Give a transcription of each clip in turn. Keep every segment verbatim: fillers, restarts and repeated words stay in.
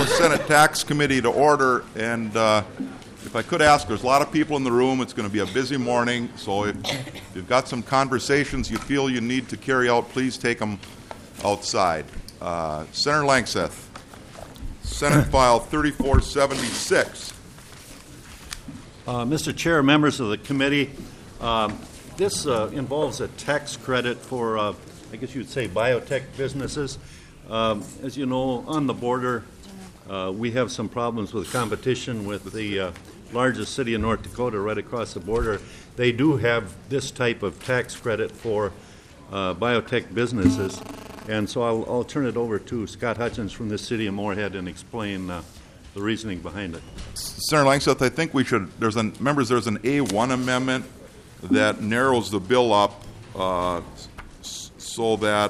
the Senate Tax Committee to order, and uh, if I could ask, there's a lot of people in the room. It's going to be a busy morning, so if you've got some conversations you feel you need to carry out, please take them outside. Uh, Senator Langseth, Senate File thirty-four seventy-six. Uh, Mister Chair, members of the committee, um, this uh, involves a tax credit for, uh, I guess you'd say, biotech businesses. Um, as you know, on the border, uh, we have some problems with competition with the uh, largest city in North Dakota right across the border. They do have this type of tax credit for uh, biotech businesses. And so I'll, I'll turn it over to Scott Hutchins from the city of Moorhead and explain uh, the reasoning behind it. Senator Langseth, I think we should, there's an, members, there's an A one amendment that narrows the bill up uh, s- so that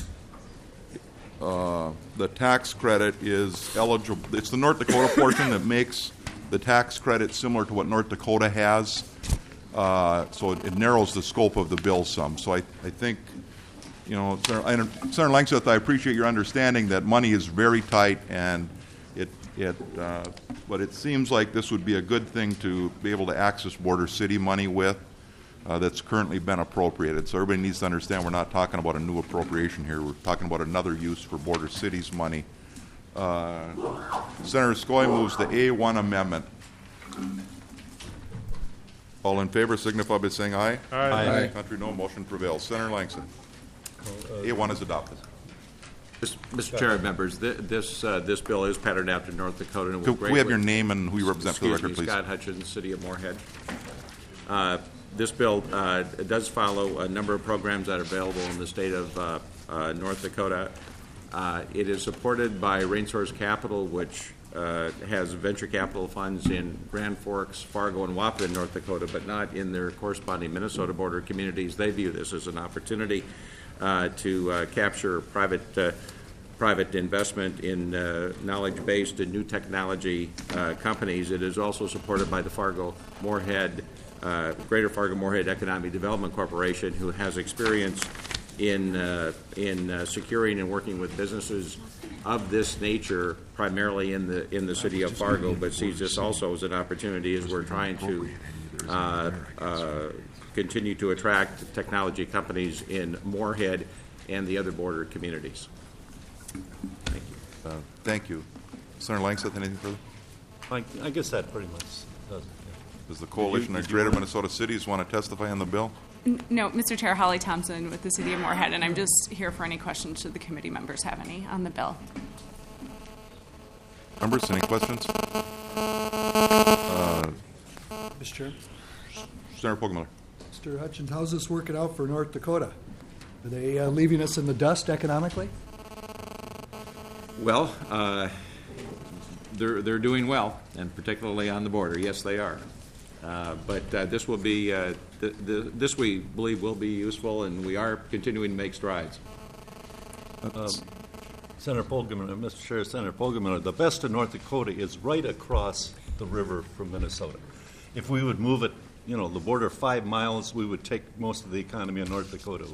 uh, the tax credit is eligible. It's the North Dakota portion that makes the tax credit similar to what North Dakota has. Uh, so it, it narrows the scope of the bill some. So I, I think, you know, Senator, Senator Langseth, I appreciate your understanding that money is very tight, and it, it, uh, but it seems like this would be a good thing to be able to access border city money with uh, that's currently been appropriated. So everybody needs to understand we're not talking about a new appropriation here. We're talking about another use for border cities money. Uh, Senator Skoye moves the A one amendment. All in favor signify by saying aye. Aye. Aye. Aye. Country no. Motion prevails. Senator Langston. A one is adopted. Mister Chair, members, th- this uh, this bill is patterned after North Dakota. And Could we have your name and who you represent for the record, me, please? Scott Hutchins, City of Moorhead. Uh, this bill uh, does follow a number of programs that are available in the state of uh, uh, North Dakota. Uh, it is supported by Rainsource Capital, which uh, has venture capital funds in Grand Forks, Fargo, and Wahpeton, North Dakota, but not in their corresponding Minnesota border communities. They view this as an opportunity uh, to uh, capture private uh, private investment in uh, knowledge-based and new technology uh, companies. It is also supported by the Fargo-Moorhead, uh, Greater Fargo-Moorhead Economic Development Corporation, who has experience in uh, in uh, securing and working with businesses of this nature, primarily in the in the city of Fargo, but sees this also as an opportunity as we're trying to uh, uh, continue to attract technology companies in Moorhead and the other border communities. Thank you. Uh, thank you. Senator Langseth, anything further? I, I guess that pretty much does it. Does the Coalition of Greater Minnesota Cities want to testify on the bill? No, Mister Chair, Holly Thompson with the City of Moorhead, and I'm just here for any questions should the committee members have any on the bill. Members, any questions? Uh, Mister Chair. Senator Poggemiller. Mister Hutchins, how's this working out for North Dakota? Are they uh, leaving us in the dust economically? Well, uh, they're they're doing well, and particularly on the border. Yes, they are. Uh, but uh, this will be uh, th- th- this we believe will be useful, and we are continuing to make strides. Um, Senator Poggemiller, Mister Chair, Senator Poggemiller, the best in North Dakota is right across the river from Minnesota. If we would move it, you know, the border five miles, we would take most of the economy of North Dakota.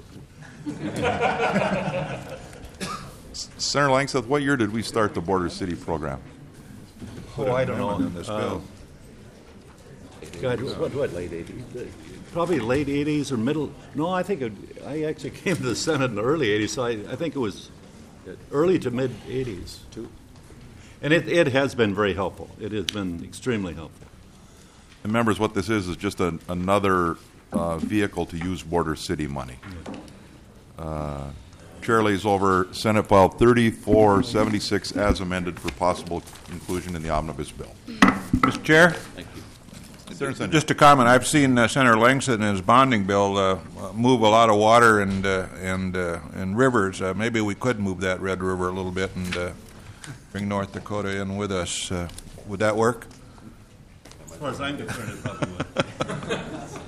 Senator Langseth, what year did we start the Border City program? Oh, I don't know. In this bill. Uh, God, what, what, late eighties? Probably late eighties or middle. No, I think it, I actually came to the Senate in the early eighties, so I, I think it was early to mid eighties, too. And it, it has been very helpful. It has been extremely helpful. And members, what this is is just a, another uh, vehicle to use border city money. Uh, Chair lays over Senate File thirty-four seventy-six as amended for possible inclusion in the omnibus bill. Mister Chair? Thank you. Just a comment. I've seen uh, Senator Langseth in his bonding bill uh, move a lot of water and uh, and uh, and rivers. Uh, maybe we could move that Red River a little bit and uh, bring North Dakota in with us. Uh, would that work? As far as I'm concerned, it probably would.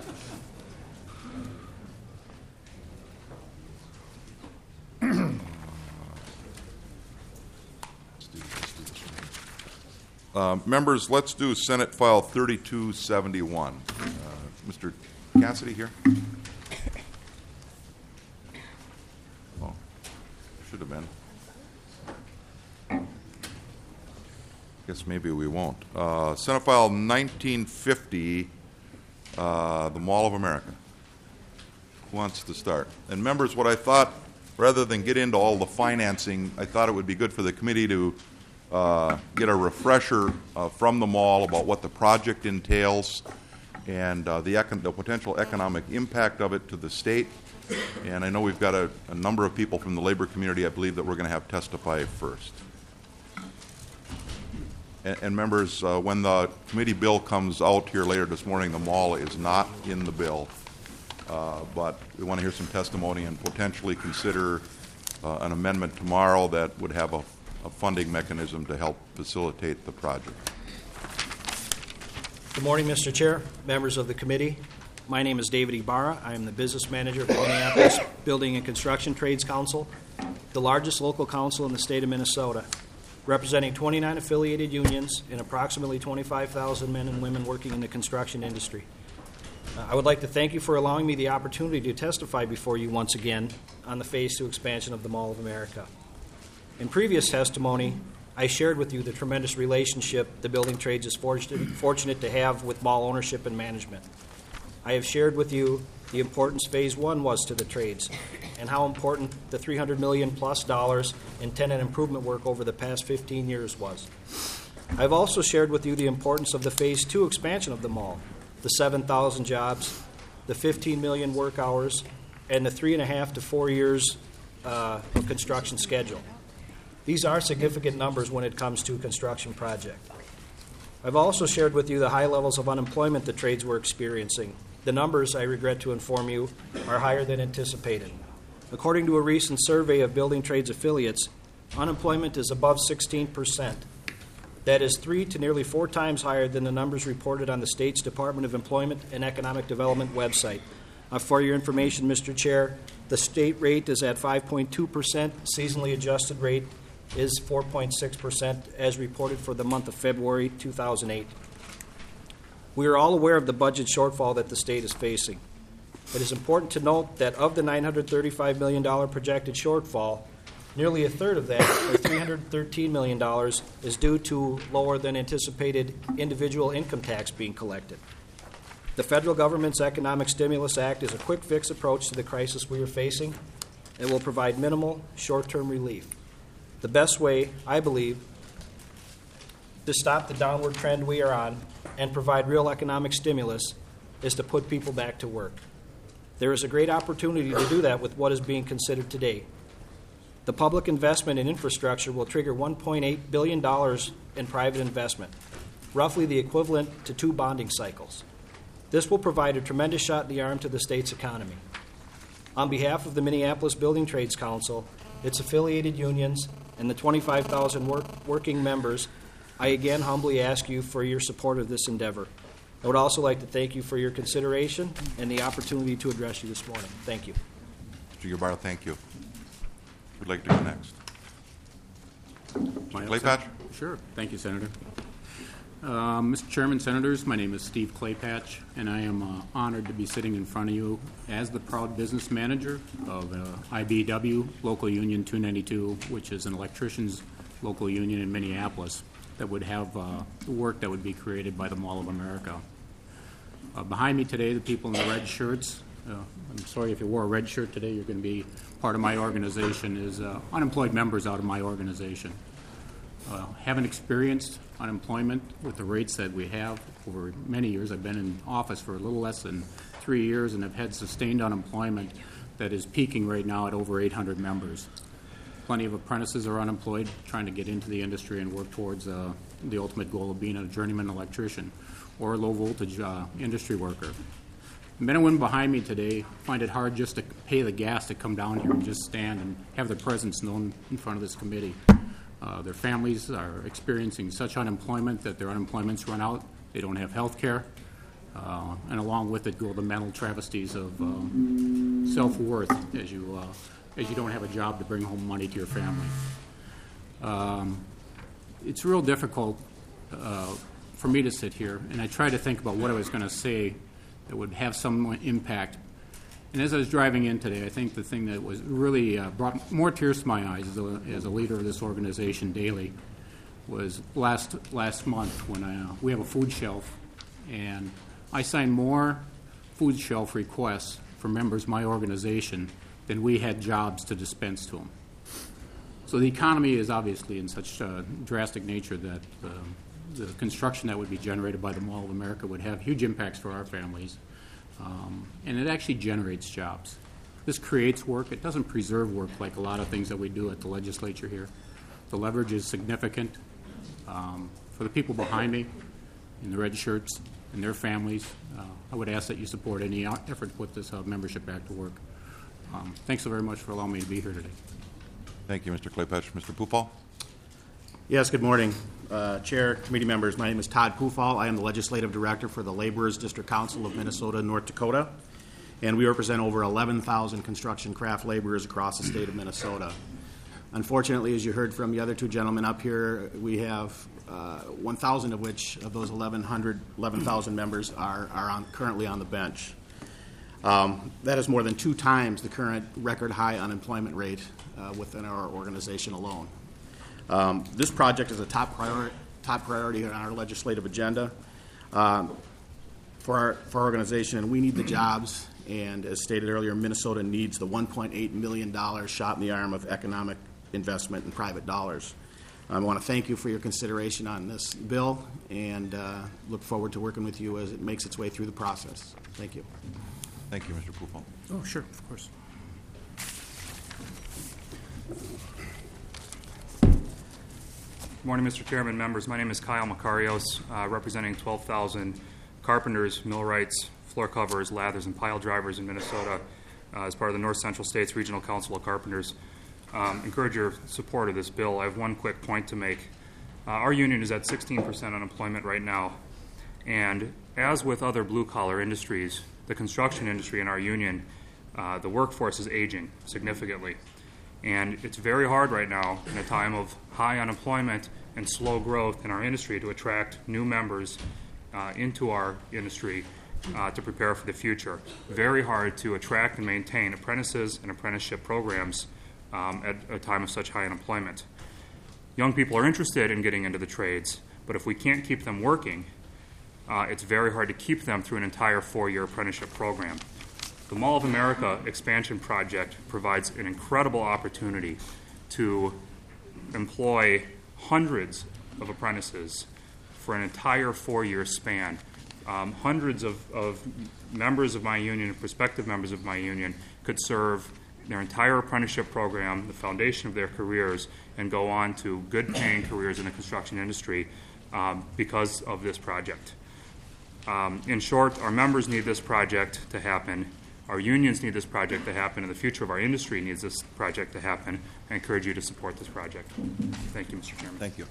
Uh, members, let's do Senate File thirty-two seventy-one. Uh, Mister Cassidy here? Oh, should have been. guess maybe we won't. Uh, Senate File nineteen fifty, uh, the Mall of America. Who wants to start? And members, what I thought, rather than get into all the financing, I thought it would be good for the committee to uh, get a refresher uh, from the mall about what the project entails and uh, the, econ- the potential economic impact of it to the state. And I know we've got a, a number of people from the labor community, I believe, that we're going to have testify first. And, and members, uh, when the committee bill comes out here later this morning, the mall is not in the bill. Uh, but we want to hear some testimony and potentially consider uh, an amendment tomorrow that would have a, a funding mechanism to help facilitate the project. Good morning, Mister Chair, members of the committee. My name is David Ibarra. I am the business manager of the Minneapolis Building and Construction Trades Council, the largest local council in the state of Minnesota, representing twenty-nine affiliated unions and approximately twenty-five thousand men and women working in the construction industry. Uh, I would like to thank you for allowing me the opportunity to testify before you once again on the Phase two expansion of the Mall of America. In previous testimony, I shared with you the tremendous relationship the building trades is fortunate, fortunate to have with mall ownership and management. I have shared with you the importance Phase one was to the trades and how important the three hundred million plus dollars in tenant improvement work over the past fifteen years was. I've also shared with you the importance of the Phase two expansion of the mall, the seven thousand jobs, the fifteen million work hours, and the three and a half to four years uh, of construction schedule. These are significant numbers when it comes to a construction project. I've also shared with you the high levels of unemployment the trades were experiencing. The numbers, I regret to inform you, are higher than anticipated. According to a recent survey of building trades affiliates, unemployment is above sixteen percent. That is three to nearly four times higher than the numbers reported on the state's Department of Employment and Economic Development website. Uh, for your information, Mister Chair, the state rate is at five point two percent. Seasonally adjusted rate is four point six percent as reported for the month of February two thousand eight. We are all aware of the budget shortfall that the state is facing. It is important to note that of the nine hundred thirty-five million dollars projected shortfall, nearly a third of that, or three hundred thirteen million dollars, is due to lower than anticipated individual income tax being collected. The federal government's Economic Stimulus Act is a quick fix approach to the crisis we are facing. It will provide minimal short-term relief. The best way, I believe, to stop the downward trend we are on and provide real economic stimulus is to put people back to work. There is a great opportunity to do that with what is being considered today. The public investment in infrastructure will trigger one point eight billion dollars in private investment, roughly the equivalent to two bonding cycles. This will provide a tremendous shot in the arm to the state's economy. On behalf of the Minneapolis Building Trades Council, its affiliated unions, and the twenty-five thousand work, working members, I again humbly ask you for your support of this endeavor. I would also like to thank you for your consideration and the opportunity to address you this morning. Thank you. Mister Ybarra, thank you. Who'd like to go next? Mister Claypatch? Sure. Thank you, Senator. Uh, Mister Chairman, Senators, my name is Steve Claypatch, and I am uh, honored to be sitting in front of you as the proud business manager of uh, I B W, Local Union two ninety-two, which is an electricians' local union in Minneapolis that would have uh, the work that would be created by the Mall of America. Uh, behind me today, the people in the red shirts, uh, I'm sorry if you wore a red shirt today, you're going to be part of my organization, is uh, unemployed members out of my organization. Uh, haven't experienced unemployment with the rates that we have over many years. I've been in office for a little less than three years and have had sustained unemployment that is peaking right now at over eight hundred members. Plenty of apprentices are unemployed, trying to get into the industry and work towards uh, the ultimate goal of being a journeyman electrician or a low-voltage uh, industry worker. The men and women behind me today find it hard just to pay the gas to come down here and just stand and have their presence known in front of this committee. Uh, their families are experiencing such unemployment that their unemployment's run out. They don't have health care. Uh, and along with it go the mental travesties of um, self-worth as you, uh, as you don't have a job to bring home money to your family. Um, it's real difficult uh, for me to sit here, and I try to think about what I was going to say that would have some impact. And as I was driving in today, I think the thing that was really uh, brought more tears to my eyes as a, as a leader of this organization daily was last last month when I, uh, we have a food shelf, and I signed more food shelf requests for members of my organization than we had jobs to dispense to them. So the economy is obviously in such uh, drastic nature that uh, the construction that would be generated by the Mall of America would have huge impacts for our families, um, and it actually generates jobs. This creates work. It doesn't preserve work like a lot of things that we do at the legislature here. The leverage is significant. Um, for the people behind me in the red shirts and their families, uh, I would ask that you support any effort to put this uh, membership back to work. Um, thanks so very much for allowing me to be here today. Thank you, Mister Klepacz. Mister Pufall? Yes, good morning, uh, Chair, committee members. My name is Todd Pufall. I am the Legislative Director for the Laborers District Council of Minnesota and North Dakota, and we represent over eleven thousand construction craft laborers across the state of Minnesota. Unfortunately, as you heard from the other two gentlemen up here, we have uh, one thousand of which, of those eleven thousand members, are, are on, currently on the bench. Um, that is more than two times the current record high unemployment rate uh, within our organization alone. Um, this project is a top priority, top priority on our legislative agenda um, for our, for our organization, and we need the jobs. And as stated earlier, Minnesota needs the one point eight million dollars shot in the arm of economic investment in private dollars. I want to thank you for your consideration on this bill, and uh, look forward to working with you as it makes its way through the process. Thank you. Thank you, Mister Pufall. Oh, sure, of course. Good morning, Mister Chairman, members. My name is Kyle Makarios, uh, representing twelve thousand carpenters, millwrights, floor covers, lathers, and pile drivers in Minnesota uh, as part of the North Central States Regional Council of Carpenters. Um, encourage your support of this bill. I have one quick point to make. Uh, our union is at sixteen percent unemployment right now, and as with other blue-collar industries, the construction industry in our union, uh, the workforce is aging significantly. And it's very hard right now in a time of high unemployment and slow growth in our industry to attract new members uh, into our industry uh, to prepare for the future. Very hard to attract and maintain apprentices and apprenticeship programs um, at a time of such high unemployment. Young people are interested in getting into the trades, but if we can't keep them working, uh, it's very hard to keep them through an entire four-year apprenticeship program. The Mall of America expansion project provides an incredible opportunity to employ hundreds of apprentices for an entire four-year span. Um, hundreds of, of members of my union and prospective members of my union could serve their entire apprenticeship program, the foundation of their careers, and go on to good-paying careers in the construction industry um, because of this project. Um, in short, our members need this project to happen. Our unions need this project to happen, and the future of our industry needs this project to happen. I encourage you to support this project. Thank you, Mister Chairman. Thank you.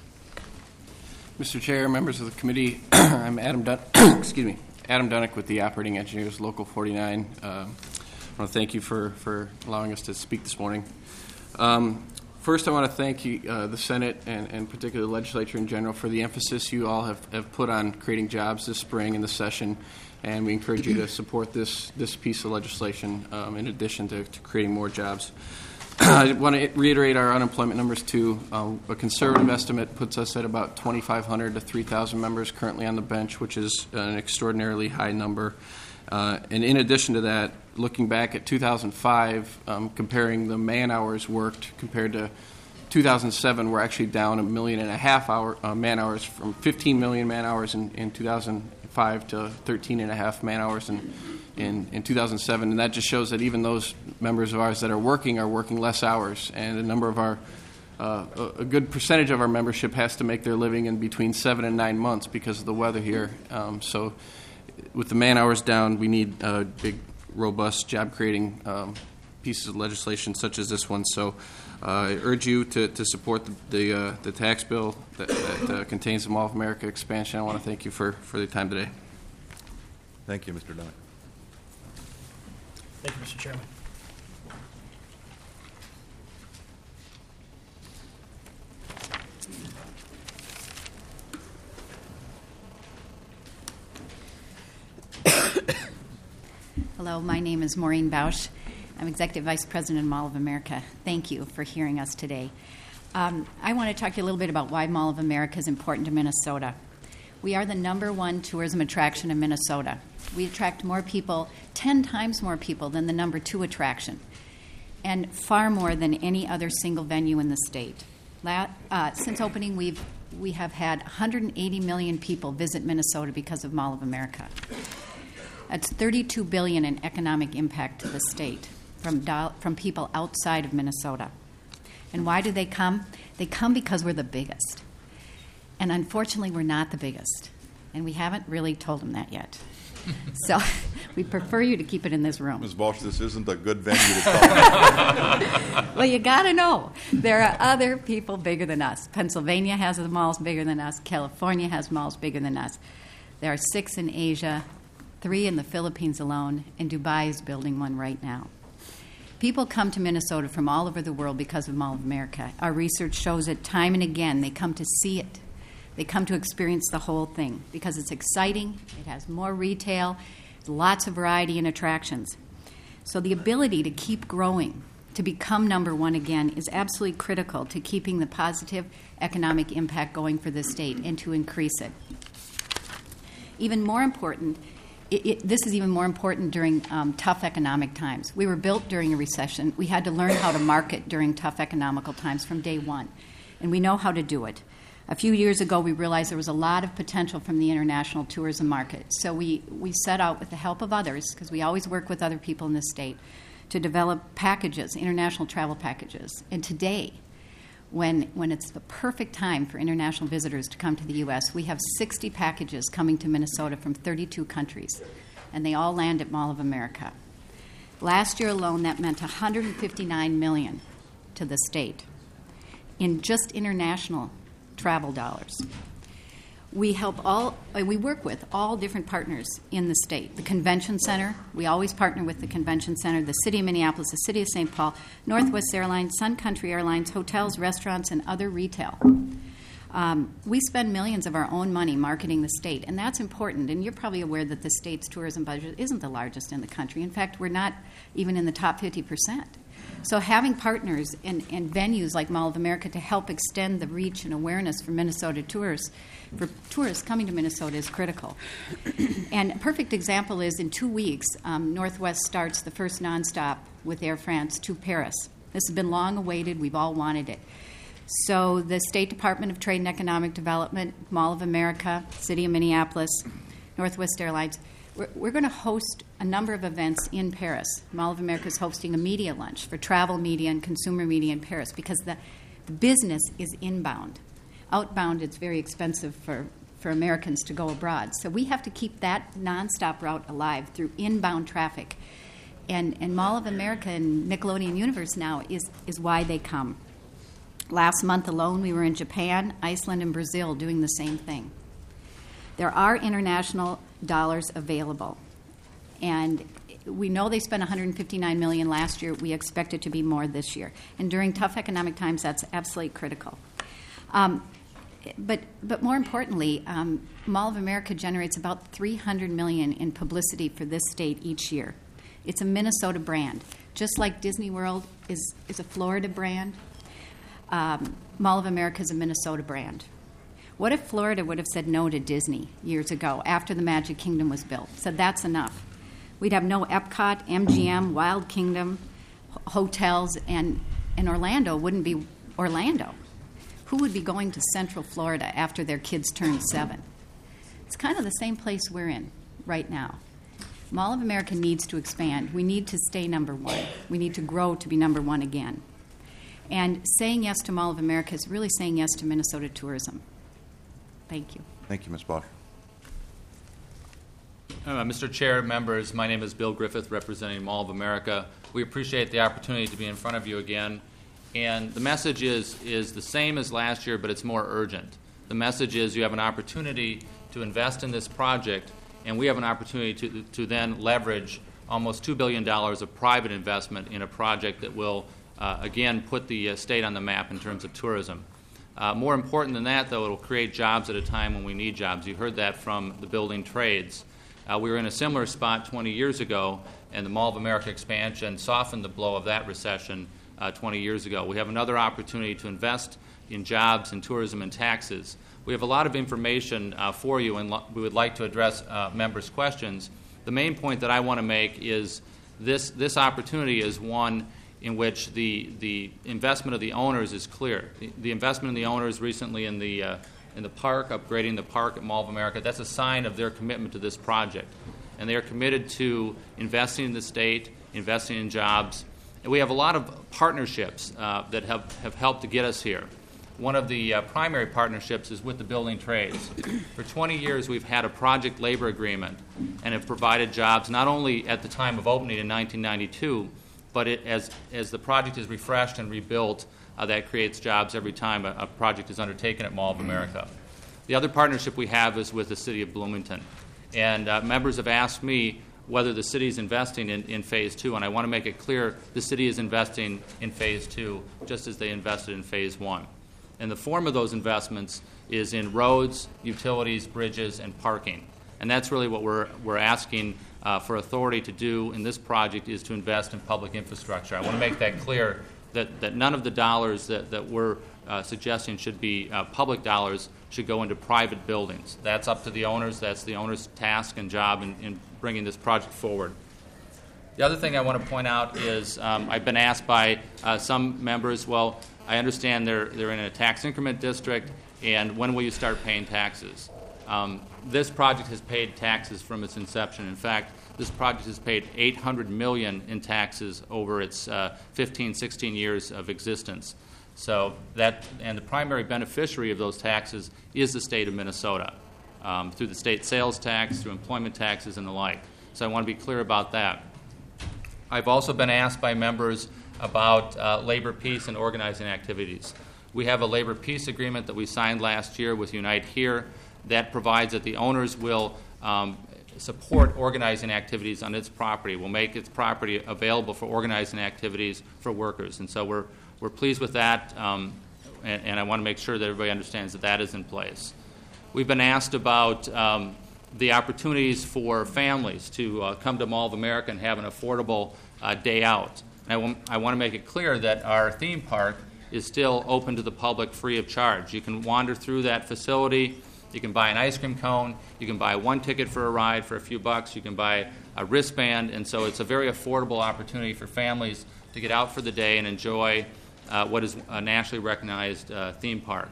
Mister Chair, members of the committee, I'm Adam Dun- excuse me, Adam Dunnick with the Operating Engineers, Local forty-nine. Uh, I want to thank you for, for allowing us to speak this morning. Um, first, I want to thank you, uh, the Senate and, and particularly the legislature in general for the emphasis you all have, have put on creating jobs this spring in the session. And we encourage you to support this this piece of legislation um, in addition to, to creating more jobs. I want to reiterate our unemployment numbers too. Um, a conservative estimate puts us at about twenty-five hundred to three thousand members currently on the bench, which is an extraordinarily high number. Uh, and in addition to that, looking back at two thousand five, um, comparing the man hours worked compared to two thousand seven, we're actually down a million and a half hour uh, man hours from fifteen million man hours in, in two thousand five to thirteen and a half man hours in, in, in two thousand seven. And that just shows that even those members of ours that are working are working less hours. And a number of our, uh, a good percentage of our membership has to make their living in between seven and nine months because of the weather here. Um, so with the man hours down, we need uh, big, robust job-creating um, pieces of legislation such as this one. So uh, I urge you to, to support the the, uh, the tax bill that, that uh, contains the Mall of America expansion. I want to thank you for, for the time today. Thank you, Mister Dunnick. Thank you, Mister Chairman. Hello, my name is Maureen Bausch. I'm Executive Vice President of Mall of America. Thank you for hearing us today. Um, I want to talk to you a little bit about why Mall of America is important to Minnesota. We are the number one tourism attraction in Minnesota. We attract more people, ten times more people than the number two attraction, and far more than any other single venue in the state. La- uh, since opening, we've we have had one hundred eighty million people visit Minnesota because of Mall of America. That's thirty-two billion dollars in economic impact to the state from do- from people outside of Minnesota. And why do they come? They come because we're the biggest. And unfortunately, we're not the biggest. And we haven't really told them that yet. So we prefer you to keep it in this room. Miz Balch, this isn't a good venue to tell. Well, you got to know. There are other people bigger than us. Pennsylvania has the malls bigger than us. California has malls bigger than us. There are six in Asia, three in the Philippines alone, and Dubai is building one right now. People come to Minnesota from all over the world because of Mall of America. Our research shows it time and again. They come to see it. They come to experience the whole thing because it's exciting, it has more retail, lots of variety and attractions. So the ability to keep growing, to become number one again, is absolutely critical to keeping the positive economic impact going for the state and to increase it. Even more important, it, it, this is even more important during um, tough economic times. We were built during a recession. We had to learn how to market during tough economical times from day one, and we know how to do it. A few years ago, we realized there was a lot of potential from the international tourism market. So we, we set out with the help of others, because we always work with other people in the state, to develop packages, international travel packages. And today, when, when it's the perfect time for international visitors to come to the U S, we have sixty packages coming to Minnesota from thirty-two countries, and they all land at Mall of America. Last year alone, that meant one hundred fifty-nine million dollars to the state in just international travel dollars. We help all, we work with all different partners in the state. The Convention Center, we always partner with the Convention Center, the City of Minneapolis, the City of Saint Paul, Northwest Airlines, Sun Country Airlines, hotels, restaurants, and other retail. Um, we spend millions of our own money marketing the state, and that's important. And you're probably aware that the state's tourism budget isn't the largest in the country. In fact, we're not even in the top fifty percent. So having partners and, and venues like Mall of America to help extend the reach and awareness for Minnesota tourists, for tourists coming to Minnesota, is critical. And a perfect example is in two weeks, um, Northwest starts the first nonstop with Air France to Paris. This has been long awaited. We've all wanted it. So the State Department of Trade and Economic Development, Mall of America, City of Minneapolis, Northwest Airlines, we're, we're going to host a number of events in Paris. Mall of America is hosting a media lunch for travel media and consumer media in Paris because the, the business is inbound. Outbound, it's very expensive for, for Americans to go abroad. So we have to keep that nonstop route alive through inbound traffic. And, and Mall of America and Nickelodeon Universe now is, is why they come. Last month alone, we were in Japan, Iceland, and Brazil doing the same thing. There are international dollars available. And we know they spent one hundred fifty-nine million dollars last year. We expect it to be more this year. And during tough economic times, that's absolutely critical. Um, but, but more importantly, um, Mall of America generates about three hundred million dollars in publicity for this state each year. It's a Minnesota brand. Just like Disney World is, is a Florida brand, um, Mall of America is a Minnesota brand. What if Florida would have said no to Disney years ago after the Magic Kingdom was built? Said that's enough. We'd have no Epcot, M G M, Wild Kingdom, h- hotels, and, and Orlando wouldn't be Orlando. Who would be going to Central Florida after their kids turned seven? It's kind of the same place we're in right now. Mall of America needs to expand. We need to stay number one. We need to grow to be number one again. And saying yes to Mall of America is really saying yes to Minnesota tourism. Thank you. Thank you, Miz Balch. Uh, Mister Chair, members, my name is Bill Griffith, representing Mall of America. We appreciate the opportunity to be in front of you again. And the message is, is the same as last year, but it's more urgent. The message is you have an opportunity to invest in this project, and we have an opportunity to, to then leverage almost two billion dollars of private investment in a project that will, uh, again, put the uh, state on the map in terms of tourism. Uh, more important than that, though, it will create jobs at a time when we need jobs. You heard that from the building trades. Uh, we were in a similar spot twenty years ago, and the Mall of America expansion softened the blow of that recession uh, twenty years ago. We have another opportunity to invest in jobs and tourism and taxes. We have a lot of information uh, for you, and lo- we would like to address uh, members' questions. The main point that I want to make is this, this opportunity is one in which the, the investment of the owners is clear. The, the investment in the owners recently in the, uh, in the park, upgrading the park at Mall of America, that's a sign of their commitment to this project. And they are committed to investing in the state, investing in jobs. And we have a lot of partnerships uh, that have, have helped to get us here. One of the uh, primary partnerships is with the building trades. For twenty years, we've had a project labor agreement and have provided jobs not only at the time of opening in nineteen ninety-two, but it, as, as the project is refreshed and rebuilt, uh, that creates jobs every time a, a project is undertaken at Mall of America. The other partnership we have is with the City of Bloomington. And uh, members have asked me whether the city is investing in, in Phase two, and I want to make it clear the city is investing in Phase two just as they invested in Phase one. And the form of those investments is in roads, utilities, bridges, and parking. And that's really what we're, we're asking uh, for authority to do in this project, is to invest in public infrastructure. I want to make that clear, that, that none of the dollars that, that we're uh, suggesting should be uh, public dollars should go into private buildings. That's up to the owners. That's the owner's task and job in, in bringing this project forward. The other thing I want to point out is um, I've been asked by uh, some members, well, I understand they're, they're in a tax increment district, and when will you start paying taxes? Um, this project has paid taxes from its inception. In fact, this project has paid eight hundred million dollars in taxes over its uh, fifteen, sixteen years of existence. So that, and the primary beneficiary of those taxes is the state of Minnesota, um, through the state sales tax, through employment taxes, and the like. So I want to be clear about that. I've also been asked by members about uh, labor peace and organizing activities. We have a labor peace agreement that we signed last year with Unite Here that provides that the owners will um, support organizing activities on its property, will make its property available for organizing activities for workers. And so we're, we're pleased with that, um, and, and I want to make sure that everybody understands that that is in place. We've been asked about um, the opportunities for families to uh, come to Mall of America and have an affordable uh, day out. And I, w- I want to make it clear that our theme park is still open to the public free of charge. You can wander through that facility. You can buy an ice cream cone. You can buy one ticket for a ride for a few bucks. You can buy a wristband. And so it's a very affordable opportunity for families to get out for the day and enjoy uh, what is a nationally recognized uh, theme park.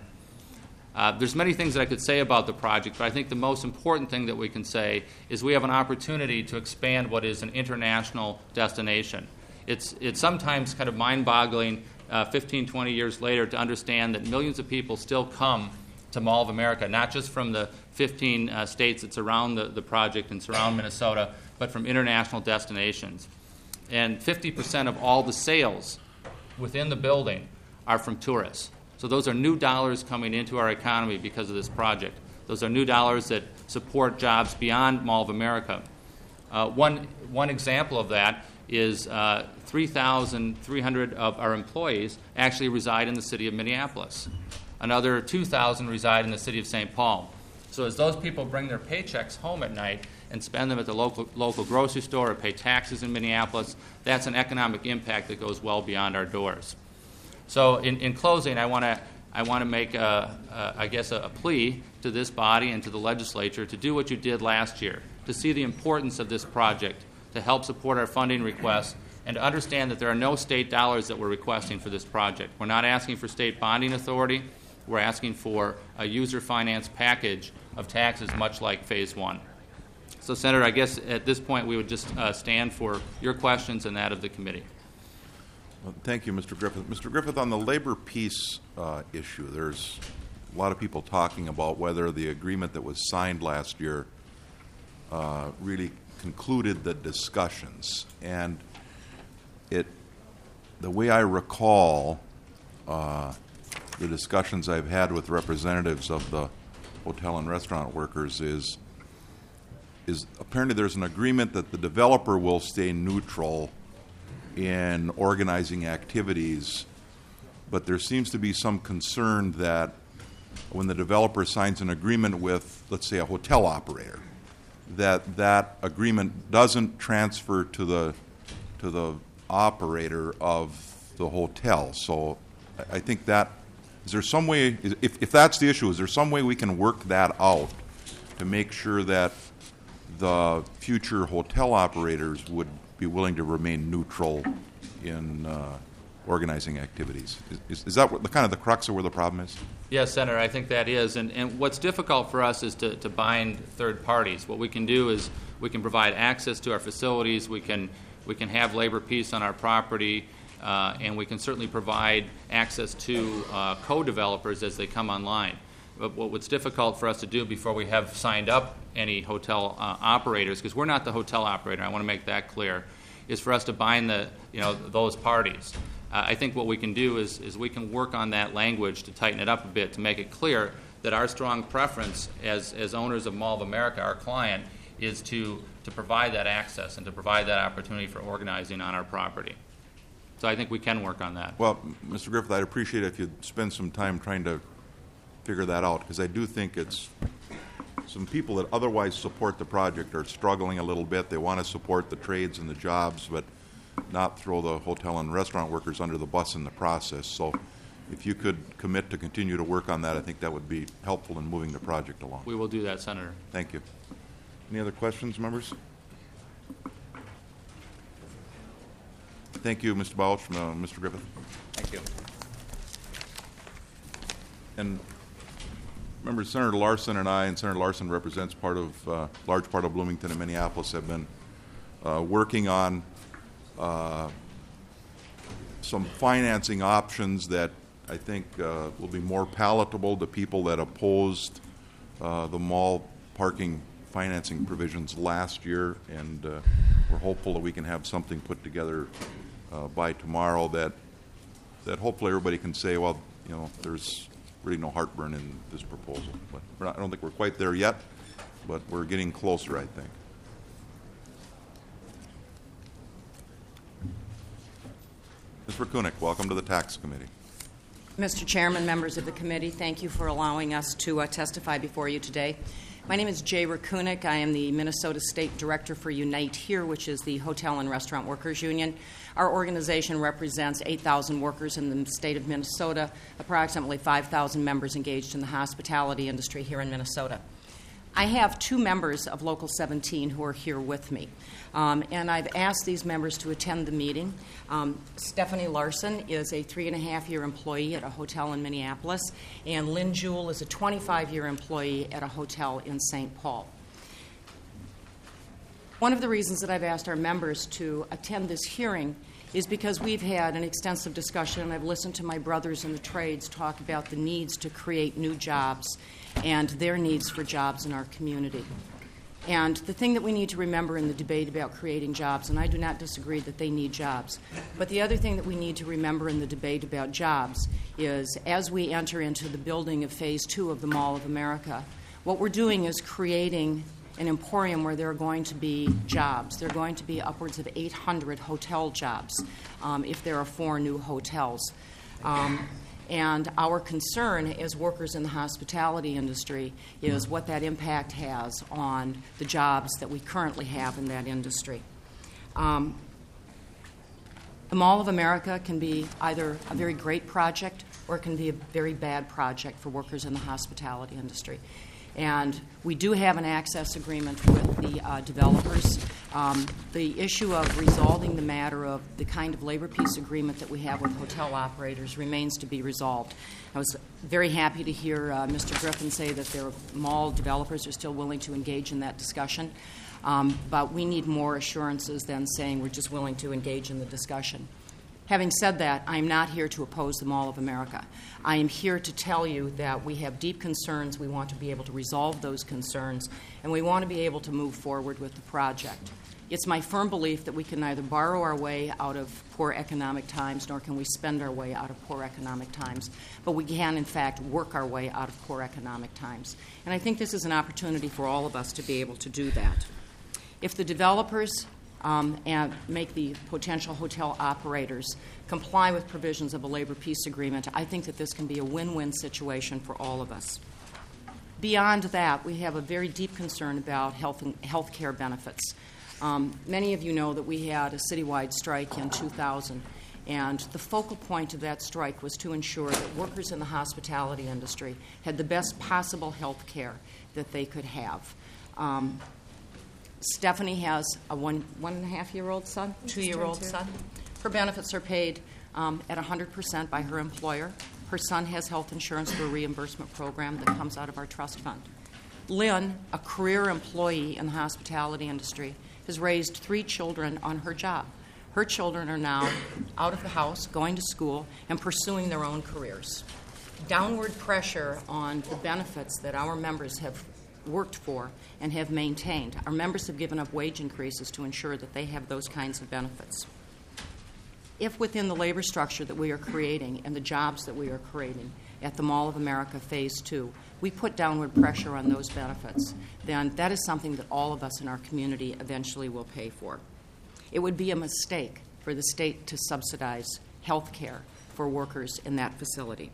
Uh, there's many things that I could say about the project, but I think the most important thing that we can say is we have an opportunity to expand what is an international destination. It's, it's sometimes kind of mind-boggling uh, fifteen, twenty years later to understand that millions of people still come to Mall of America, not just from the fifteen uh, states that surround the, the project and surround Minnesota, but from international destinations. And fifty percent of all the sales within the building are from tourists. So those are new dollars coming into our economy because of this project. Those are new dollars that support jobs beyond Mall of America. Uh, one, one example of that is uh, three thousand three hundred of our employees actually reside in the city of Minneapolis. Another two thousand reside in the city of Saint Paul. So as those people bring their paychecks home at night and spend them at the local, local grocery store or pay taxes in Minneapolis, that's an economic impact that goes well beyond our doors. So in, in closing, I want to I want to make, a, a, I guess, a, a plea to this body and to the legislature to do what you did last year, to see the importance of this project, to help support our funding requests, and to understand that there are no state dollars that we're requesting for this project. We're not asking for state bonding authority. We're asking for a user finance package of taxes, much like Phase One. So, Senator, I guess at this point we would just uh, stand for your questions and that of the committee. Well, thank you, Mister Griffith. Mister Griffith, on the labor peace uh, issue, there's a lot of people talking about whether the agreement that was signed last year uh, really concluded the discussions. And it, the way I recall uh, the discussions I've had with representatives of the hotel and restaurant workers is, is apparently there's an agreement that the developer will stay neutral in organizing activities, but there seems to be some concern that when the developer signs an agreement with, let's say, a hotel operator, that that agreement doesn't transfer to the to the operator of the hotel. So I, I think that, is there some way, if, if that's the issue, is there some way we can work that out to make sure that the future hotel operators would be willing to remain neutral in uh, organizing activities? Is, is that what the kind of the crux of where the problem is? Yes, Senator, I think that is. And, and what's difficult for us is to, to bind third parties. What we can do is we can provide access to our facilities, we can, we can have labor peace on our property, uh, and we can certainly provide access to uh, co-developers as they come online. But what, what's difficult for us to do before we have signed up any hotel uh, operators, because we're not the hotel operator, I want to make that clear, is for us to bind the, you know, those parties. Uh, I think what we can do is, is we can work on that language to tighten it up a bit, to make it clear that our strong preference as, as owners of Mall of America, our client, is to, to provide that access and to provide that opportunity for organizing on our property. So I think we can work on that. Well, Mister Griffith, I'd appreciate it if you'd spend some time trying to figure that out, because I do think it's some people that otherwise support the project are struggling a little bit. They want to support the trades and the jobs, but not throw the hotel and restaurant workers under the bus in the process. So if you could commit to continue to work on that, I think that would be helpful in moving the project along. We will do that, Senator. Thank you. Any other questions, members? Thank you, Mister Bouch, uh, Mister Griffith. Thank you. And members, Senator Larson and I, and Senator Larson represents part of, uh, large part of Bloomington and Minneapolis, have been uh, working on uh, some financing options that I think uh, will be more palatable to people that opposed uh, the mall parking financing provisions last year, and uh, we're hopeful that we can have something put together uh, by tomorrow that that hopefully everybody can say, well, you know, there's really no heartburn in this proposal. But we're not, I don't think we're quite there yet, but we're getting closer, I think. Miz Rakunik, welcome to the Tax Committee. Mister Chairman, members of the committee, thank you for allowing us to uh, testify before you today. My name is Jay Rakunik. I am the Minnesota State Director for Unite Here, which is the Hotel and Restaurant Workers Union. Our organization represents eight thousand workers in the state of Minnesota, approximately five thousand members engaged in the hospitality industry here in Minnesota. I have two members of Local seventeen who are here with me, um, and I've asked these members to attend the meeting. Um, Stephanie Larson is a three-and-a-half-year employee at a hotel in Minneapolis, and Lynn Jewell is a twenty-five-year employee at a hotel in Saint Paul. One of the reasons that I've asked our members to attend this hearing is because we've had an extensive discussion, and I've listened to my brothers in the trades talk about the needs to create new jobs and their needs for jobs in our community. And the thing that we need to remember in the debate about creating jobs, and I do not disagree that they need jobs, but the other thing that we need to remember in the debate about jobs is as we enter into the building of phase two of the Mall of America, what we're doing is creating an emporium where there are going to be jobs. There are going to be upwards of eight hundred hotel jobs um, if there are four new hotels. Um, and our concern as workers in the hospitality industry is what that impact has on the jobs that we currently have in that industry. Um, the Mall of America can be either a very great project or it can be a very bad project for workers in the hospitality industry. And we do have an access agreement with the uh, developers. Um, the issue of resolving the matter of the kind of labor peace agreement that we have with hotel operators remains to be resolved. I was very happy to hear uh, Mister Griffin say that their mall developers are still willing to engage in that discussion. Um, but we need more assurances than saying we're just willing to engage in the discussion. Having said that, I am not here to oppose the Mall of America. I am here to tell you that we have deep concerns. We want to be able to resolve those concerns, and we want to be able to move forward with the project. It's my firm belief that we can neither borrow our way out of poor economic times, nor can we spend our way out of poor economic times, but we can, in fact, work our way out of poor economic times. And I think this is an opportunity for all of us to be able to do that. If the developers Um, and make the potential hotel operators comply with provisions of a labor peace agreement, I think that this can be a win-win situation for all of us. Beyond that, we have a very deep concern about health and health care benefits. Um, many of you know that we had a citywide strike in two thousand, And the focal point of that strike was to ensure that workers in the hospitality industry had the best possible health care that they could have. Um, Stephanie has a one, one and a half year old son, two year old son. Her benefits are paid um, at one hundred percent by her employer. Her son has health insurance through a reimbursement program that comes out of our trust fund. Lynn, a career employee in the hospitality industry, has raised three children on her job. Her children are now out of the house, going to school, and pursuing their own careers. Downward pressure on the benefits that our members have worked for and have maintained. Our members have given up wage increases to ensure that they have those kinds of benefits. If within the labor structure that we are creating and the jobs that we are creating at the Mall of America Phase two, we put downward pressure on those benefits, then that is something that all of us in our community eventually will pay for. It would be a mistake for the state to subsidize health care for workers in that facility.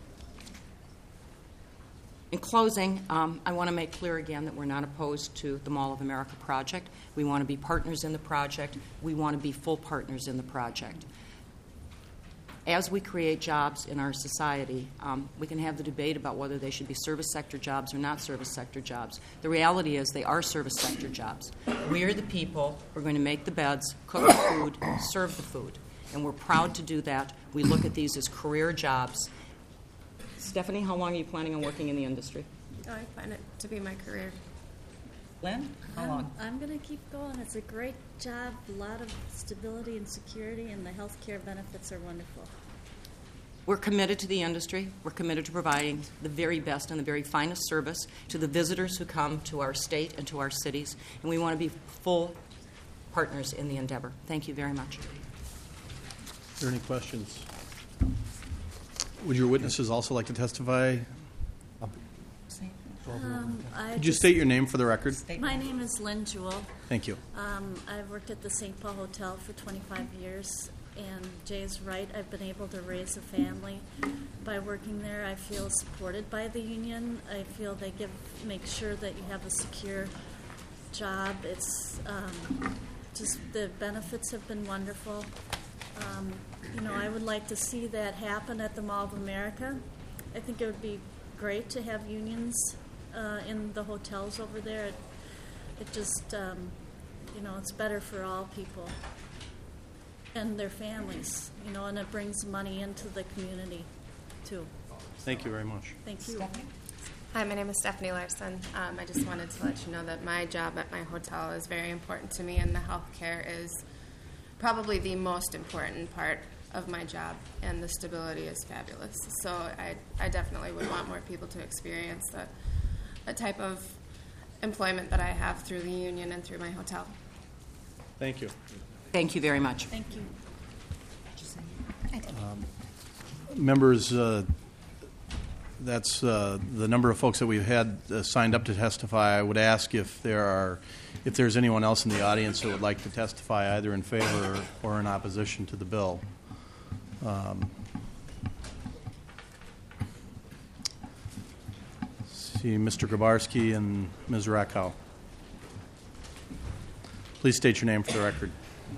In closing, um, I want to make clear again that we're not opposed to the Mall of America project. We want to be partners in the project. We want to be full partners in the project. As we create jobs in our society, um, we can have the debate about whether they should be service sector jobs or not service sector jobs. The reality is they are service sector jobs. We are the people who are going to make the beds, cook the food, serve the food, and we're proud to do that. We look at these as career jobs. Stephanie, how long are you planning on working in the industry? Oh, I find it to be my career. Lynn, how I'm, long? I'm going to keep going. It's a great job, a lot of stability and security, and the health care benefits are wonderful. We're committed to the industry. We're committed to providing the very best and the very finest service to the visitors who come to our state and to our cities, and we want to be full partners in the endeavor. Thank you very much. Are there any questions? Would your witnesses also like to testify? Um, I Could you just- state your name for the record? My name is Lynn Jewell. Thank you. Um, I've worked at the Saint Paul Hotel for twenty-five years, and Jay's right. I've been able to raise a family by working there. I feel supported by the union. I feel they give make sure that you have a secure job. It's um, just the benefits have been wonderful. Um, you know, I would like to see that happen at the Mall of America. I think it would be great to have unions uh, in the hotels over there. It, it just, um, you know, it's better for all people and their families, you know, and it brings money into the community, too. Thank you very much. Thank you. Stephanie? Hi, my name is Stephanie Larson. Um, I just wanted to let you know that my job at my hotel is very important to me, and the health care is probably the most important part of my job, and the stability is fabulous. So I, I definitely would want more people to experience the, the type of employment that I have through the union and through my hotel. Thank you. Thank you very much. Thank you. Um, members, uh, that's uh, the number of folks that we've had uh, signed up to testify. I would ask if there are, if there's anyone else in the audience that would like to testify either in favor or in opposition to the bill. Um, see Mister Grabarski and Miz Rakow. Please state your name for the record.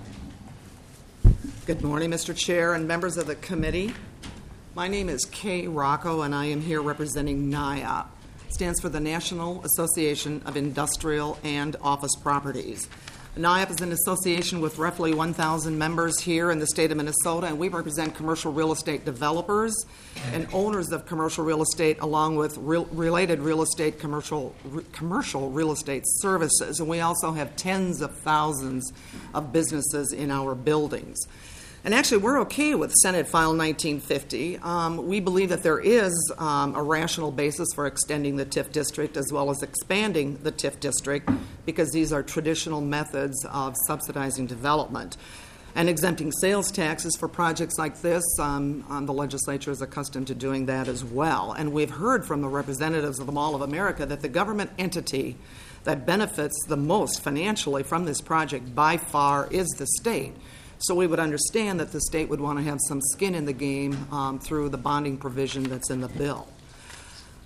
Good morning, Mister Chair and members of the committee. My name is Kay Rocco, and I am here representing NIOP. It stands for the National Association of Industrial and Office Properties. NIOP is an association with roughly one thousand members here in the state of Minnesota, and we represent commercial real estate developers and owners of commercial real estate, along with real, related real estate commercial re, commercial real estate services. And we also have tens of thousands of businesses in our buildings. And actually, we're okay with Senate File nineteen fifty. Um, we believe that there is um, a rational basis for extending the T I F district as well as expanding the T I F district, because these are traditional methods of subsidizing development. And exempting sales taxes for projects like this, um, um, the legislature is accustomed to doing that as well. And we've heard from the representatives of the Mall of America that the government entity that benefits the most financially from this project by far is the state. So we would understand that the state would want to have some skin in the game um, through the bonding provision that's in the bill.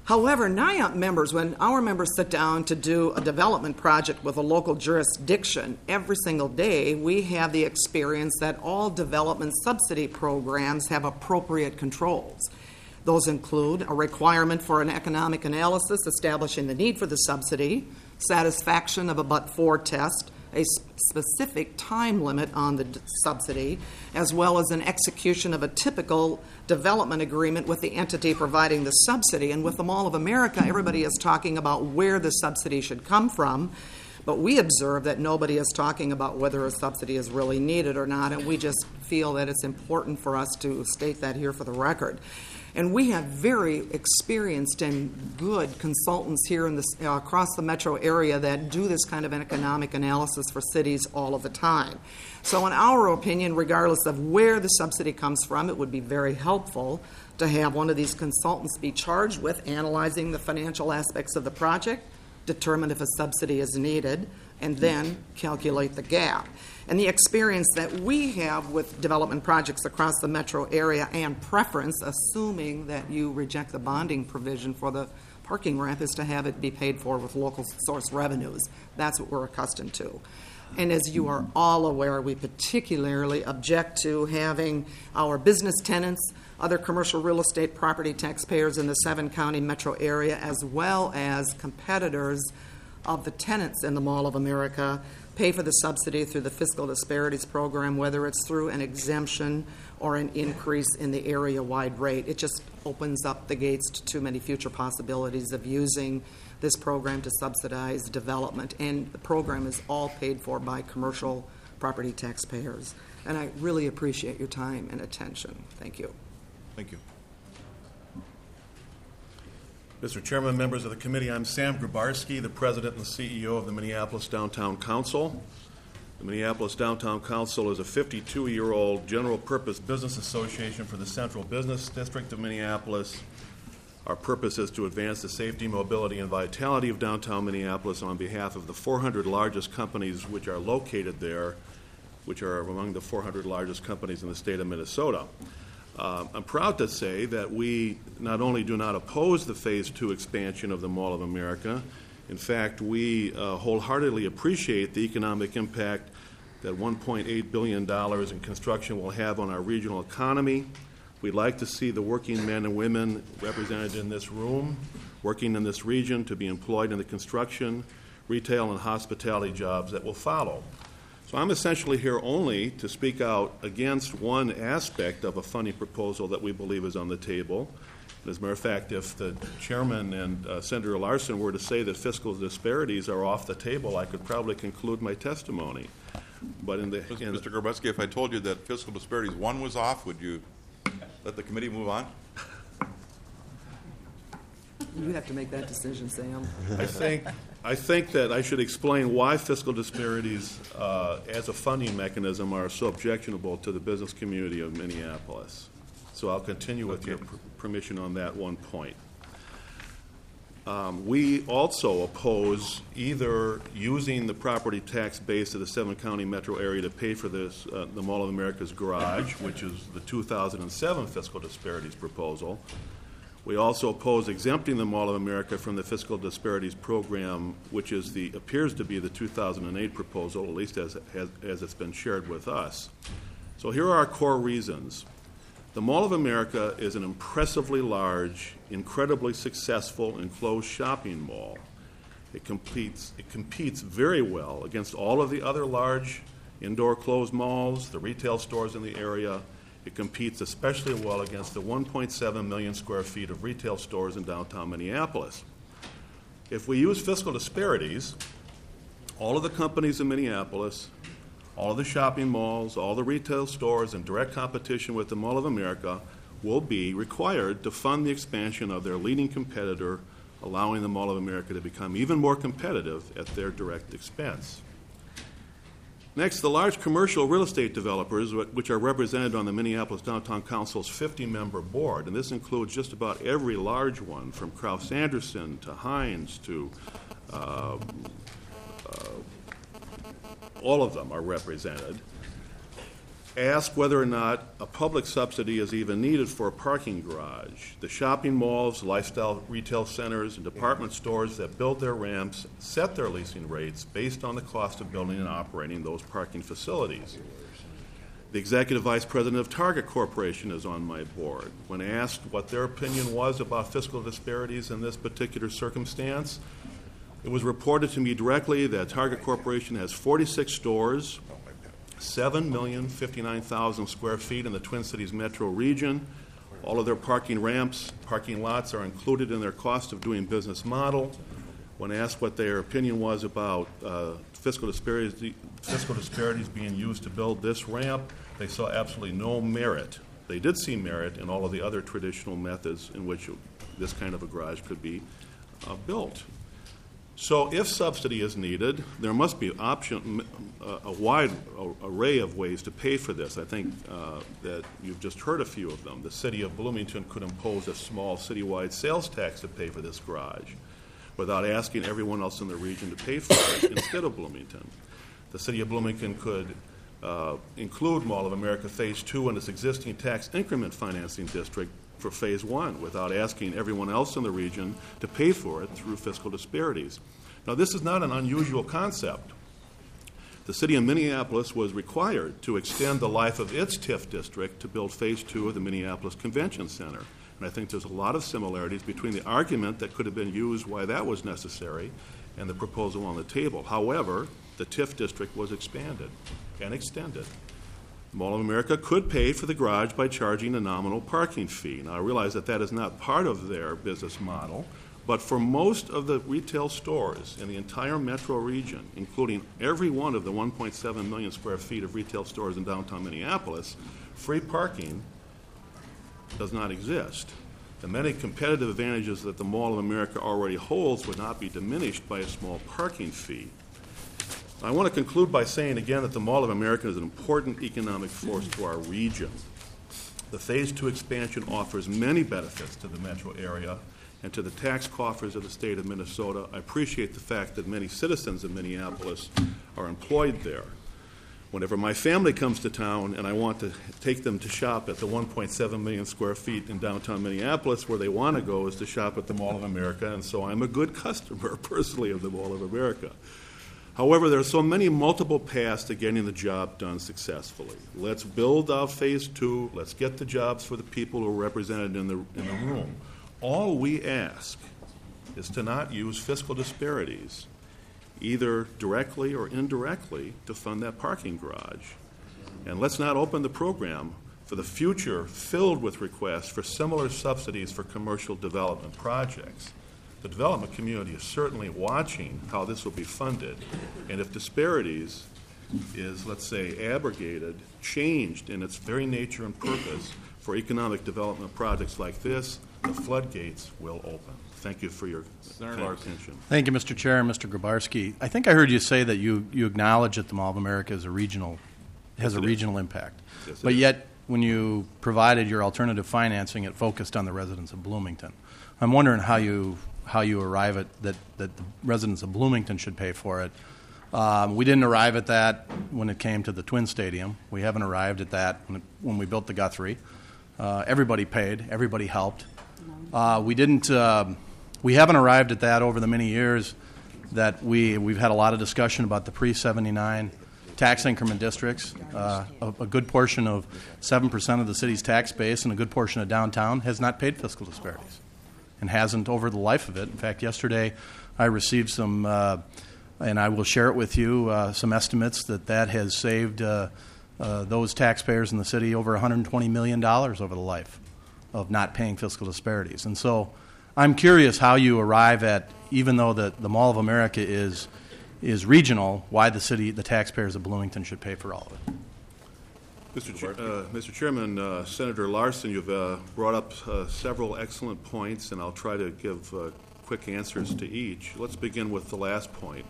However, N I A P members, when our members sit down to do a development project with a local jurisdiction, every single day we have the experience that all development subsidy programs have appropriate controls. Those include a requirement for an economic analysis establishing the need for the subsidy, satisfaction of a but-for test, a specific time limit on the d- subsidy, as well as an execution of a typical development agreement with the entity providing the subsidy. And with the Mall of America, everybody is talking about where the subsidy should come from, but we observe that nobody is talking about whether a subsidy is really needed or not, and we just feel that it's important for us to state that here for the record. And we have very experienced and good consultants here in this, uh, across the metro area that do this kind of an economic analysis for cities all of the time. So in our opinion, regardless of where the subsidy comes from, it would be very helpful to have one of these consultants be charged with analyzing the financial aspects of the project, determine if a subsidy is needed, and then calculate the gap. And the experience that we have with development projects across the metro area and preference, assuming that you reject the bonding provision for the parking ramp, is to have it be paid for with local source revenues. That's what we're accustomed to. And as you are all aware, we particularly object to having our business tenants, other commercial real estate property taxpayers in the seven-county metro area, as well as competitors of the tenants in the Mall of America, pay for the subsidy through the Fiscal Disparities Program, whether it's through an exemption or an increase in the area-wide rate. It just opens up the gates to too many future possibilities of using this program to subsidize development. And the program is all paid for by commercial property taxpayers. And I really appreciate your time and attention. Thank you. Thank you. Mister Chairman, members of the committee, I'm Sam Grabarski, the President and C E O of the Minneapolis Downtown Council. The Minneapolis Downtown Council is a fifty-two-year-old general-purpose business association for the Central Business District of Minneapolis. Our purpose is to advance the safety, mobility, and vitality of downtown Minneapolis on behalf of the four hundred largest companies which are located there, which are among the four hundred largest companies in the state of Minnesota. Uh, I'm proud to say that we not only do not oppose the Phase two expansion of the Mall of America, in fact, we uh, wholeheartedly appreciate the economic impact that one point eight billion dollars in construction will have on our regional economy. We'd like to see the working men and women represented in this room, working in this region, to be employed in the construction, retail, and hospitality jobs that will follow. So I'm essentially here only to speak out against one aspect of a funding proposal that we believe is on the table. And as a matter of fact, if the chairman and uh, Senator Larson were to say that fiscal disparities are off the table, I could probably conclude my testimony. But in the in Mister Grabarski, if I told you that fiscal disparities one was off, would you let the committee move on? You have to make that decision, Sam. I think I think that I should explain why fiscal disparities uh, as a funding mechanism are so objectionable to the business community of Minneapolis. So I'll continue with your per- permission on that one point. Um, we also oppose either using the property tax base of the seven-county metro area to pay for this, uh, the Mall of America's garage, which is the two thousand seven fiscal disparities proposal. We also oppose exempting the Mall of America from the fiscal disparities program, which is the appears to be the two thousand eight proposal, at least as, as, as it's been shared with us. So here are our core reasons. The Mall of America is an impressively large, incredibly successful enclosed shopping mall. It competes, it competes very well against all of the other large indoor closed malls, the retail stores in the area. It competes especially well against the one point seven million square feet of retail stores in downtown Minneapolis. If we use fiscal disparities, all of the companies in Minneapolis, all of the shopping malls, all the retail stores in direct competition with the Mall of America will be required to fund the expansion of their leading competitor, allowing the Mall of America to become even more competitive at their direct expense. Next, the large commercial real estate developers, which are represented on the Minneapolis Downtown Council's fifty-member board, and this includes just about every large one, from Kraus Anderson to Hines to uh, uh, all of them are represented. ask whether or not a public subsidy is even needed for a parking garage. The shopping malls, lifestyle retail centers, and department stores that build their ramps set their leasing rates based on the cost of building and operating those parking facilities. The executive vice president of Target Corporation is on my board. When asked what their opinion was about fiscal disparities in this particular circumstance, it was reported to me directly that Target Corporation has forty-six stores, seven million fifty-nine thousand square feet in the Twin Cities metro region. All of their parking ramps, parking lots are included in their cost of doing business model. When asked what their opinion was about uh, fiscal disparities, fiscal disparities being used to build this ramp, they saw absolutely no merit. They did see merit in all of the other traditional methods in which this kind of a garage could be uh, built. So if subsidy is needed, there must be option, uh, a wide array of ways to pay for this. I think uh, that you've just heard a few of them. The city of Bloomington could impose a small citywide sales tax to pay for this garage without asking everyone else in the region to pay for it instead of Bloomington. The city of Bloomington could uh, include Mall of America Phase Two in its existing tax increment financing district for Phase One without asking everyone else in the region to pay for it through fiscal disparities. Now, this is not an unusual concept. The city of Minneapolis was required to extend the life of its T I F district to build Phase Two of the Minneapolis Convention Center. And I think there's a lot of similarities between the argument that could have been used why that was necessary and the proposal on the table. However, the T I F district was expanded and extended. Mall of America could pay for the garage by charging a nominal parking fee. Now, I realize that that is not part of their business model, but for most of the retail stores in the entire metro region, including every one of the one point seven million square feet of retail stores in downtown Minneapolis, free parking does not exist. The many competitive advantages that the Mall of America already holds would not be diminished by a small parking fee. I want to conclude by saying again that the Mall of America is an important economic force to our region. The Phase Two expansion offers many benefits to the metro area and to the tax coffers of the state of Minnesota. I appreciate the fact that many citizens of Minneapolis are employed there. Whenever my family comes to town and I want to take them to shop at the one point seven million square feet in downtown Minneapolis, where they want to go is to shop at the Mall of America, and so I'm a good customer personally of the Mall of America. However, there are so many multiple paths to getting the job done successfully. Let's build out Phase Two. Let's get the jobs for the people who are represented in the, in the room. All we ask is to not use fiscal disparities, either directly or indirectly, to fund that parking garage. And let's not open the program for the future filled with requests for similar subsidies for commercial development projects. The development community is certainly watching how this will be funded, and if disparities is, let's say, abrogated, changed in its very nature and purpose for economic development projects like this, the floodgates will open. Thank you for your kind attention. Thank you, Mister Chair and Mister Grabarski. I think I heard you say that you, you acknowledge that the Mall of America is a regional, has Yes, a it regional is. impact. Yes, it but is. yet, when you provided your alternative financing, it focused on the residents of Bloomington. I'm wondering how you how you arrive at that, that the residents of Bloomington should pay for it. Um, we didn't arrive at that when it came to the Twin Stadium. We haven't arrived at that when, it, when we built the Guthrie. Uh, everybody paid. Everybody helped. Uh, we didn't. Um, we haven't arrived at that over the many years that we we've had a lot of discussion about the pre seventy-nine tax increment districts. Uh, a, a good portion of seven percent of the city's tax base and a good portion of downtown has not paid fiscal disparities, and hasn't over the life of it. In fact, yesterday I received some, uh, and I will share it with you, uh, some estimates that that has saved uh, uh, those taxpayers in the city over one hundred twenty million dollars over the life of not paying fiscal disparities. And so I'm curious how you arrive at, even though the, the Mall of America is is regional, why the city, the taxpayers of Bloomington should pay for all of it. Mister Chair, uh, Mister Chairman, uh, Senator Larson, you've uh, brought up uh, several excellent points, and I'll try to give uh, quick answers to each. Let's begin with the last point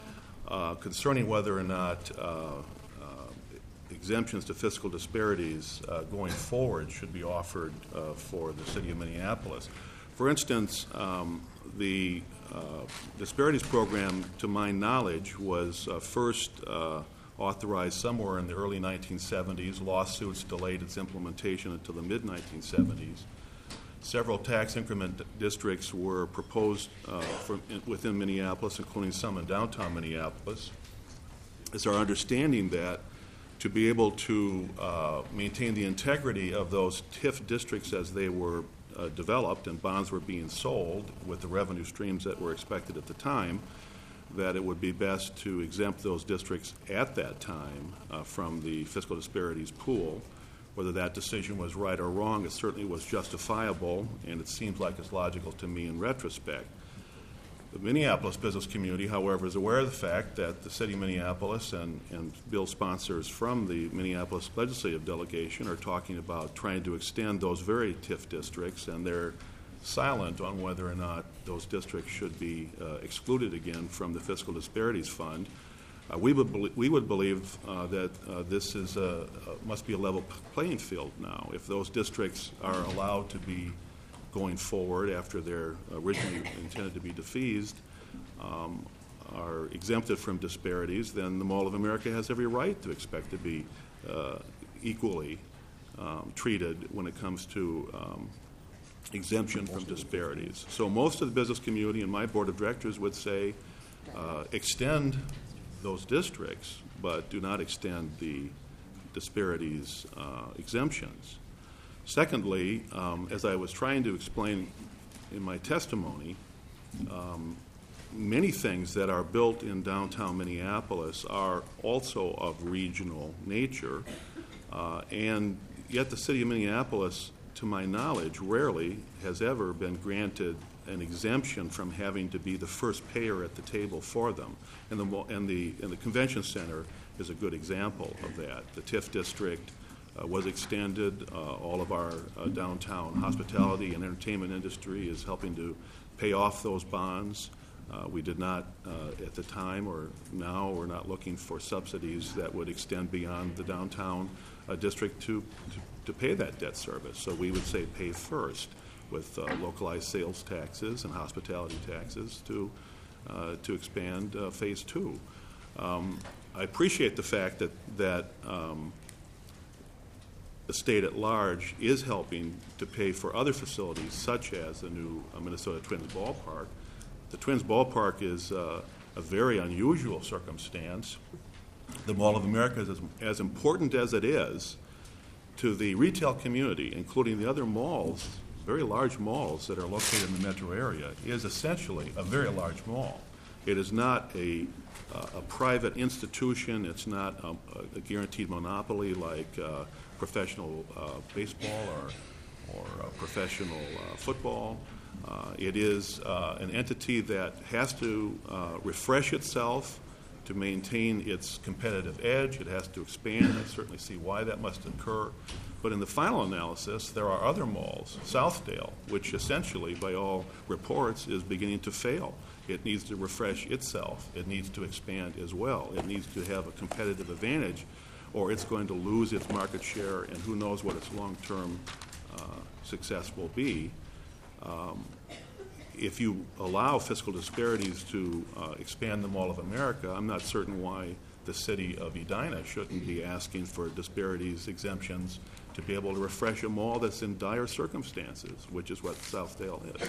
uh, concerning whether or not uh, uh, exemptions to fiscal disparities uh, going forward should be offered uh, for the city of Minneapolis. For instance, um, the uh, disparities program, to my knowledge, was uh, first uh, authorized somewhere in the early nineteen seventies. Lawsuits delayed its implementation until the mid nineteen seventies. Several tax increment districts were proposed uh, from, in, within Minneapolis, including some in downtown Minneapolis. It's our understanding that to be able to uh, maintain the integrity of those T I F districts as they were uh, developed and bonds were being sold with the revenue streams that were expected at the time, that it would be best to exempt those districts at that time uh, from the fiscal disparities pool. Whether that decision was right or wrong, it certainly was justifiable, and it seems like it's logical to me in retrospect. The Minneapolis business community, however, is aware of the fact that the city of Minneapolis and, and bill sponsors from the Minneapolis legislative delegation are talking about trying to extend those very T I F districts, and they're silent on whether or not those districts should be uh, excluded again from the Fiscal Disparities Fund. Uh, we would be- we would believe uh, that uh, this is a, a, must be a level playing field now. If those districts are allowed to be going forward after they're originally intended to be defeased, um, are exempted from disparities, then the Mall of America has every right to expect to be uh, equally um, treated when it comes to um, exemption from disparities. So most of the business community and my board of directors would say uh, extend those districts, but do not extend the disparities uh, exemptions. Secondly, um, as I was trying to explain in my testimony, um, many things that are built in downtown Minneapolis are also of regional nature, uh, and yet the city of Minneapolis, to my knowledge, rarely has ever been granted an exemption from having to be the first payer at the table for them. And the, and the, and the convention center is a good example of that. The T I F district uh, was extended. Uh, all of our uh, downtown hospitality and entertainment industry is helping to pay off those bonds. Uh, we did not, uh, at the time or now, we're not looking for subsidies that would extend beyond the downtown uh, district to, to, to pay that debt service. So we would say pay first with uh, localized sales taxes and hospitality taxes to uh, to expand uh, phase two. Um, I appreciate the fact that that um, the state at large is helping to pay for other facilities, such as the new uh, Minnesota Twins ballpark. The Twins ballpark is uh, a very unusual circumstance. The Mall of America is as, as important as it is to the retail community, including the other malls, very large malls that are located in the metro area, is essentially a very large mall. It is not a, uh, a private institution. It's not a, a guaranteed monopoly like uh, professional uh, baseball or, or uh, professional uh, football. Uh, it is uh, an entity that has to uh, refresh itself to maintain its competitive edge. It has to expand. I certainly see why that must occur. But in the final analysis, there are other malls, Southdale, which essentially, by all reports, is beginning to fail. It needs to refresh itself. It needs to expand as well. It needs to have a competitive advantage, or it's going to lose its market share, and who knows what its long-term uh, success will be. Um, if you allow fiscal disparities to uh, expand the Mall of America, I'm not certain why the city of Edina shouldn't be asking for disparities exemptions to be able to refresh a mall that's in dire circumstances, which is what Southdale is.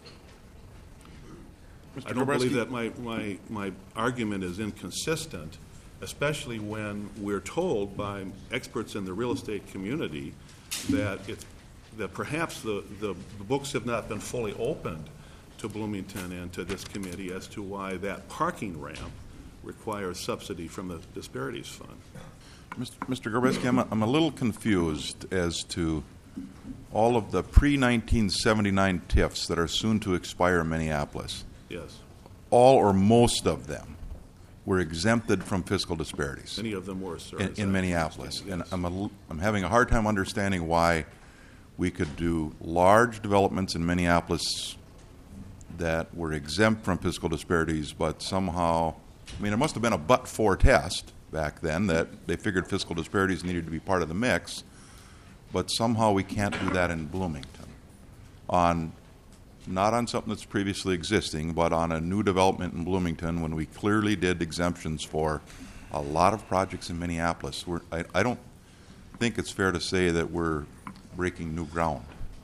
Mister I don't Grabowski? believe that my, my, my argument is inconsistent, especially when we're told by experts in the real estate community that it's that perhaps the, the, the books have not been fully opened to Bloomington and to this committee as to why that parking ramp requires subsidy from the Disparities Fund. Mister Grabowski, I'm a, I'm a little confused as to all of the pre nineteen seventy-nine T I Fs that are soon to expire in Minneapolis. Yes. All or most of them were exempted from fiscal disparities. Many of them were, sir. In, in Minneapolis. And I'm, a, I'm having a hard time understanding why we could do large developments in Minneapolis that were exempt from fiscal disparities, but somehow, I mean, there must have been a but-for test back then that they figured fiscal disparities needed to be part of the mix, but somehow we can't do that in Bloomington. On, not on something that's previously existing, but on a new development in Bloomington when we clearly did exemptions for a lot of projects in Minneapolis. We're, I, I don't think it's fair to say that we're breaking new ground.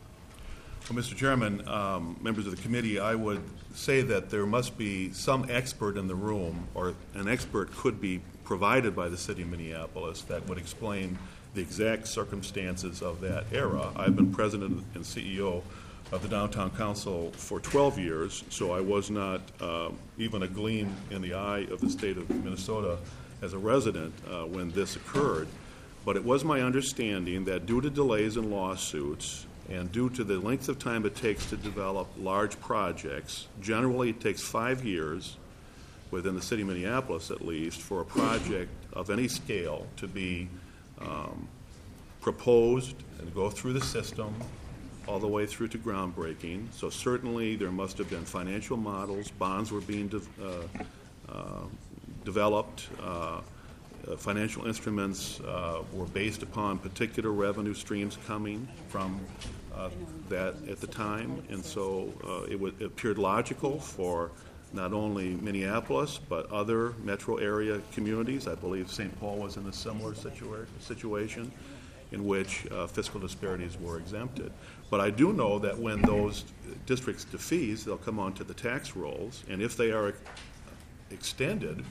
Well, Mister Chairman, um, members of the committee, I would say that there must be some expert in the room, or an expert could be provided by the city of Minneapolis that would explain the exact circumstances of that era. I've been president and C E O of the Downtown Council for twelve years, so I was not uh, even a gleam in the eye of the state of Minnesota as a resident uh, when this occurred. But it was my understanding that due to delays in lawsuits and due to the length of time it takes to develop large projects, generally it takes five years, within the city of Minneapolis at least, for a project of any scale to be um, proposed and go through the system all the way through to groundbreaking. So certainly there must have been financial models, bonds were being de- uh, uh, developed, uh, uh, financial instruments uh, were based upon particular revenue streams coming from uh, that at the time, and so uh, it, w- it appeared logical for not only Minneapolis but other metro area communities. I believe Saint Paul was in a similar situa- situation in which uh, fiscal disparities were exempted. But I do know that when those districts defease, they'll come onto the tax rolls, and if they are extended,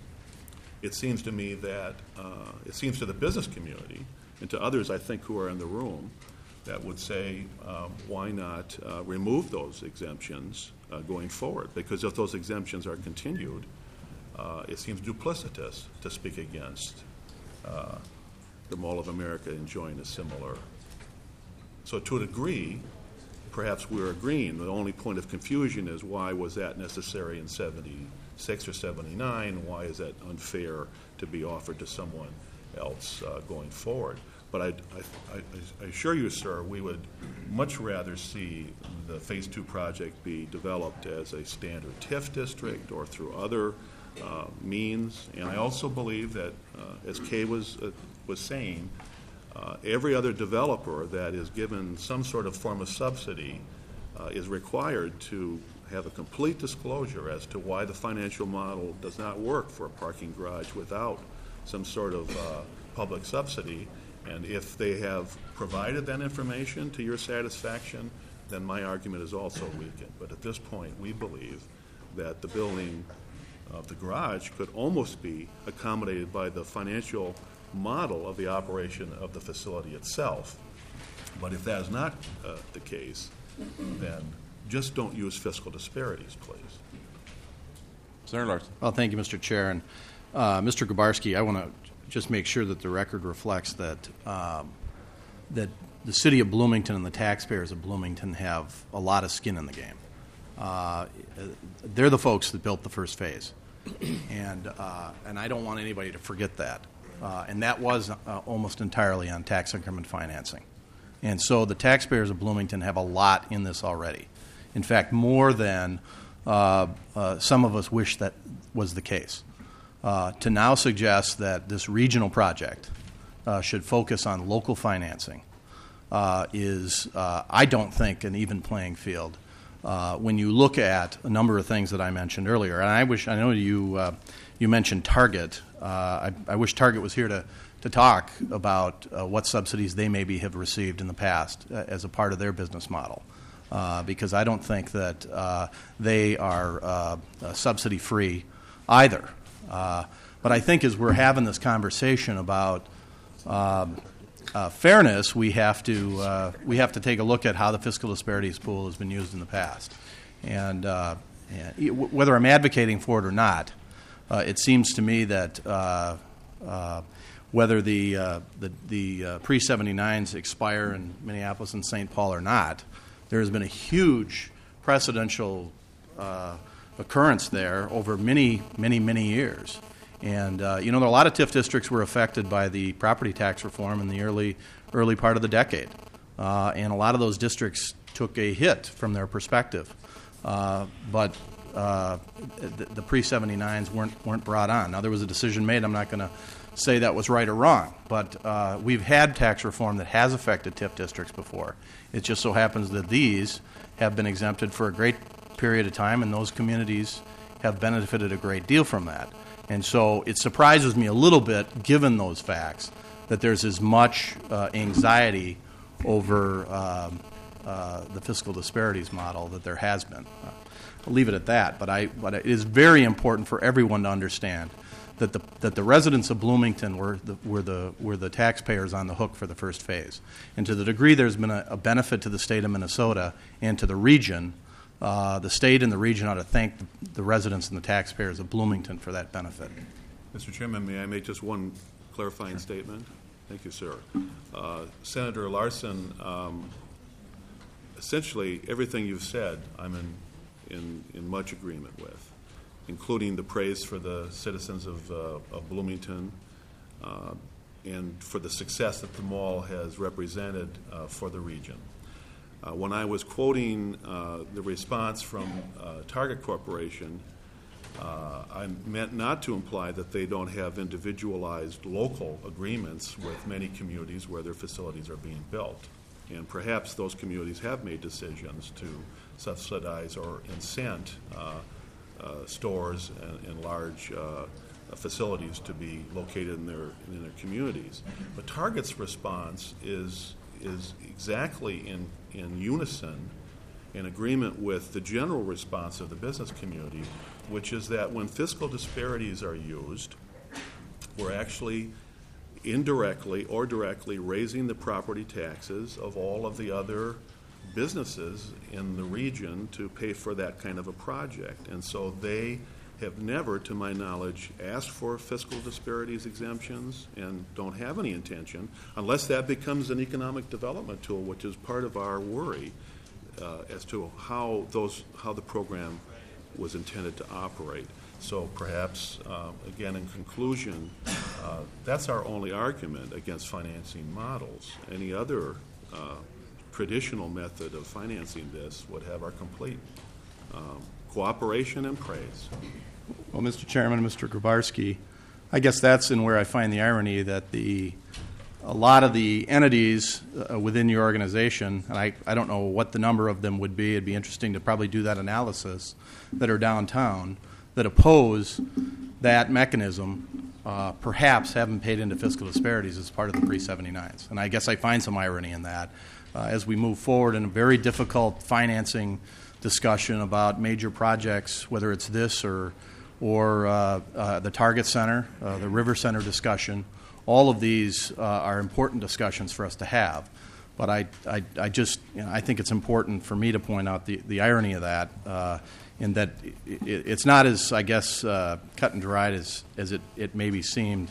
it seems to me that, uh, it seems to the business community, and to others I think who are in the room, that would say, um, why not uh, remove those exemptions uh, going forward? Because if those exemptions are continued, uh, it seems duplicitous to speak against uh, the Mall of America enjoying a similar. So to a degree, perhaps we're agreeing. The only point of confusion is why was that necessary in seventy-six or seventy-nine? Why is that unfair to be offered to someone else uh, going forward? But I, I, I, I assure you, sir, we would much rather see the Phase Two project be developed as a standard T I F district or through other uh, means. And I also believe that, uh, as Kay was uh, was saying, uh, every other developer that is given some sort of form of subsidy uh, is required to have a complete disclosure as to why the financial model does not work for a parking garage without some sort of uh, public subsidy. And if they have provided that information to your satisfaction, then my argument is also weakened. But at this point, we believe that the building of the garage could almost be accommodated by the financial model of the operation of the facility itself. But if that is not uh, the case, then just don't use fiscal disparities, please. Senator Larson. Well, thank you, Mister Chair. And uh, Mister Grabarski, I want to just make sure that the record reflects that um, that the city of Bloomington and the taxpayers of Bloomington have a lot of skin in the game. Uh, they're the folks that built the first phase, and uh, and I don't want anybody to forget that. Uh, and that was uh, almost entirely on tax increment financing. And so the taxpayers of Bloomington have a lot in this already. In fact, more than uh, uh, some of us wish that was the case. Uh, to now suggest that this regional project uh, should focus on local financing uh, is, uh, I don't think, an even playing field. Uh, when you look at a number of things that I mentioned earlier, and I wish I know you uh, you mentioned Target. Uh, I, I wish Target was here to to talk about uh, what subsidies they maybe have received in the past uh, as a part of their business model, uh, because I don't think that uh, they are uh, uh, subsidy free either. Uh, but I think as we're having this conversation about um, uh, fairness, we have to uh, we have to take a look at how the fiscal disparities pool has been used in the past, and, uh, and whether I'm advocating for it or not, uh, it seems to me that uh, uh, whether the uh, the, the uh, pre seventy-nines expire in Minneapolis and Saint Paul or not, there has been a huge precedential Uh, occurrence there over many, many, many years. And, uh, you know, there are a lot of T I F districts were affected by the property tax reform in the early early part of the decade. Uh, and a lot of those districts took a hit from their perspective. Uh, but uh, the, the pre seventy-nines weren't, weren't brought on. Now, there was a decision made. I'm not going to say that was right or wrong. But uh, we've had tax reform that has affected T I F districts before. It just so happens that these have been exempted for a great period of time, and those communities have benefited a great deal from that. And so it surprises me a little bit, given those facts, that there's as much uh, anxiety over um, uh, the fiscal disparities model that there has been. Uh, I'll leave it at that, but, I, but it is very important for everyone to understand that the, that the residents of Bloomington were the, were, the, were the taxpayers on the hook for the first phase. And to the degree there's been a, a benefit to the state of Minnesota and to the region, uh, the state and the region ought to thank the, the residents and the taxpayers of Bloomington for that benefit. Mister Chairman, may I make just one clarifying statement? Thank you, sir. Uh, Senator Larson, um, essentially everything you've said I'm in, in, in much agreement with, including the praise for the citizens of, uh, of Bloomington uh, and for the success that the mall has represented uh, for the region. Uh, when I was quoting uh, the response from uh, Target Corporation, uh, I meant not to imply that they don't have individualized local agreements with many communities where their facilities are being built. And perhaps those communities have made decisions to subsidize or incent uh, uh, stores and, and large uh, facilities to be located in their, in their communities. But Target's response is, is exactly in, in unison, in agreement with the general response of the business community, which is that when fiscal disparities are used, we're actually indirectly or directly raising the property taxes of all of the other businesses in the region to pay for that kind of a project. And so they have never, to my knowledge, asked for fiscal disparities exemptions and don't have any intention, unless that becomes an economic development tool, which is part of our worry uh, as to how those how the program was intended to operate. So perhaps, uh, again, in conclusion, uh, that's our only argument against financing models. Any other uh, traditional method of financing this would have our complete um, cooperation and praise. Well, Mister Chairman, Mister Grabarski, I guess that's in where I find the irony that the a lot of the entities uh, within your organization, and I, I don't know what the number of them would be, it'd be interesting to probably do that analysis, that are downtown, that oppose that mechanism, uh, perhaps haven't paid into fiscal disparities as part of the pre seventy-nines. And I guess I find some irony in that uh, as we move forward in a very difficult financing discussion about major projects, whether it's this or or uh, uh, the Target Center, uh, the River Center discussion. All of these uh, are important discussions for us to have. But I, I, I just, you know, I think it's important for me to point out the, the irony of that, uh, in that it, it, it's not as, I guess, uh, cut and dried as, as it, it maybe seemed,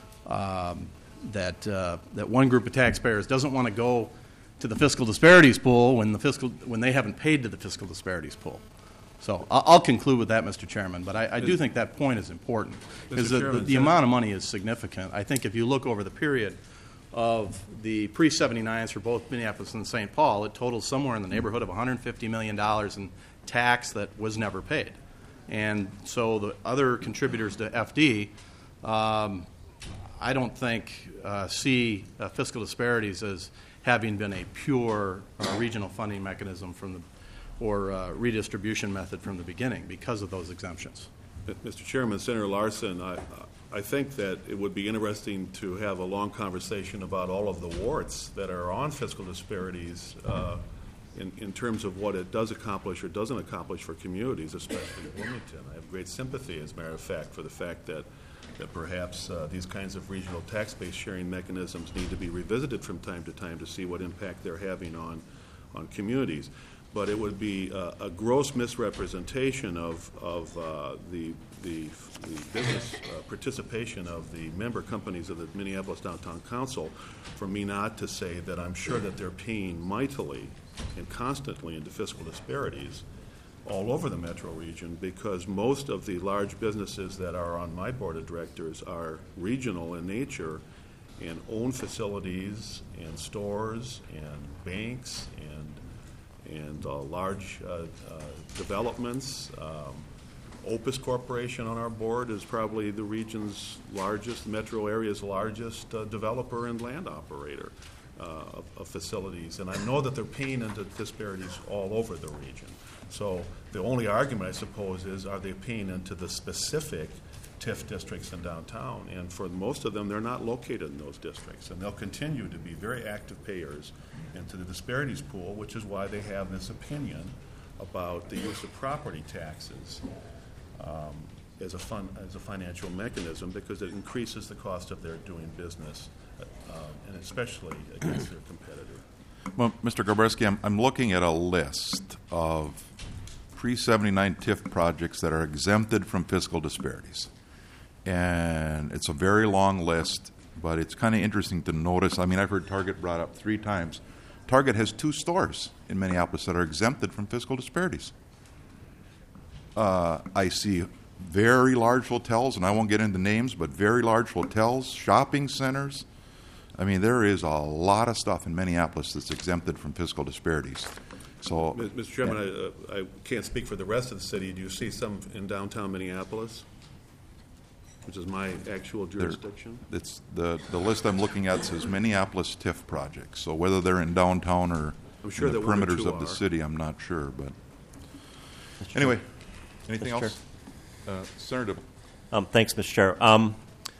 um, that, uh, that one group of taxpayers doesn't want to go to the fiscal disparities pool when the fiscal when they haven't paid to the fiscal disparities pool. So I'll, I'll conclude with that, Mister Chairman. But I, I do think that point is important because the, the, the amount of money is significant. I think if you look over the period of the pre seventy-nines for both Minneapolis and Saint Paul, it totals somewhere in the neighborhood of one hundred fifty million dollars in tax that was never paid. And so the other contributors to F D, um, I don't think uh, see uh, fiscal disparities as having been a pure uh, regional funding mechanism from the or uh, redistribution method from the beginning because of those exemptions. Mister Chairman, Senator Larson, I, I think that it would be interesting to have a long conversation about all of the warts that are on fiscal disparities uh, in, in terms of what it does accomplish or doesn't accomplish for communities, especially in Bloomington. I have great sympathy, as a matter of fact, for the fact that that perhaps uh, these kinds of regional tax-based sharing mechanisms need to be revisited from time to time to see what impact they're having on, on communities. But it would be uh, a gross misrepresentation of, of uh, the, the, the business uh, participation of the member companies of the Minneapolis Downtown Council for me not to say that I'm sure that they're paying mightily and constantly into fiscal disparities all over the metro region, because most of the large businesses that are on my board of directors are regional in nature and own facilities and stores and banks and and uh, large uh, uh, developments. Um, Opus Corporation on our board is probably the region's largest, the metro area's largest uh, developer and land operator uh, of, of facilities. And I know that they're paying into disparities all over the region. So the only argument, I suppose, is are they paying into the specific TIF districts in downtown. And for most of them, they're not located in those districts. And they'll continue to be very active payers into the disparities pool, which is why they have this opinion about the use of property taxes um, as a fun, as a financial mechanism, because it increases the cost of their doing business, uh, and especially against their competitor. Well, Mister Gabreski, I'm, I'm looking at a list of pre seventy-nine TIF projects that are exempted from fiscal disparities. And it's a very long list, but it's kind of interesting to notice. I mean, I've heard Target brought up three times. Target has two stores in Minneapolis that are exempted from fiscal disparities. Uh, I see very large hotels, and I won't get into names, but very large hotels, shopping centers. I mean, there is a lot of stuff in Minneapolis that's exempted from fiscal disparities. So, Mister Chairman, I, uh, I can't speak for the rest of the city. Do you see some in downtown Minneapolis, which is my actual jurisdiction? There, it's the, the list I'm looking at says Minneapolis TIF projects. So whether they're in downtown or I'm sure in the that one or perimeters two of the are. city, I'm not sure. But anyway, anything Mister else? Uh, Senator Dibble. Um, thanks, Mister Chair. Um,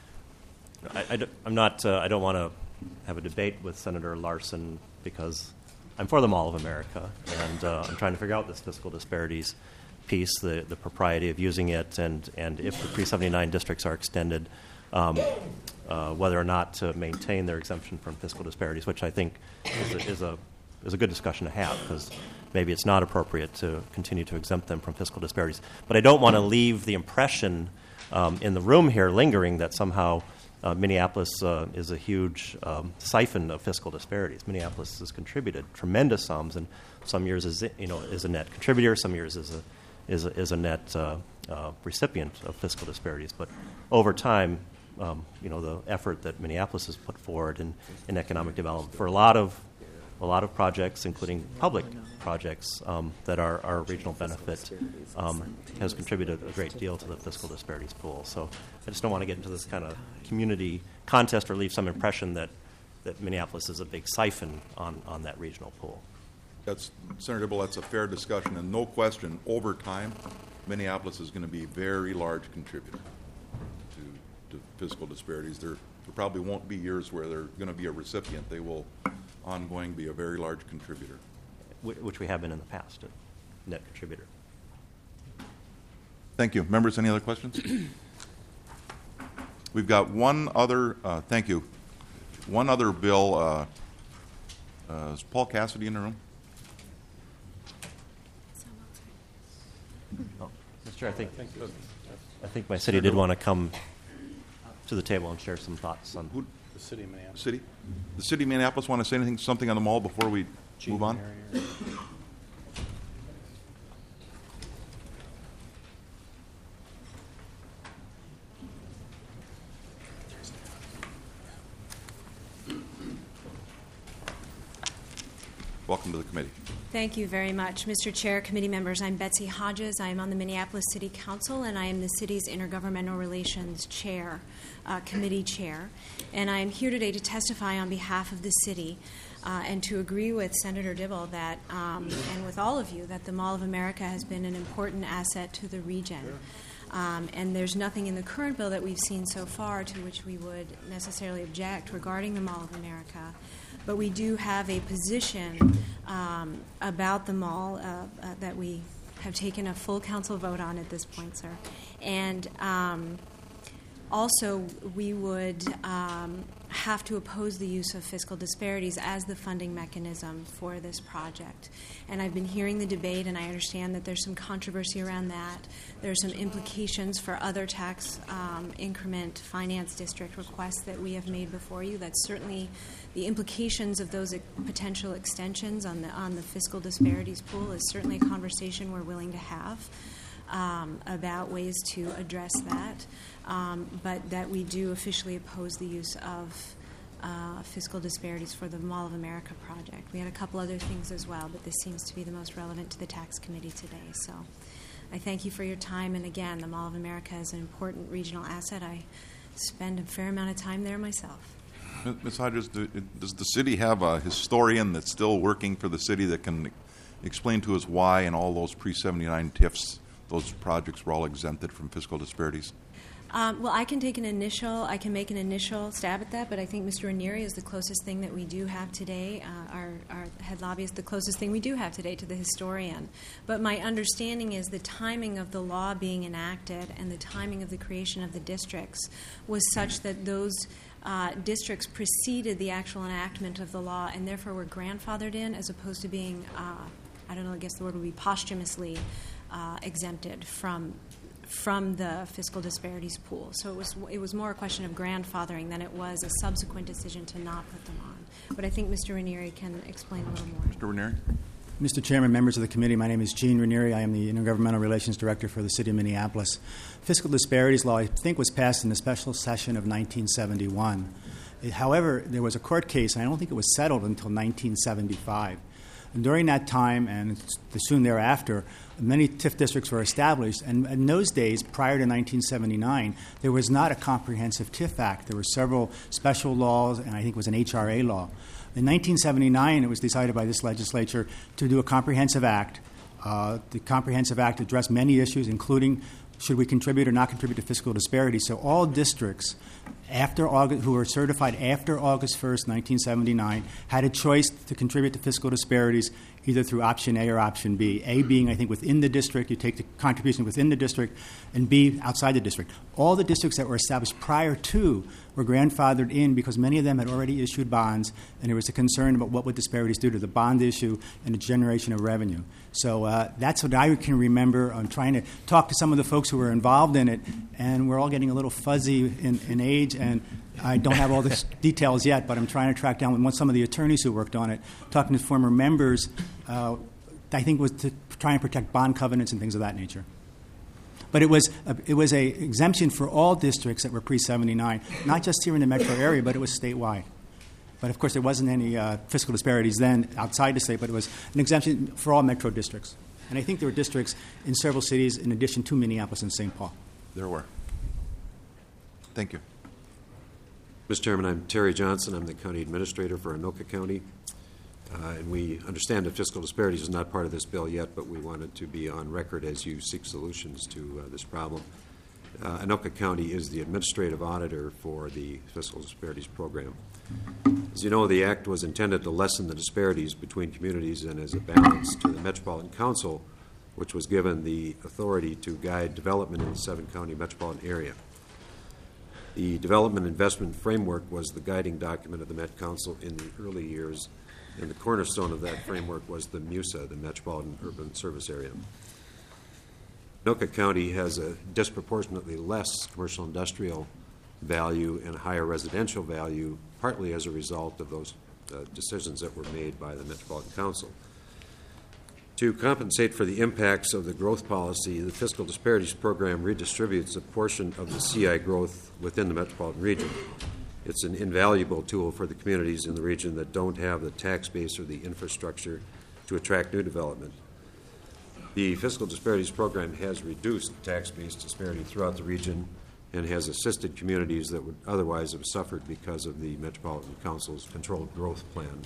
I, I, I'm not. Uh, I don't want to have a debate with Senator Larson because I'm for the Mall of America, and uh, I'm trying to figure out this fiscal disparities piece, the, the propriety of using it, and, and if the pre seventy-nine districts are extended, um, uh, whether or not to maintain their exemption from fiscal disparities, which I think is a, is a, is a good discussion to have, because maybe it's not appropriate to continue to exempt them from fiscal disparities. But I don't want to leave the impression um, in the room here lingering that somehow uh, Minneapolis uh, is a huge um, siphon of fiscal disparities. Minneapolis has contributed tremendous sums, and some years is you know is a net contributor, some years is a is a, is a net uh, uh, recipient of fiscal disparities. But over time, um, you know, the effort that Minneapolis has put forward in, in economic development for a lot of a lot of projects, including public projects um, that are, are regional benefit, um, has contributed a great deal to the fiscal disparities pool. So I just don't want to get into this kind of community contest or leave some impression that, that Minneapolis is a big siphon on, on that regional pool. That's, Senator Dibble, that's a fair discussion, and no question, over time, Minneapolis is going to be a very large contributor to, to fiscal disparities. There, there probably won't be years where they're going to be a recipient. They will ongoing be a very large contributor. Which we have been in the past, a net contributor. Thank you. Members, any other questions? We've got one other, uh, thank you, one other bill. Uh, uh, is Paul Cassidy in the room? Oh, Mister Chair, I think, I think my city did want to come to the table and share some thoughts on Who? The city of Minneapolis. City? The city of Minneapolis want to say anything, something on the mall before we Gene move on? Harrier. Welcome to the committee. Thank you very much. Mister Chair, committee members, I'm Betsy Hodges. I am on the Minneapolis City Council, and I am the city's Intergovernmental Relations Chair, uh, Committee Chair. And I am here today to testify on behalf of the city uh, and to agree with Senator Dibble that, um, and with all of you, that the Mall of America has been an important asset to the region. Um, and there's nothing in the current bill that we've seen so far to which we would necessarily object regarding the Mall of America. But we do have a position um, about the mall uh, uh, that we have taken a full council vote on at this point, sir. And um, also, we would um, have to oppose the use of fiscal disparities as the funding mechanism for this project. And I've been hearing the debate, and I understand that there's some controversy around that. There's some implications for other tax um, increment finance district requests that we have made before you. That's certainly the implications of those potential extensions on the on the fiscal disparities pool is certainly a conversation we're willing to have um, about ways to address that. Um, but that we do officially oppose the use of uh, fiscal disparities for the Mall of America project. We had a couple other things as well, but this seems to be the most relevant to the tax committee today. So I thank you for your time. And again, the Mall of America is an important regional asset. I spend a fair amount of time there myself. Miz Hodges, do, does the city have a historian that's still working for the city that can explain to us why in all those pre seventy-nine TIFs those projects were all exempted from fiscal disparities? Um, well, I can take an initial, I can make an initial stab at that, but I think Mister Ranieri is the closest thing that we do have today. Uh, our, our head lobbyist, the closest thing we do have today to the historian. But my understanding is the timing of the law being enacted and the timing of the creation of the districts was such that those uh, districts preceded the actual enactment of the law and therefore were grandfathered in as opposed to being, uh, I don't know, I guess the word would be posthumously uh, exempted from from the fiscal disparities pool. So it was it was more a question of grandfathering than it was a subsequent decision to not put them on. But I think Mister Ranieri can explain a little more. Mister Ranieri? Mister Chairman, members of the committee, my name is Gene Ranieri. I am the Intergovernmental Relations Director for the City of Minneapolis. Fiscal disparities law, I think, was passed in the special session of nineteen seventy-one. It, however, there was a court case, and I don't think it was settled until nineteen seventy-five. And during that time, and soon thereafter, many T I F districts were established. And in those days, prior to nineteen seventy-nine, there was not a comprehensive T I F Act. There were several special laws, and I think it was an H R A law. In nineteen seventy-nine, it was decided by this legislature to do a comprehensive act. Uh, the comprehensive act addressed many issues, including should we contribute or not contribute to fiscal disparities. So all districts after August, who were certified after August first, nineteen seventy-nine, had a choice to contribute to fiscal disparities either through option A or option B. A being, I think, within the district, you take the contribution within the district, and B, outside the district. All the districts that were established prior to were grandfathered in because many of them had already issued bonds, and there was a concern about what would disparities do to the bond issue and the generation of revenue. So uh, that's what I can remember. I'm trying to talk to some of the folks who were involved in it, and we're all getting a little fuzzy in, in age, and I don't have all the details yet, but I'm trying to track down some of the attorneys who worked on it, talking to former members, uh, I think was to try and protect bond covenants and things of that nature. But it was a, it was a exemption for all districts that were pre seventy-nine, not just here in the metro area, but it was statewide. But, of course, there wasn't any uh, fiscal disparities then outside the state, but it was an exemption for all metro districts. And I think there were districts in several cities in addition to Minneapolis and Saint Paul. There were. Thank you. Mister Chairman, I'm Terry Johnson. I'm the county administrator for Anoka County. Uh, and we understand that fiscal disparities is not part of this bill yet, but we wanted to be on record as you seek solutions to uh, this problem. Uh, Anoka County is the administrative auditor for the fiscal disparities program. As you know, the act was intended to lessen the disparities between communities and as a balance to the Metropolitan Council, which was given the authority to guide development in the seven-county metropolitan area. The Development Investment Framework was the guiding document of the Met Council in the early years, and the cornerstone of that framework was the MUSA, the Metropolitan Urban Service Area. Anoka County has a disproportionately less commercial industrial value and higher residential value, partly as a result of those uh, decisions that were made by the Metropolitan Council. To compensate for the impacts of the growth policy, the Fiscal Disparities Program redistributes a portion of the C I growth within the metropolitan region. It's an invaluable tool for the communities in the region that don't have the tax base or the infrastructure to attract new development. The Fiscal Disparities Program has reduced tax-based disparity throughout the region and has assisted communities that would otherwise have suffered because of the Metropolitan Council's controlled growth plan.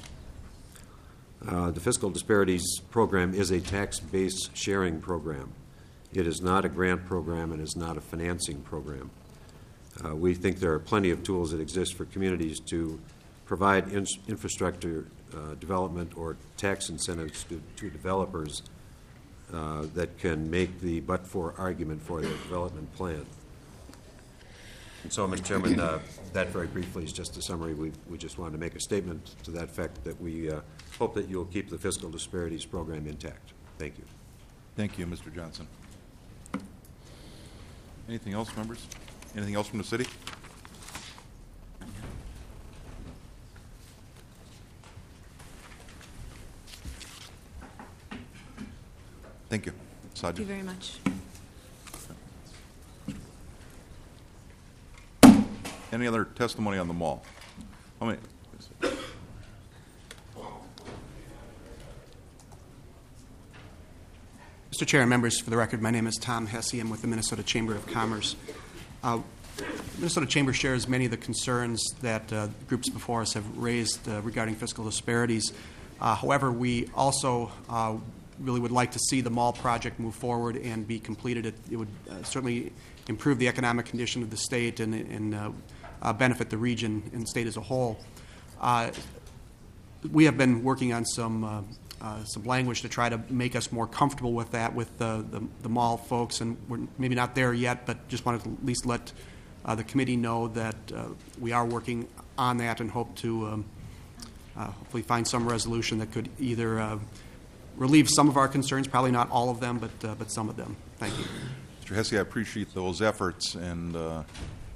Uh, the Fiscal Disparities Program is a tax-based sharing program. It is not a grant program and is not a financing program. Uh, we think there are plenty of tools that exist for communities to provide in- infrastructure uh, development or tax incentives to, to developers uh, that can make the but-for argument for their development plan. And so, Mister Chairman, uh, that very briefly is just a summary. We, we just wanted to make a statement to that fact that we uh, hope that you'll keep the Fiscal Disparities Program intact. Thank you. Thank you, Mister Johnson. Anything else, members? Anything else from the city? Thank you. Thank you very much. Any other testimony on the mall? How many? Mister Chair and members, for the record, my name is Tom Hesse. I'm with the Minnesota Chamber of Commerce. Uh, Minnesota Chamber shares many of the concerns that uh, groups before us have raised uh, regarding fiscal disparities. Uh, however, we also uh, really would like to see the mall project move forward and be completed. It, it would uh, certainly improve the economic condition of the state and, and uh, uh, benefit the region and state as a whole. Uh, we have been working on some uh, uh, some language to try to make us more comfortable with that with uh, the, the mall folks, and we're maybe not there yet, but just wanted to at least let uh, the committee know that uh, we are working on that and hope to um, uh, hopefully find some resolution that could either uh, relieve some of our concerns, probably not all of them, but uh, but some of them. Thank you. Mister Hesse, I appreciate those efforts, and uh,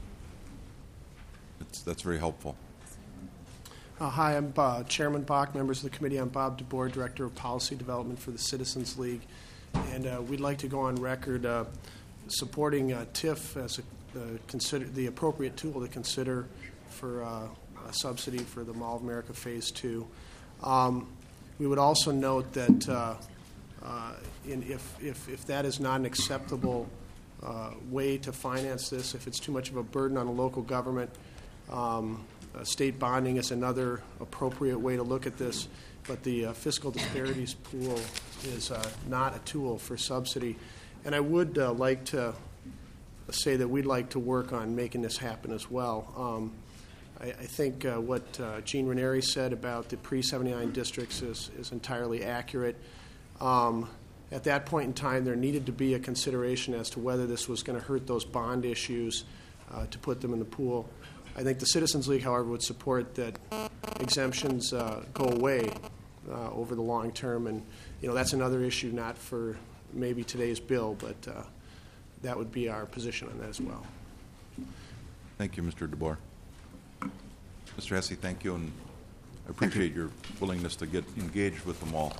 it's, that's very helpful. Uh, hi, I'm uh, Chairman Bach, members of the committee. I'm Bob DeBoer, Director of Policy Development for the Citizens League, and uh, we'd like to go on record uh, supporting uh, T I F as a, uh, consider the appropriate tool to consider for uh, a subsidy for the Mall of America Phase Two. Um, we would also note that uh, uh, in, if, if if that is not an acceptable uh, way to finance this, if it's too much of a burden on a local government. Um, Uh, state bonding is another appropriate way to look at this, but the uh, fiscal disparities pool is uh, not a tool for subsidy. And I would uh, like to say that we'd like to work on making this happen as well. Um, I, I think uh, what uh, Gene Ranieri said about the pre seventy-nine districts is, is entirely accurate. Um, at that point in time, there needed to be a consideration as to whether this was going to hurt those bond issues uh, to put them in the pool. I think the Citizens League, however, would support that exemptions uh, go away uh, over the long term, and you know that's another issue, not for maybe today's bill, but uh, that would be our position on that as well. Thank you, Mister DeBoer. Mister Hesse, thank you, and I appreciate your willingness to get engaged with them all.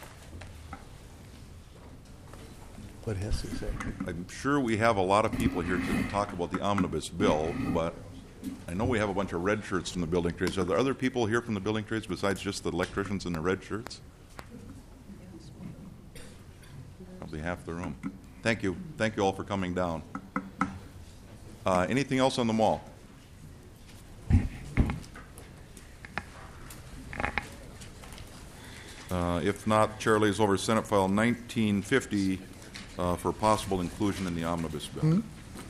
What Hesse say? I'm sure we have a lot of people here to talk about the omnibus bill, but I know we have a bunch of red shirts from the building trades. Are there other people here from the building trades besides just the electricians in the red shirts? Probably half the room. Thank you. Thank you all for coming down. Uh, anything else on the mall? Uh, if not, Chair lays over Senate File nineteen fifty uh, for possible inclusion in the omnibus bill. Mm-hmm.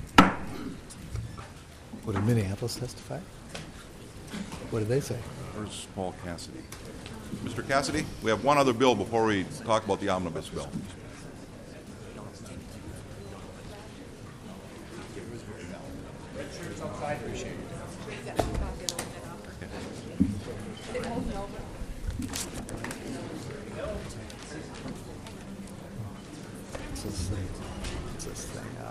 What did Minneapolis testify? What did they say? Where's Paul Cassidy? Mister Cassidy, we have one other bill before we talk about the omnibus bill. What's this thing? What's this thing? Uh,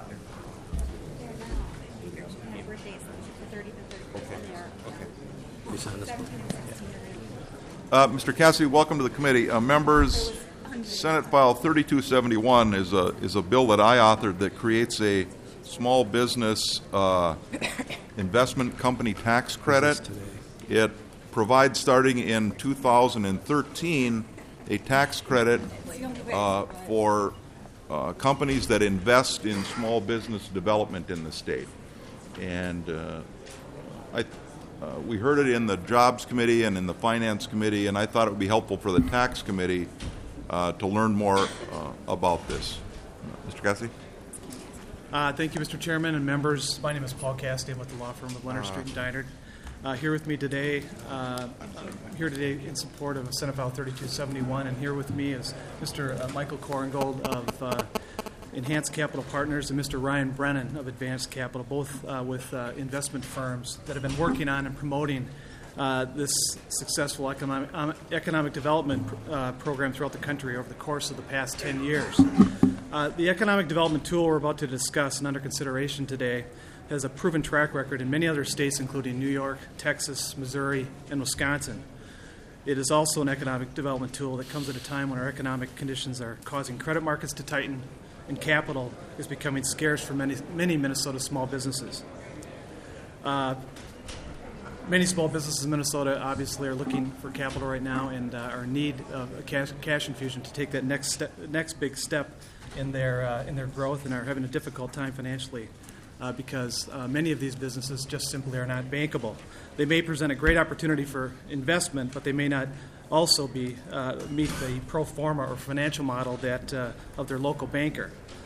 Uh, Mister Cassidy, welcome to the committee. Uh, members, Senate File thirty-two seventy-one is a is a bill that I authored that creates a small business uh, investment company tax credit. It provides, starting in two thousand thirteen, a tax credit uh, for uh, companies that invest in small business development in the state. And uh, I. Uh, we heard it in the Jobs Committee and in the Finance Committee, and I thought it would be helpful for the Tax Committee uh, to learn more uh, about this. Uh, Mister Cassidy? Uh, thank you, Mister Chairman and members. My name is Paul Cassidy. I'm with the law firm of Leonard Street and Deinard. Uh, here with me today, uh, I'm here today in support of Senate File thirty-two seventy-one, and here with me is Mister Uh, Michael Korengold of uh, Enhanced Capital Partners and Mister Ryan Brennan of Advanced Capital, both uh, with uh, investment firms that have been working on and promoting uh, this successful economic, um, economic development uh, program throughout the country over the course of the past ten years. Uh, the economic development tool we're about to discuss and under consideration today has a proven track record in many other states, including New York, Texas, Missouri, and Wisconsin. It is also an economic development tool that comes at a time when our economic conditions are causing credit markets to tighten and capital is becoming scarce for many, many Minnesota small businesses. Uh, many small businesses in Minnesota obviously are looking for capital right now and uh, are in need of a cash, cash infusion to take that next step, next big step in their uh, in their growth, and are having a difficult time financially uh, because uh, many of these businesses just simply are not bankable. They may present a great opportunity for investment, but they may not also be uh, meet the pro forma or financial model that uh, of their local banker.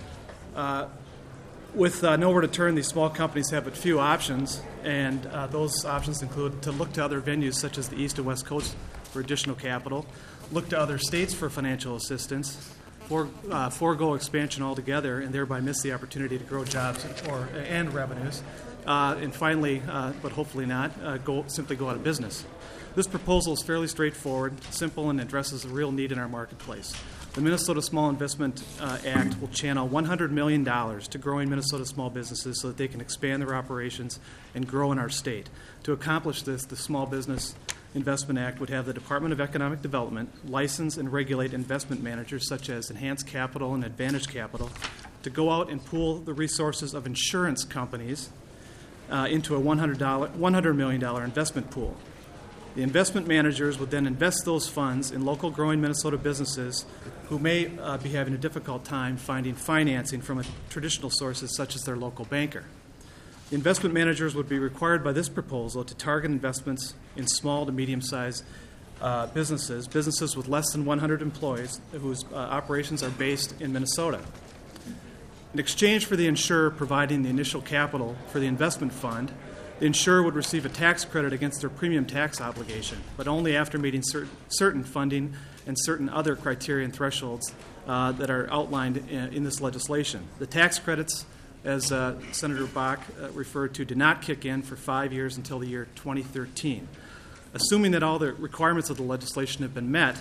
Uh, with uh, nowhere to turn, these small companies have a few options, and uh, those options include to look to other venues such as the East and West Coast for additional capital, look to other states for financial assistance, for, uh, forego expansion altogether, and thereby miss the opportunity to grow jobs or and revenues, uh, and finally, uh, but hopefully not, uh, go simply go out of business. This proposal is fairly straightforward, simple, and addresses a real need in our marketplace. The Minnesota Small Investment uh, Act will channel one hundred million dollars to growing Minnesota small businesses so that they can expand their operations and grow in our state. To accomplish this, the Small Business Investment Act would have the Department of Economic Development license and regulate investment managers such as Enhanced Capital and Advantage Capital to go out and pool the resources of insurance companies uh, into a one hundred million dollars investment pool. The investment managers would then invest those funds in local growing Minnesota businesses who may uh, be having a difficult time finding financing from a traditional sources such as their local banker. The investment managers would be required by this proposal to target investments in small to medium-sized uh, businesses, businesses with less than one hundred employees whose uh, operations are based in Minnesota. In exchange for the insurer providing the initial capital for the investment fund, the insurer would receive a tax credit against their premium tax obligation, but only after meeting cer- certain funding and certain other criteria and thresholds uh, that are outlined in, in this legislation. The tax credits, as uh, Senator Bach uh, referred to, did not kick in for five years until the year twenty thirteen. Assuming that all the requirements of the legislation have been met,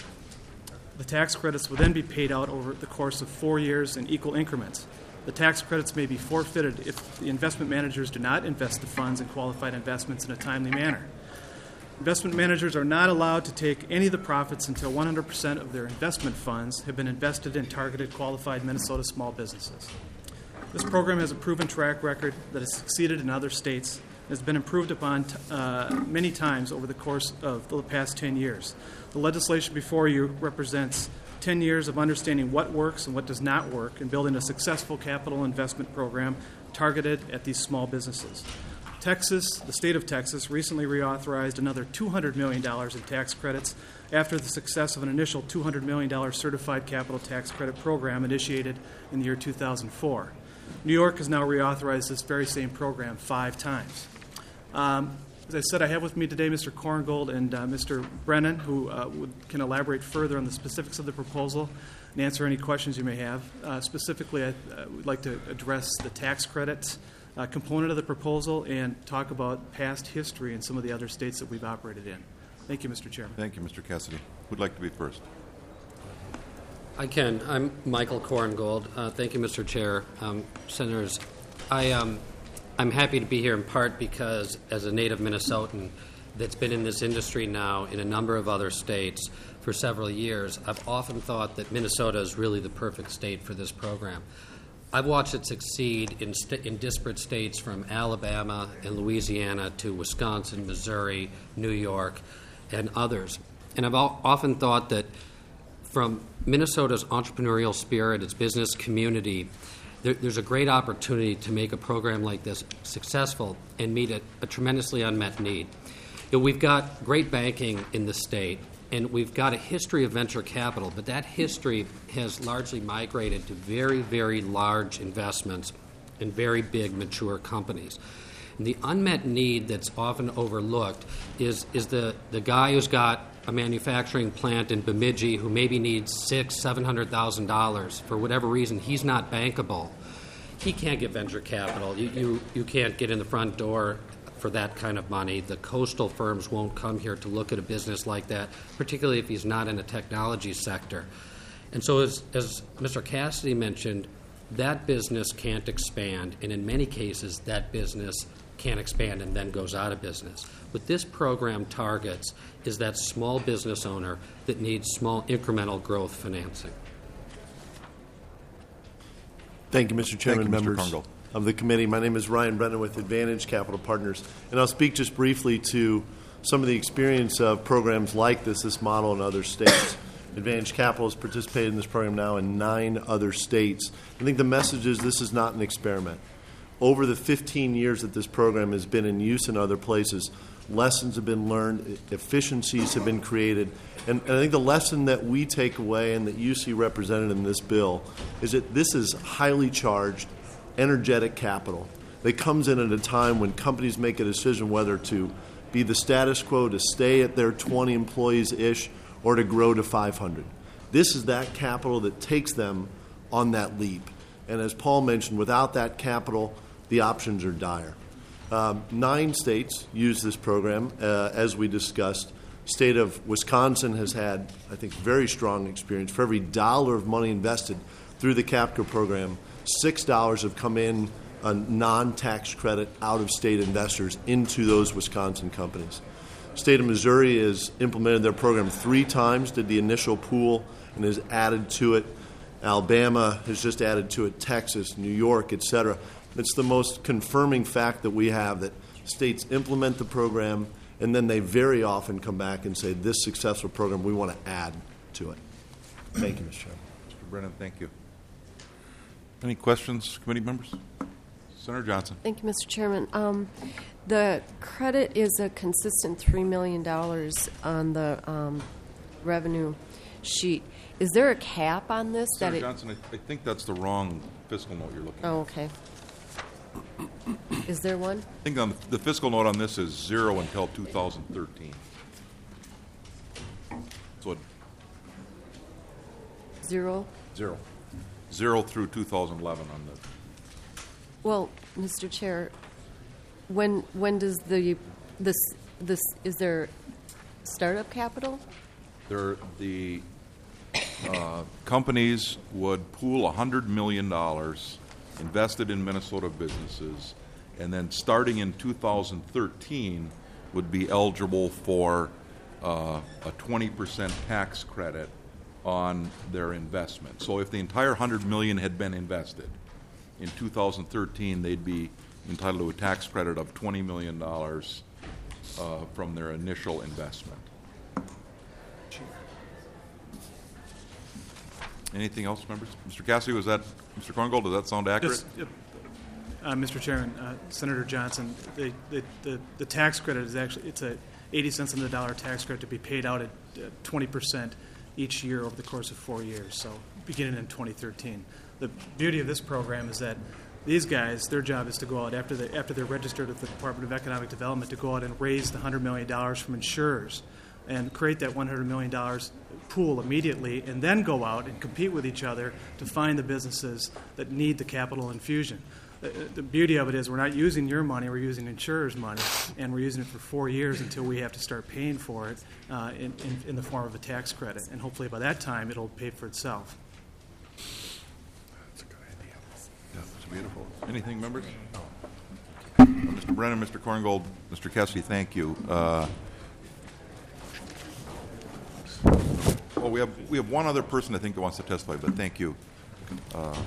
the tax credits will then be paid out over the course of four years in equal increments. The tax credits may be forfeited if the investment managers do not invest the funds in qualified investments in a timely manner. Investment managers are not allowed to take any of the profits until one hundred percent of their investment funds have been invested in targeted qualified Minnesota small businesses. This program has a proven track record that has succeeded in other states and has been improved upon t- uh, many times over the course of the past ten years. The legislation before you represents ten years of understanding what works and what does not work and building a successful capital investment program targeted at these small businesses. Texas, the state of Texas, recently reauthorized another two hundred million dollars in tax credits after the success of an initial two hundred million dollars certified capital tax credit program initiated in the year two thousand four. New York has now reauthorized this very same program five times. Um, As I said, I have with me today Mister Korngold and uh, Mister Brennan, who uh, would, can elaborate further on the specifics of the proposal and answer any questions you may have. Uh, specifically, I uh, would like to address the tax credit uh, component of the proposal and talk about past history in some of the other states that we've operated in. Thank you, Mister Chairman. Thank you, Mister Cassidy. Who'd like to be first? I can. I'm Michael Korngold. Uh, thank you, Mister Chair. Um, Senators, I... Um, I'm happy to be here in part because, as a native Minnesotan that's been in this industry now in a number of other states for several years, I've often thought that Minnesota is really the perfect state for this program. I've watched it succeed in, st- in disparate states from Alabama and Louisiana to Wisconsin, Missouri, New York, and others. And I've al- often thought that from Minnesota's entrepreneurial spirit, its business community, there's a great opportunity to make a program like this successful and meet a, a tremendously unmet need. You know, we've got great banking in the state, and we've got a history of venture capital, but that history has largely migrated to very, very large investments in very big, mature companies. And the unmet need that's often overlooked is, is the, the guy who's got a manufacturing plant in Bemidji who maybe needs six, seven hundred thousand dollars for whatever reason. He's not bankable. He can't get venture capital. You, you you can't get in the front door for that kind of money. The coastal firms won't come here to look at a business like that, particularly if he's not in a technology sector. And so, as as Mister Cassidy mentioned, that business can't expand, and in many cases, that business can't expand and then goes out of business. What this program targets is that small business owner that needs small incremental growth financing. Thank you, Mister Chairman, Thank you, Mister members Korngold. of the committee. My name is Ryan Brennan with Advantage Capital Partners, and I'll speak just briefly to some of the experience of programs like this, this model in other states. Advantage Capital has participated in this program now in nine other states. I think the message is this is not an experiment. Over the fifteen years that this program has been in use in other places, lessons have been learned, efficiencies have been created. And, and I think the lesson that we take away and that you see represented in this bill is that this is highly charged, energetic capital that comes in at a time when companies make a decision whether to be the status quo, to stay at their twenty employees-ish, or to grow to five hundred. This is that capital that takes them on that leap. And as Paul mentioned, without that capital, the options are dire. Um, nine states use this program, uh, as we discussed. State of Wisconsin has had, I think, very strong experience. For every dollar of money invested through the CAPCO program, six dollars have come in a non-tax credit out-of-state investors into those Wisconsin companies. State of Missouri has implemented their program three times, did the initial pool, and has added to it. Alabama has just added to it, Texas, New York, et cetera. It's the most confirming fact that we have that states implement the program, and then they very often come back and say, this successful program, we want to add to it. Thank you, Mister Chairman. Mister Brennan, thank you. Any questions, committee members? Senator Johnson. Thank you, Mister Chairman. Um, the credit is a consistent three million dollars on the um, revenue sheet. Is there a cap on this? Senator that it, Johnson, I, I think that's the wrong fiscal note you're looking at. Oh, okay. Is there one? I think on the, the fiscal note on this is zero until two thousand thirteen. So it, Zero? zero. Zero through two thousand eleven on the. Well, Mister Chair, when when does the this this is there startup capital? There, the uh, companies would pool one hundred million dollars invested in Minnesota businesses, and then starting in two thousand thirteen would be eligible for uh, a twenty percent tax credit on their investment. So if the entire one hundred million dollars had been invested, in two thousand thirteen they'd be entitled to a tax credit of twenty million dollars uh, from their initial investment. Anything else, members? Mister Cassidy, was that, Mister Korngold, does that sound accurate? Just, yep. uh, Mister Chairman, uh, Senator Johnson, the, the, the, the tax credit is actually, it's a eighty cents on the dollar tax credit to be paid out at uh, twenty percent each year over the course of four years, so beginning in twenty thirteen. The beauty of this program is that these guys, their job is to go out after they after they're registered with the Department of Economic Development to go out and raise the one hundred million dollars from insurers and create that one hundred million dollars pool immediately, and then go out and compete with each other to find the businesses that need the capital infusion. The, the beauty of it is we're not using your money, we're using insurers' money, and we're using it for four years until we have to start paying for it uh, in, in, in the form of a tax credit. And hopefully by that time it'll pay for itself. That's a good idea. Yeah, that's beautiful. Anything, members? Uh, Mister Brennan, Mister Korngold, Mister Cassidy, thank you. Uh, well, we have we have one other person I think that wants to testify, but thank you. Uh,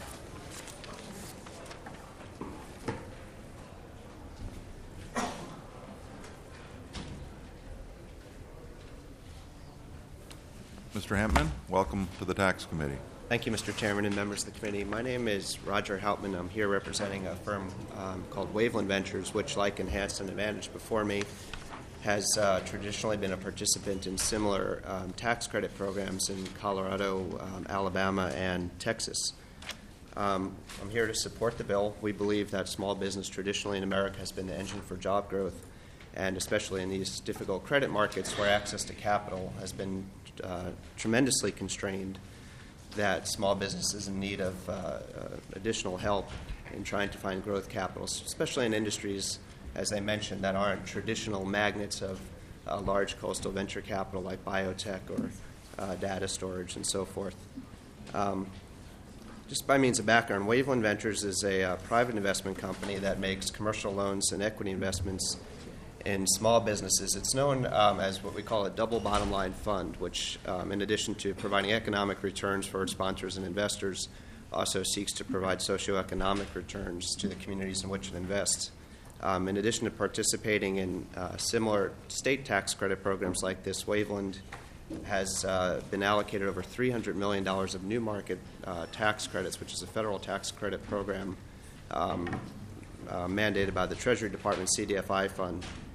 Mister Hampman, welcome to the Tax Committee. Thank you, Mister Chairman and members of the committee. My name is Roger Hauptman. I'm here representing a firm um, called Waveland Ventures, which, like Enhanced and Advantage before me, has uh, traditionally been a participant in similar um, tax credit programs in Colorado, um, Alabama, and Texas. Um, I'm here to support the bill. We believe that small business traditionally in America has been the engine for job growth, and especially in these difficult credit markets where access to capital has been uh, tremendously constrained, that small businesses in need of uh, uh, additional help in trying to find growth capital, especially in industries, as I mentioned, that aren't traditional magnets of uh, large coastal venture capital like biotech or uh, data storage and so forth. Um, just by means of background, Waveland Ventures is a uh, private investment company that makes commercial loans and equity investments in small businesses. It's known um, as what we call a double bottom line fund, which um, in addition to providing economic returns for its sponsors and investors, also seeks to provide socioeconomic returns to the communities in which it invests. Um, in addition to participating in uh, similar state tax credit programs like this, Waveland has uh, been allocated over three hundred million dollars of new market uh, tax credits, which is a federal tax credit program um, uh, mandated by the Treasury Department C D F I fund.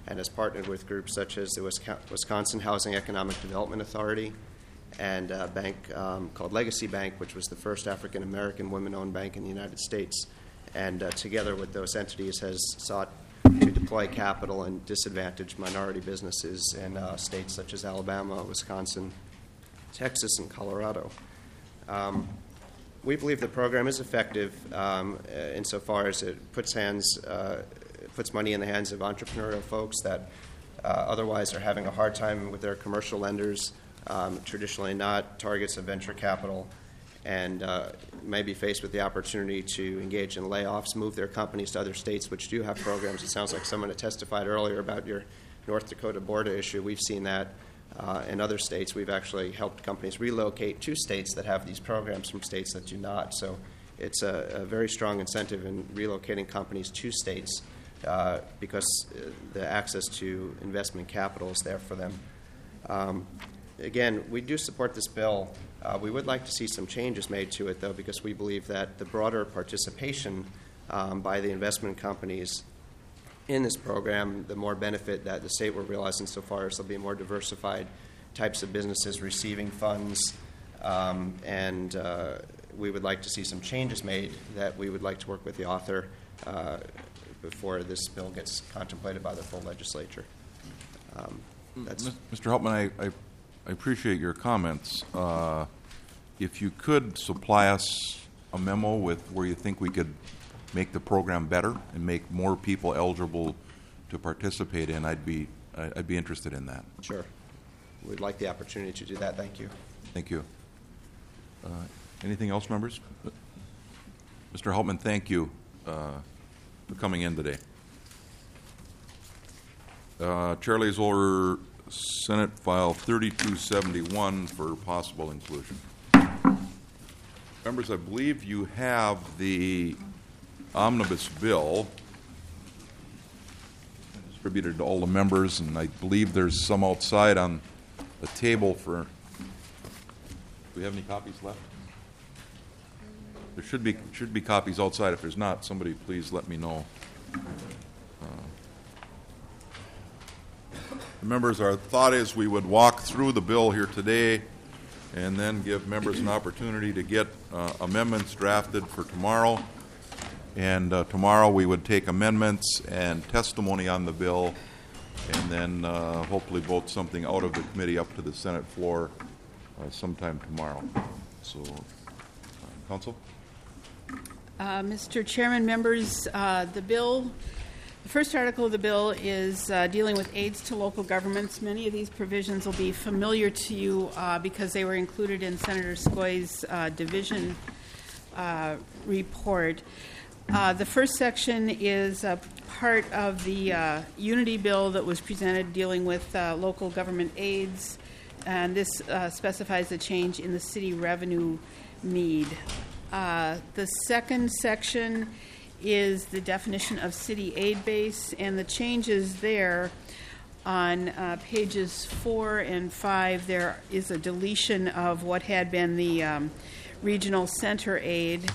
and has partnered with groups such as the Wisconsin Housing Economic Development Authority and a bank um, called Legacy Bank, which was the first African-American women-owned bank in the United States. And uh, together with those entities has sought to deploy capital in disadvantaged minority businesses in uh, states such as Alabama, Wisconsin, Texas, and Colorado. Um, we believe the program is effective um, insofar as it puts hands, uh, puts money in the hands of entrepreneurial folks that uh, otherwise are having a hard time with their commercial lenders, um, traditionally not targets of venture capital, and uh, may be faced with the opportunity to engage in layoffs, move their companies to other states which do have programs. It sounds like someone had testified earlier about your North Dakota border issue. We've seen that uh, in other states. We've actually helped companies relocate to states that have these programs from states that do not. So it's a, a very strong incentive in relocating companies to states uh, because the access to investment capital is there for them. Um, again, we do support this bill. Uh, we would like to see some changes made to it, though, because we believe that the broader participation um, by the investment companies in this program, the more benefit that the state will realize insofar as there'll be more diversified types of businesses receiving funds. Um, and uh, we would like to see some changes made that we would like to work with the author uh, before this bill gets contemplated by the full legislature. Um, that's Mister Helpman, I, I I appreciate your comments. Uh, if you could supply us a memo with where you think we could make the program better and make more people eligible to participate in, I'd be I'd be interested in that. Sure. We'd like the opportunity to do that. Thank you. Thank you. Uh, anything else, members? Mister Helpman, thank you uh, for coming in today. Uh, Chair lays over Senate File thirty-two seventy-one for possible inclusion. Members, I believe you have the omnibus bill distributed to all the members, and I believe there's some outside on the table for. Do we have any copies left? There should be should be copies outside. If there's not, somebody please let me know. Uh, Members, our thought is we would walk through the bill here today and then give members an opportunity to get uh, amendments drafted for tomorrow. And uh, tomorrow we would take amendments and testimony on the bill and then uh, hopefully vote something out of the committee up to the Senate floor uh, sometime tomorrow. So, uh, Council? Uh, Mister Chairman, members, uh, the bill The first article of the bill is uh, dealing with aids to local governments. Many of these provisions will be familiar to you uh, because they were included in Senator Skoye's uh, division uh, report. Uh, the first section is a part of the uh, Unity bill that was presented dealing with uh, local government aids, and this uh, specifies a change in the city revenue need. Uh, the second section is the definition of city aid base, and the changes there on uh, pages four and five, there is a deletion of what had been the um, regional center aid,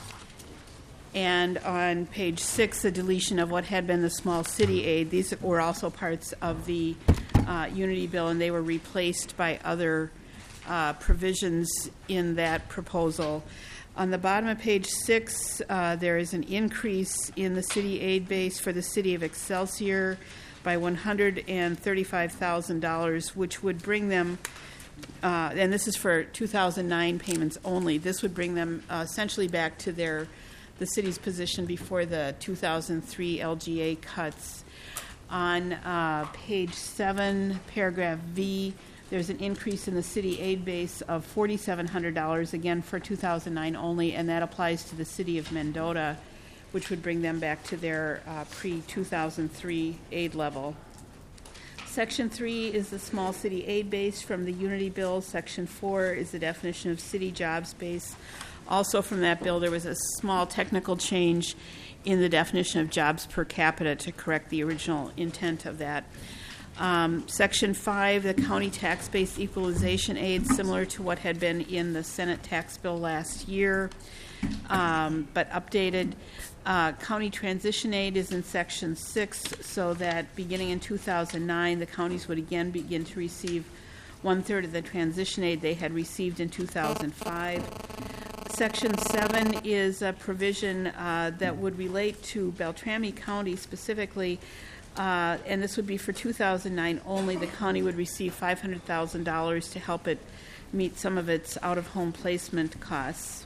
and on page six, the deletion of what had been the small city aid. These were also parts of the uh, Unity bill, and they were replaced by other uh, provisions in that proposal. On the bottom of page six, uh, there is an increase in the city aid base for the city of Excelsior by one hundred thirty-five thousand dollars, which would bring them, uh, and this is for two thousand nine payments only, this would bring them uh, essentially back to their the city's position before the two thousand three L G A cuts. On uh, page seven, paragraph V, there's an increase in the city aid base of four thousand seven hundred dollars, again for two thousand nine only, and that applies to the city of Mendota, which would bring them back to their uh, pre two thousand three aid level. Section three is the small city aid base from the Unity bill. Section four is the definition of city jobs base. Also from that bill, there was a small technical change in the definition of jobs per capita to correct the original intent of that. Um, Section five, the county tax-based equalization aid, similar to what had been in the Senate tax bill last year. um, but updated. Uh, County transition aid is in section six, so that beginning in two thousand nine, the counties would again begin to receive one-third of the transition aid they had received in two thousand five. Section seven is a provision uh, that would relate to Beltrami County specifically, uh, and this would be for two thousand nine only. The county would receive five hundred thousand dollars to help it meet some of its out-of-home placement costs.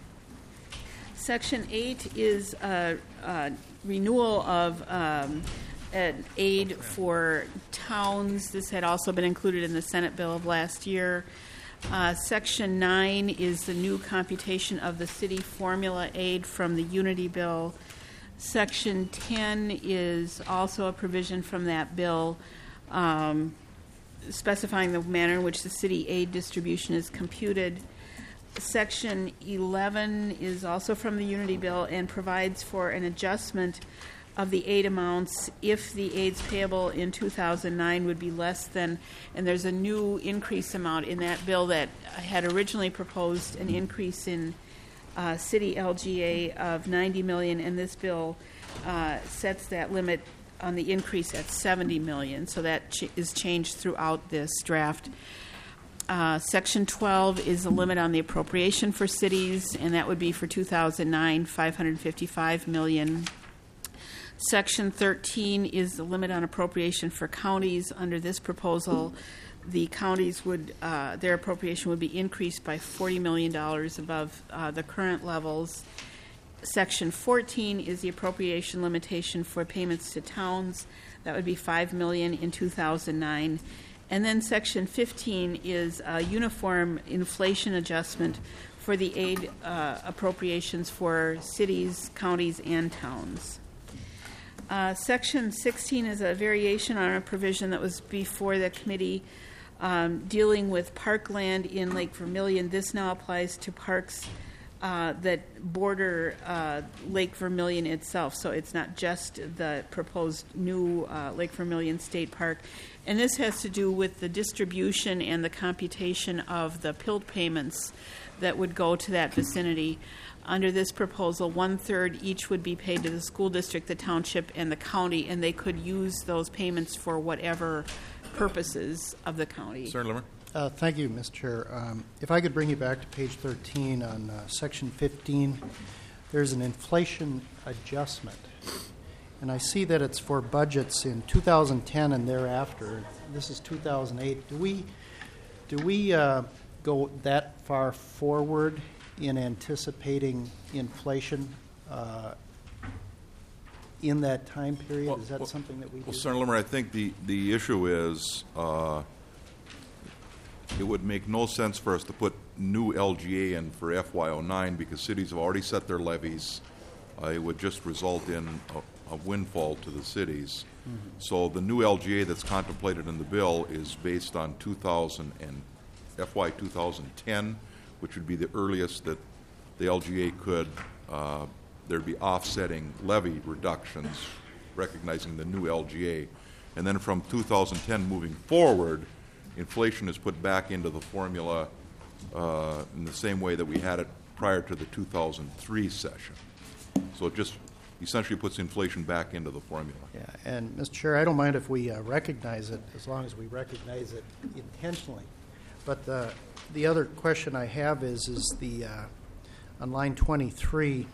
Section eight is a, a renewal of um, an aid for towns. This had also been included in the Senate bill of last year. Uh, Section nine is the new computation of the city formula aid from the Unity bill. Section ten is also a provision from that bill um, specifying the manner in which the city aid distribution is computed. Section eleven is also from the Unity bill and provides for an adjustment of the aid amounts if the aids payable in two thousand nine would be less than, and there's a new increase amount in that bill that had originally proposed an increase in uh, city L G A of ninety million dollars, and this bill uh, sets that limit on the increase at seventy million dollars, so that ch- is changed throughout this draft. Uh, Section twelve is a limit on the appropriation for cities, and that would be for two thousand nine, five hundred fifty-five million dollars. Section thirteen is the limit on appropriation for counties. Under this proposal, the counties would, uh, their appropriation would be increased by forty million dollars above uh, the current levels. Section fourteen is the appropriation limitation for payments to towns. That would be five million dollars in two thousand nine. And then Section fifteen is a uniform inflation adjustment for the aid uh, appropriations for cities, counties, and towns. Uh, Section sixteen is a variation on a provision that was before the committee um, dealing with parkland in Lake Vermilion. This now applies to parks uh, that border uh, Lake Vermilion itself, so it's not just the proposed new uh, Lake Vermilion State Park. And this has to do with the distribution and the computation of the P I L T payments that would go to that vicinity. Under this proposal, one-third each would be paid to the school district, the township, and the county, and they could use those payments for whatever purposes of the county. Senator Limmer? Uh, thank you, Mister Chair. Um, if I could bring you back to page thirteen on uh, Section fifteen, there's an inflation adjustment. And I see that it's for budgets in two thousand ten and thereafter. This is two thousand eight. Do we, do we uh, go that far forward in anticipating inflation uh, in that time period? Well, is that well, something that we well, do? Senator Limmer, I think the, the issue is uh, it would make no sense for us to put new L G A in for F Y oh nine because cities have already set their levies. Uh, it would just result in a, a windfall to the cities. Mm-hmm. So the new L G A that's contemplated in the bill is based on two thousand and F Y two thousand ten, which would be the earliest that the L G A could, uh, there'd be offsetting levy reductions, recognizing the new L G A. And then from two thousand ten moving forward, inflation is put back into the formula uh, in the same way that we had it prior to the two thousand three session. So it just essentially puts inflation back into the formula. Yeah, and Mister Chair, I don't mind if we uh, recognize it, as long as we recognize it intentionally. But the the other question I have is, is the uh, on line twenty-three,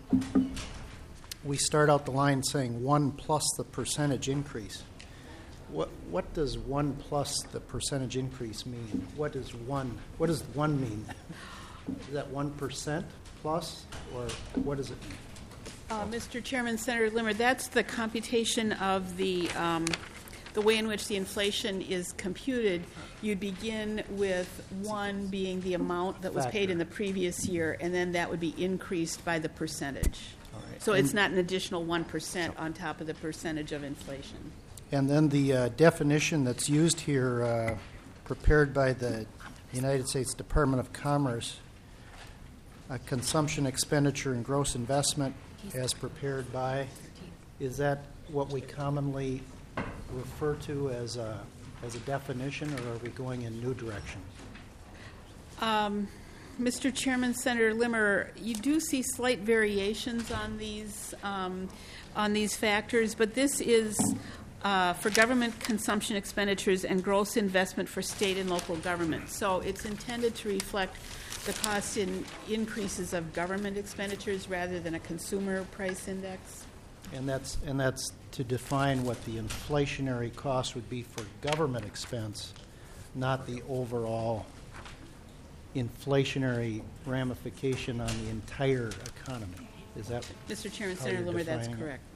we start out the line saying one plus the percentage increase. What what does one plus the percentage increase mean? What is one? What does one mean? Is that one percent plus, or what does it mean? Uh, Mister Chairman, Senator Limmer, that's the computation of the um, the way in which the inflation is computed. You'd begin with one being the amount that was Factor. paid in the previous year, and then that would be increased by the percentage. All right. So And- it's not an additional one percent on top of the percentage of inflation. And then the uh, definition that's used here, uh, prepared by the United States Department of Commerce, uh, consumption, expenditure, and gross investment as prepared by, is that what we commonly refer to as a, as a definition, or are we going in new directions? Um, Mister Chairman, Senator Limmer, you do see slight variations on these um, on these factors, but this is uh, for government consumption expenditures and gross investment for state and local government. So it's intended to reflect the cost in increases of government expenditures rather than a consumer price index. And that's and that's to define what the inflationary cost would be for government expense, not the overall inflationary ramification on the entire economy. Is that, Mister Chairman, how Senator you're Limmer, that's defining it? correct.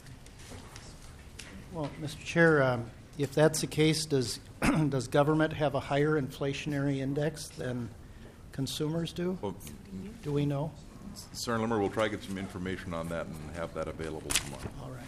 Well, Mister Chair, um, if that's the case, does does government have a higher inflationary index than consumers do? Well, Do we know? Senator Limmer, we'll try to get some information on that and have that available tomorrow. All right.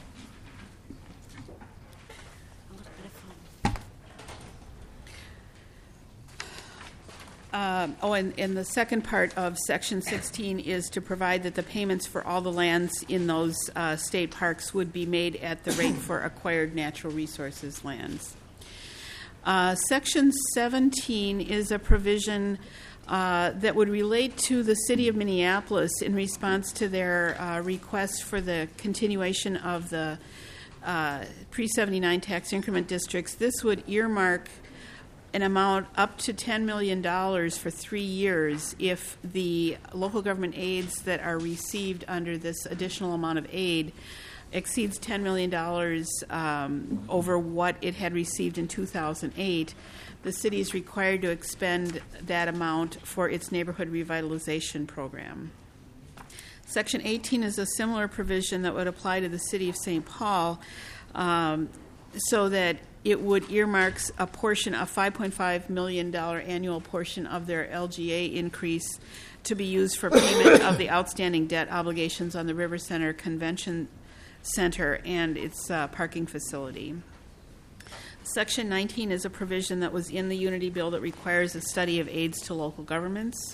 Um, oh, and, and the second part of Section sixteen is to provide that the payments for all the lands in those uh, state parks would be made at the rate for acquired natural resources lands. Uh, Section seventeen is a provision uh, that would relate to the City of Minneapolis in response to their uh, request for the continuation of the uh, pre seventy-nine tax increment districts. This would earmark an amount up to ten million dollars for three years if the local government aids that are received under this additional amount of aid exceeds ten million dollars um, over what it had received in two thousand eight. The city is required to expend that amount for its neighborhood revitalization program. Section eighteen is a similar provision that would apply to the city of Saint Paul, um, so that it would earmark a portion, a five point five million dollars annual portion of their L G A increase to be used for payment of the outstanding debt obligations on the River Center Convention Center and its uh, parking facility. Section nineteen is a provision that was in the Unity Bill that requires a study of aids to local governments.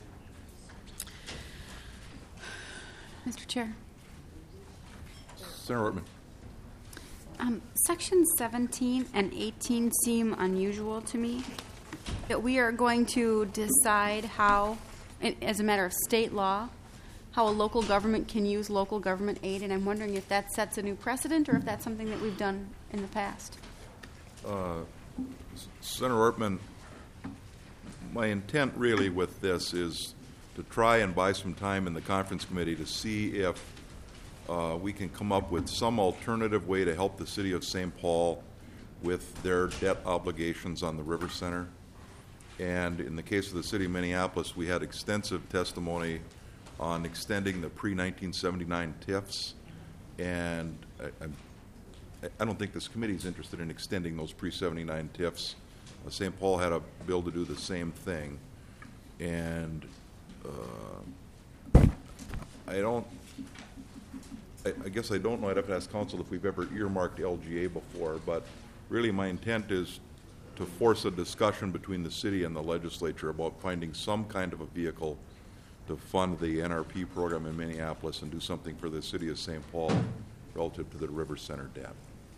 Mister Chair. Senator Ortman. Um, Section seventeen and eighteen seem unusual to me, that we are going to decide how, i- as a matter of state law, how a local government can use local government aid, and I'm wondering if that sets a new precedent or if that's something that we've done in the past. Uh, Senator Ortman, my intent really with this is to try and buy some time in the conference committee to see if uh, we can come up with some alternative way to help the city of Saint Paul with their debt obligations on the River Center. And in the case of the city of Minneapolis, we had extensive testimony on extending the pre nineteen seventy-nine T I Fs, and I, I'm I don't think this committee is interested in extending those pre seventy-nine T I Fs. Uh, Saint Paul had a bill to do the same thing. And uh, I don't, I, I guess I don't know, I'd have to ask council if we've ever earmarked L G A before, but really my intent is to force a discussion between the city and the legislature about finding some kind of a vehicle to fund the N R P program in Minneapolis and do something for the city of Saint Paul relative to the River Center debt.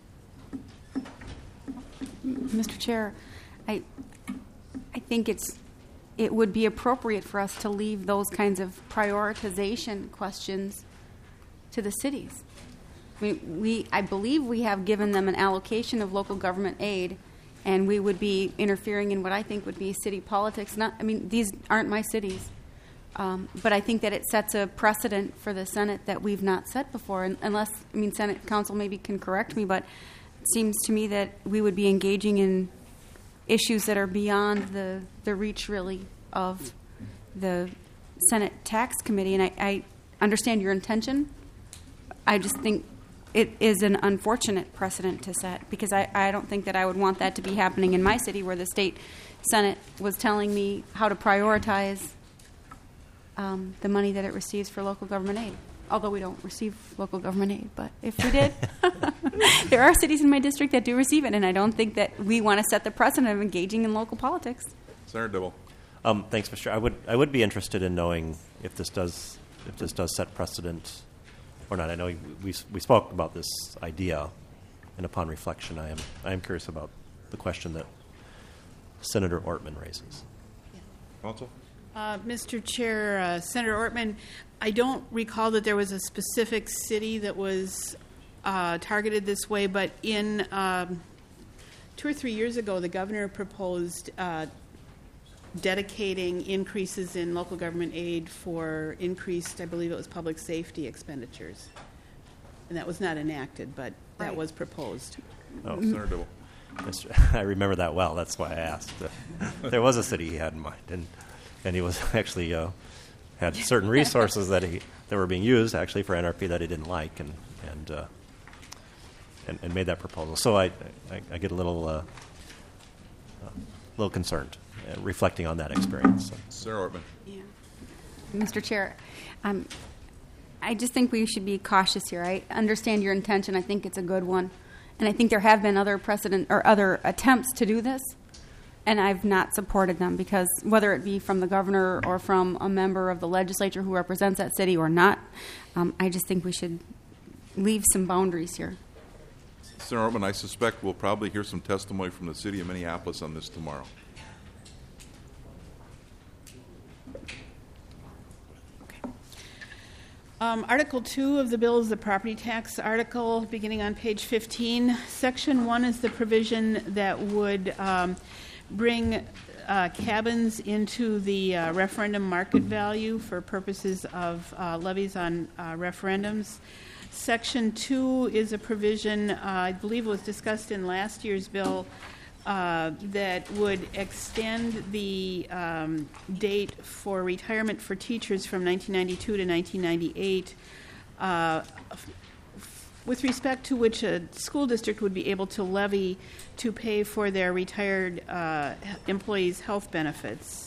Mister Chair, I, I think it's, it would be appropriate for us to leave those kinds of prioritization questions to the cities. I mean, we, I believe we have given them an allocation of local government aid, and we would be interfering in what I think would be city politics. Not, I mean, these aren't my cities. Um, but I think that it sets a precedent for the Senate that we've not set before, and unless, I mean, Senate Council maybe can correct me, but it seems to me that we would be engaging in issues that are beyond the, the reach, really, of the Senate Tax Committee. And I, I understand your intention. I just think it is an unfortunate precedent to set, because I, I don't think that I would want that to be happening in my city, where the state Senate was telling me how to prioritize Um, the money that it receives for local government aid. Although we don't receive local government aid, but if we did, there are cities in my district that do receive it, and I don't think that we want to set the precedent of engaging in local politics. Senator Dibble. Um, thanks, Mister I would I would be interested in knowing if this does if this does set precedent or not. I know we we spoke about this idea, and upon reflection, I am I am curious about the question that Senator Ortman raises. Council. Uh, Mister Chair, uh, Senator Ortman, I don't recall that there was a specific city that was uh, targeted this way, but in um, two or three years ago, the governor proposed uh, dedicating increases in local government aid for increased, I believe it was public safety expenditures. And that was not enacted, but that Right. was proposed. Oh, Senator Dibble. Mister I remember that well. That's why I asked. There was a city he had in mind, and and he was actually uh, had certain resources that he that were being used actually for N R P that he didn't like, and and uh, and, and made that proposal. So I I, I get a little uh, a little concerned uh, reflecting on that experience. So. Sarah Ortman. Yeah. Mister Chair, um, I just think we should be cautious here. I understand your intention. I think it's a good one. And I think there have been other precedent or other attempts to do this, and I've not supported them because whether it be from the governor or from a member of the legislature who represents that city or not, um, I just think we should leave some boundaries here. Senator Ortman, I suspect we'll probably hear some testimony from the city of Minneapolis on this tomorrow. Um, Article two of the bill is the property tax article, beginning on page fifteen. Section one is the provision that would um, bring uh, cabins into the uh, referendum market value for purposes of uh, levies on uh, referendums. Section two is a provision, uh, I believe it was discussed in last year's bill, uh, that would extend the um, date for retirement for teachers from nineteen ninety-two to nineteen ninety-eight, uh, f- with respect to which a school district would be able to levy to pay for their retired uh, employees' health benefits.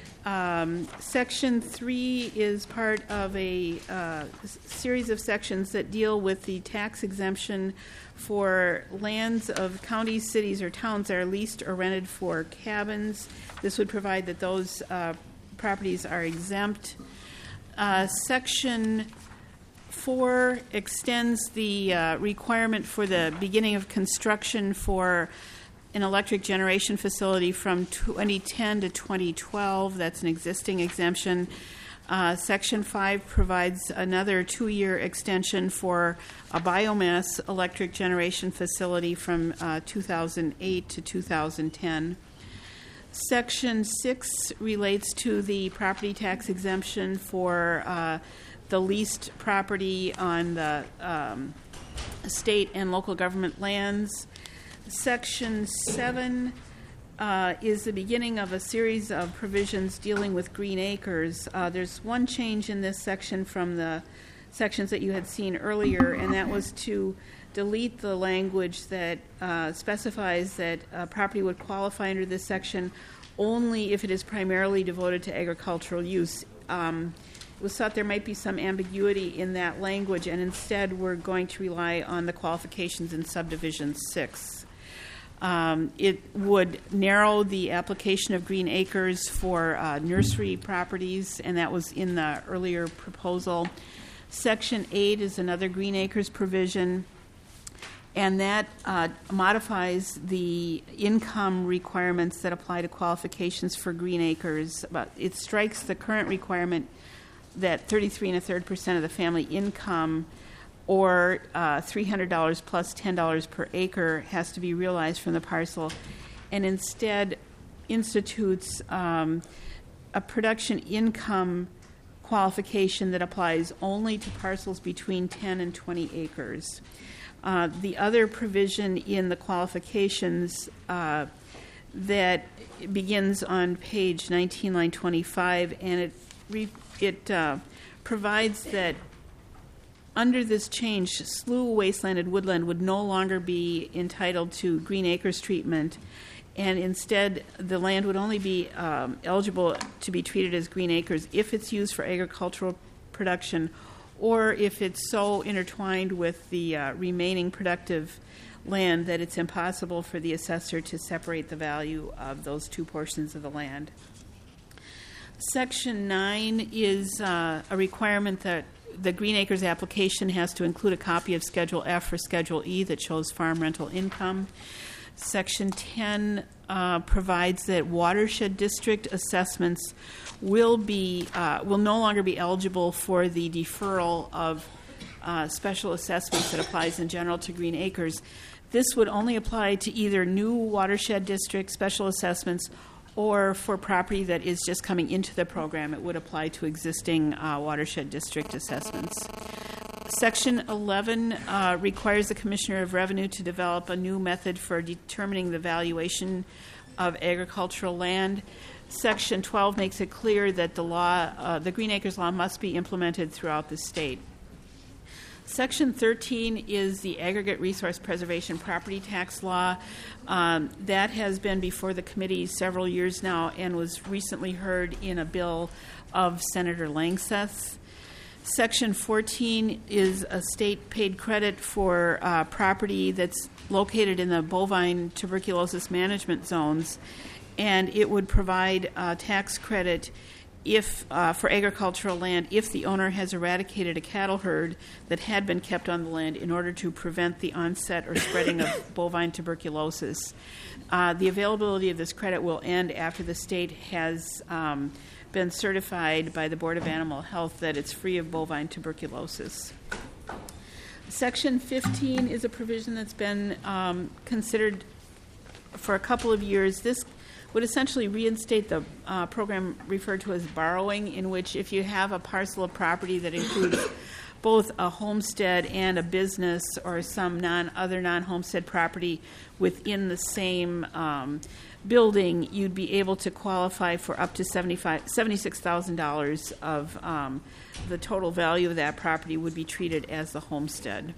Um, section three is part of a uh, s- series of sections that deal with the tax exemption for lands of counties, cities, or towns that are leased or rented for cabins. This would provide that those uh, properties are exempt. Uh, section four extends the uh, requirement for the beginning of construction for an electric generation facility from twenty ten to twenty twelve. That's an existing exemption. Uh, Section five provides another two-year extension for a biomass electric generation facility from uh, two thousand eight to two thousand ten. Section six relates to the property tax exemption for uh, the leased property on the um, state and local government lands. Section seven uh, is the beginning of a series of provisions dealing with green acres. Uh, there's one change in this section from the sections that you had seen earlier, and that was to delete the language that uh, specifies that uh, property would qualify under this section only if it is primarily devoted to agricultural use. Um, it was thought there might be some ambiguity in that language, and instead we're going to rely on the qualifications in subdivision six. Um, it would narrow the application of green acres for uh, nursery properties, and that was in the earlier proposal. Section eight is another green acres provision, and that uh, modifies the income requirements that apply to qualifications for green acres. But it strikes the current requirement that thirty-three and a third percent of the family income or uh, three hundred dollars plus ten dollars per acre has to be realized from the parcel, and instead institutes um, a production income qualification that applies only to parcels between ten and twenty acres. Uh, the other provision in the qualifications uh, that begins on page nineteen, line twenty-five, and it, re- it uh, provides that under this change, slough, wasteland, and woodland would no longer be entitled to green acres treatment, and instead the land would only be um, eligible to be treated as green acres if it's used for agricultural production or if it's so intertwined with the uh, remaining productive land that it's impossible for the assessor to separate the value of those two portions of the land. Section nine is uh, a requirement that the Green Acres application has to include a copy of Schedule F or Schedule E that shows farm rental income. Section ten uh, provides that watershed district assessments will be uh, will no longer be eligible for the deferral of uh, special assessments that applies in general to Green Acres. This would only apply to either new watershed district special assessments or for property that is just coming into the program. It would apply to existing uh, watershed district assessments. Section eleven uh, requires the Commissioner of Revenue to develop a new method for determining the valuation of agricultural land. Section twelve makes it clear that the law, uh, the Green Acres law, must be implemented throughout the state. Section thirteen is the aggregate resource preservation property tax law. Um, that has been before the committee several years now and was recently heard in a bill of Senator Langseth. Section fourteen is a state-paid credit for uh, property that's located in the bovine tuberculosis management zones, and it would provide a tax credit if uh, for agricultural land if the owner has eradicated a cattle herd that had been kept on the land in order to prevent the onset or spreading of bovine tuberculosis. Uh, the availability of this credit will end after the state has um, been certified by the Board of Animal Health that it's free of bovine tuberculosis. Section fifteen is a provision that's been um, considered for a couple of years. This would essentially reinstate the uh, program referred to as borrowing, in which if you have a parcel of property that includes both a homestead and a business or some non other non-homestead property within the same um, building, you'd be able to qualify for up to seventy-six thousand dollars of um, the total value of that property would be treated as the homestead.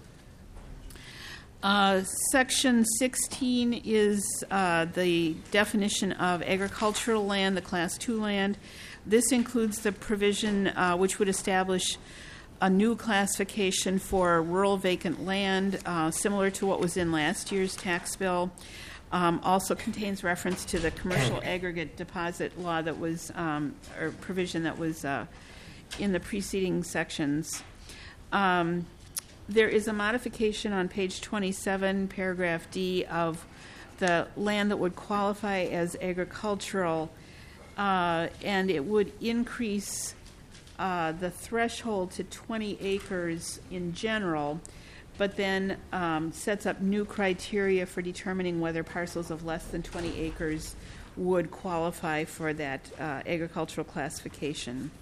Uh, Section sixteen is uh, the definition of agricultural land, the Class two land. This includes the provision uh, which would establish a new classification for rural vacant land, uh, similar to what was in last year's tax bill. Um, also contains reference to the commercial aggregate deposit law that was, um, or provision that was uh, in the preceding sections. Um, There is a modification on page twenty-seven, paragraph D, of the land that would qualify as agricultural, uh, and it would increase uh, the threshold to twenty acres in general, but then um, sets up new criteria for determining whether parcels of less than twenty acres would qualify for that uh, agricultural classification.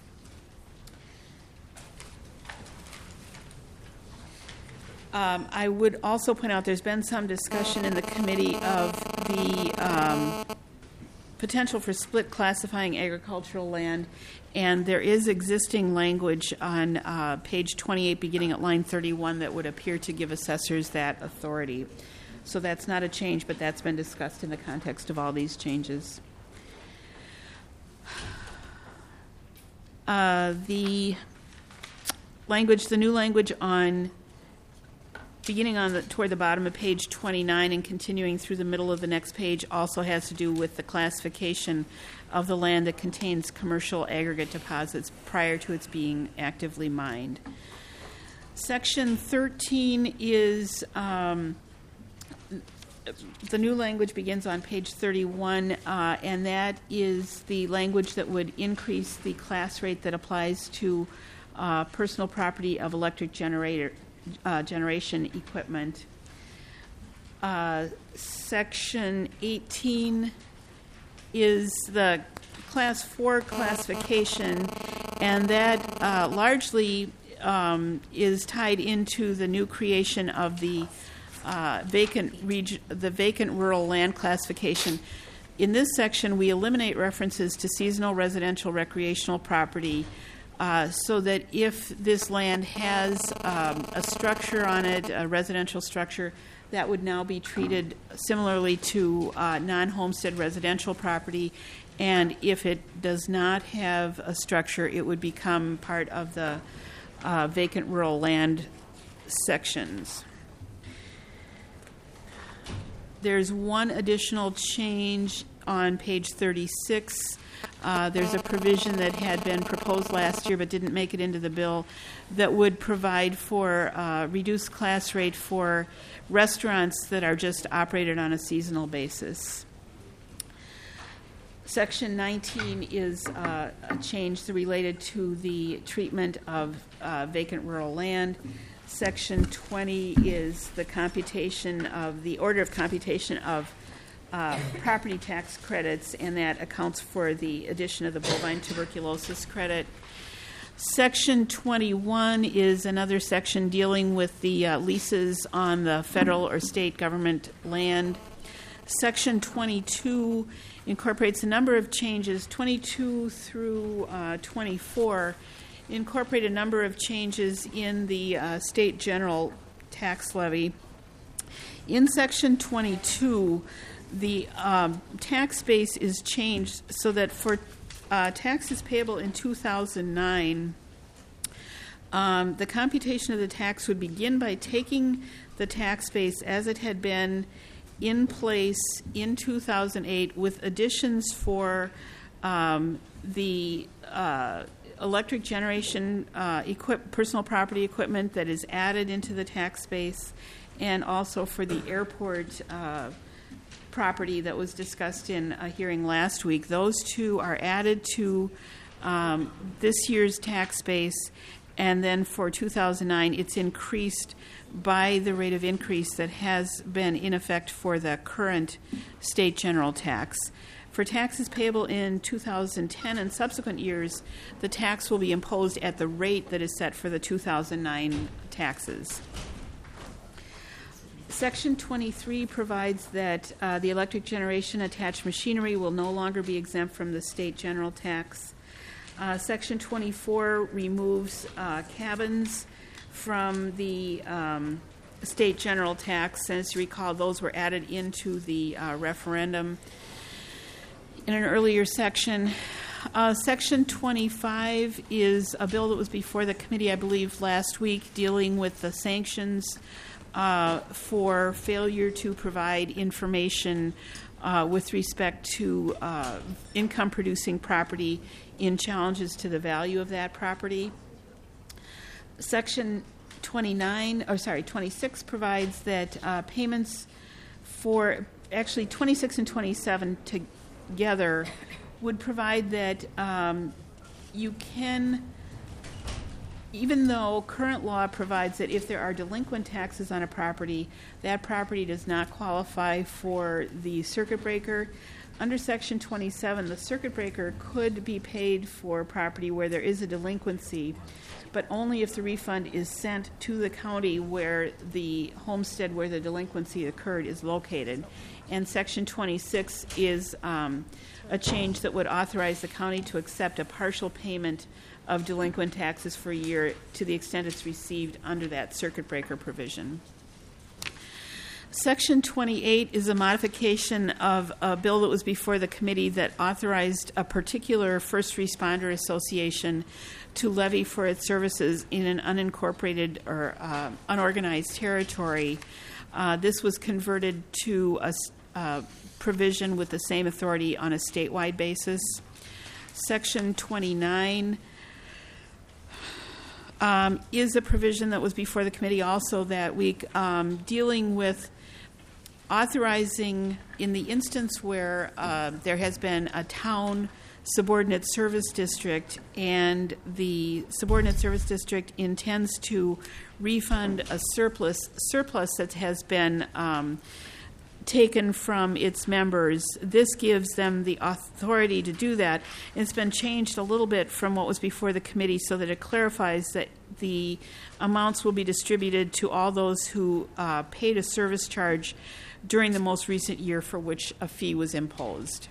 Um, I would also point out there's been some discussion in the committee of the um, potential for split classifying agricultural land, and there is existing language on uh, page twenty-eight beginning at line thirty-one that would appear to give assessors that authority. So that's not a change, but that's been discussed in the context of all these changes. Uh, the language, the new language on beginning on the, toward the bottom of page twenty-nine and continuing through the middle of the next page also has to do with the classification of the land that contains commercial aggregate deposits prior to its being actively mined. Section thirteen is um, the new language begins on page thirty-one, uh, and that is the language that would increase the class rate that applies to uh, personal property of electric generator Uh, generation equipment. Uh, section eighteen is the class four classification, and that uh, largely um, is tied into the new creation of the uh, vacant reg- the vacant rural land classification. In this section, we eliminate references to seasonal residential recreational property, Uh, so that if this land has um, a structure on it, a residential structure, that would now be treated similarly to uh, non-homestead residential property. And if it does not have a structure, it would become part of the uh, vacant rural land sections. There's one additional change on page thirty-six, uh, there's a provision that had been proposed last year but didn't make it into the bill that would provide for uh, reduced class rate for restaurants that are just operated on a seasonal basis. Section nineteen is uh, a change related to the treatment of uh, vacant rural land. Section twenty is the computation of the order of computation of uh, property tax credits, and that accounts for the addition of the bovine tuberculosis credit. Section twenty-one is another section dealing with the uh, leases on the federal or state government land. Section twenty-two incorporates a number of changes. twenty-two through uh, twenty-four incorporate a number of changes in the uh, state general tax levy. In Section twenty-two, the um, tax base is changed so that for uh, taxes payable in two thousand nine, um, the computation of the tax would begin by taking the tax base as it had been in place in two thousand eight with additions for um, the uh, electric generation uh, equip, personal property equipment that is added into the tax base, and also for the airport uh, property that was discussed in a hearing last week. Those two are added to um, this year's tax base, and then for two thousand nine it's increased by the rate of increase that has been in effect for the current state general tax. For taxes payable in two thousand ten and subsequent years, the tax will be imposed at the rate that is set for the two thousand nine taxes. Section twenty-three provides that uh, the electric generation attached machinery will no longer be exempt from the state general tax. Uh, Section twenty-four removes uh, cabins from the um, state general tax. And as you recall, those were added into the uh, referendum in an earlier section. Uh, Section twenty-five is a bill that was before the committee, I believe, last week, dealing with the sanctions uh, for failure to provide information uh, with respect to uh, income-producing property in challenges to the value of that property. Section twenty-nine, or sorry, twenty-six provides that uh, payments for, actually twenty-six and twenty-seven together would provide that um, you can, even though current law provides that if there are delinquent taxes on a property, that property does not qualify for the circuit breaker. Under Section twenty-seven, the circuit breaker could be paid for property where there is a delinquency, but only if the refund is sent to the county where the homestead where the delinquency occurred is located. And Section twenty-six is um, a change that would authorize the county to accept a partial payment of delinquent taxes for a year to the extent it's received under that circuit breaker provision. Section twenty-eight is a modification of a bill that was before the committee that authorized a particular first responder association to levy for its services in an unincorporated or uh, unorganized territory. Uh, this was converted to a uh, provision with the same authority on a statewide basis. Section twenty-nine um, is a provision that was before the committee also that week, um, dealing with authorizing, in the instance where uh, there has been a town subordinate service district and the subordinate service district intends to refund a surplus surplus that has been um, taken from its members. This gives them the authority to do that. It's been changed a little bit from what was before the committee so that it clarifies that the amounts will be distributed to all those who uh, paid a service charge during the most recent year for which a fee was imposed.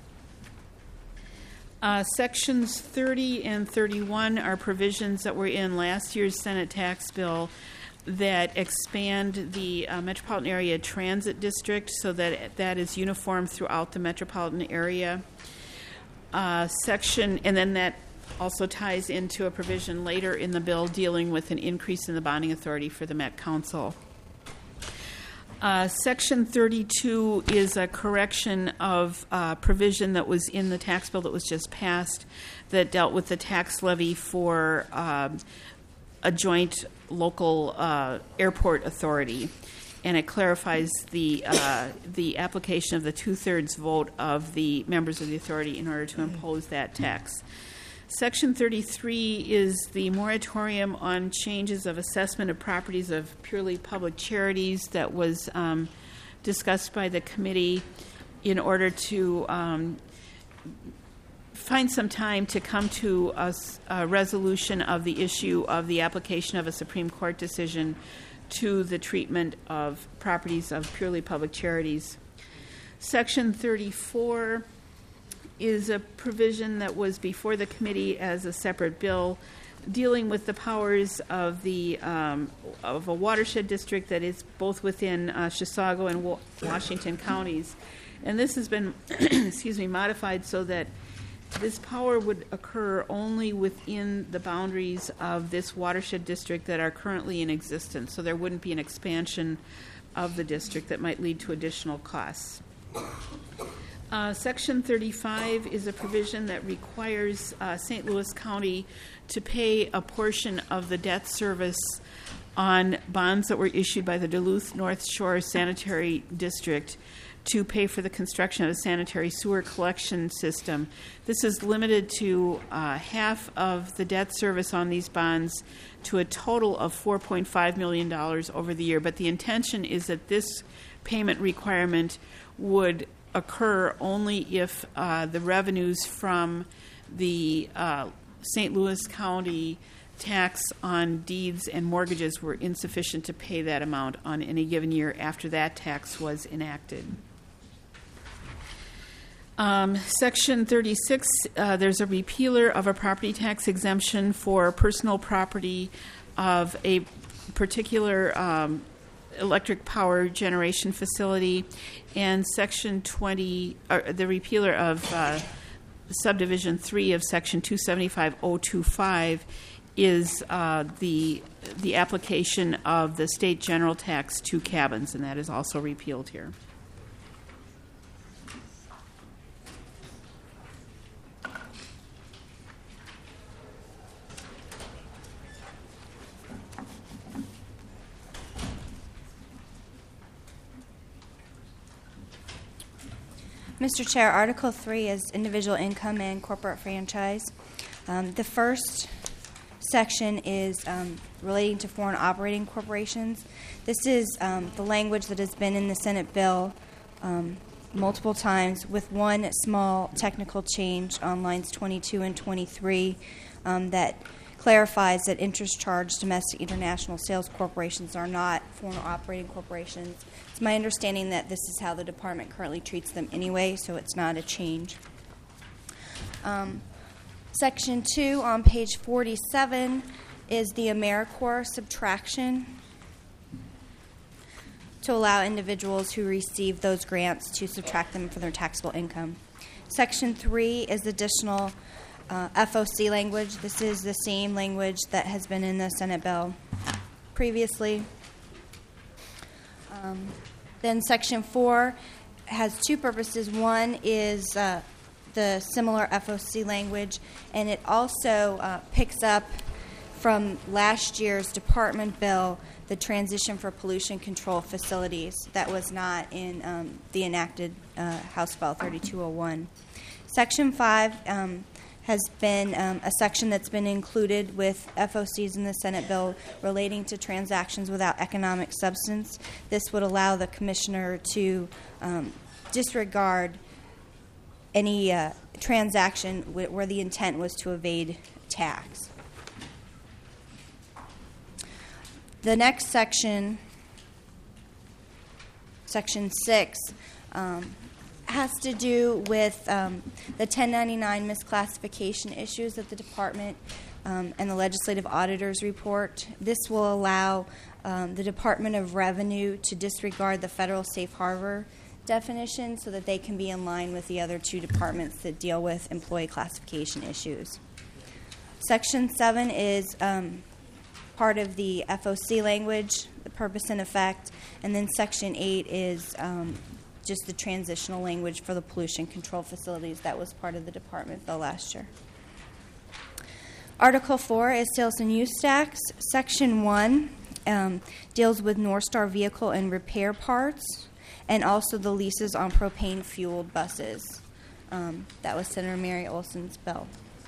Uh, sections thirty and thirty-one are provisions that were in last year's Senate tax bill that expand the uh, metropolitan area transit district so that that is uniform throughout the metropolitan area. Uh, section, and then that also ties into a provision later in the bill dealing with an increase in the bonding authority for the Met Council. Uh, Section thirty-two is a correction of uh, provision that was in the tax bill that was just passed that dealt with the tax levy for um, a joint local uh, airport authority. And it clarifies the uh, the application of the two-thirds vote of the members of the authority in order to impose that tax. Section thirty-three is the moratorium on changes of assessment of properties of purely public charities that was um, discussed by the committee in order to um, find some time to come to a, a resolution of the issue of the application of a Supreme Court decision to the treatment of properties of purely public charities. Section thirty-four is a provision that was before the committee as a separate bill dealing with the powers of the um, of a watershed district that is both within uh, Chisago and Wa- Washington counties. And this has been excuse me, modified so that this power would occur only within the boundaries of this watershed district that are currently in existence. So there wouldn't be an expansion of the district that might lead to additional costs. Uh, Section thirty-five is a provision that requires uh, Saint Louis County to pay a portion of the debt service on bonds that were issued by the Duluth North Shore Sanitary District to pay for the construction of a sanitary sewer collection system. This is limited to uh, half of the debt service on these bonds to a total of four point five million dollars over the year. But the intention is that this payment requirement would occur only if uh, the revenues from the uh, Saint Louis County tax on deeds and mortgages were insufficient to pay that amount on any given year after that tax was enacted. Um, Section thirty-six, uh, there's a repealer of a property tax exemption for personal property of a particular um, electric power generation facility, and Section twenty, uh, the repealer of uh, subdivision three of Section two seventy-five oh twenty-five is uh, the the application of the state general tax to cabins, and that is also repealed here. Mister Chair, Article three is individual income and corporate franchise. Um, the first section is um, relating to foreign operating corporations. This is um, the language that has been in the Senate bill um, multiple times, with one small technical change on lines twenty-two and twenty-three um, that clarifies that interest charged domestic international sales corporations are not foreign operating corporations. It's my understanding that this is how the department currently treats them anyway, so it's not a change. Um, section two on page forty-seven is the AmeriCorps subtraction to allow individuals who receive those grants to subtract them from their taxable income. Section three is additional Uh, F O C language. This is the same language that has been in the Senate bill previously. Um, then Section four has two purposes. One is uh, the similar F O C language, and it also uh, picks up from last year's department bill the transition for pollution control facilities that was not in um, the enacted uh, House Bill thirty-two oh one. Section five um, has been um, a section that's been included with F O Cs in the Senate bill relating to transactions without economic substance. This would allow the commissioner to um, disregard any uh, transaction w- where the intent was to evade tax. The next section, Section six, um, has to do with um, the ten ninety-nine misclassification issues that the department um, and the legislative auditors report. This will allow um, the Department of Revenue to disregard the federal safe harbor definition so that they can be in line with the other two departments that deal with employee classification issues. Section seven is um, part of the F O C language, the purpose and effect, and then Section eight is um, just the transitional language for the pollution control facilities. That was part of the department bill last year. Article four is sales and use tax. Section one um, deals with North Star vehicle and repair parts, and also the leases on propane-fueled buses. Um, that was Senator Mary Olson's bill.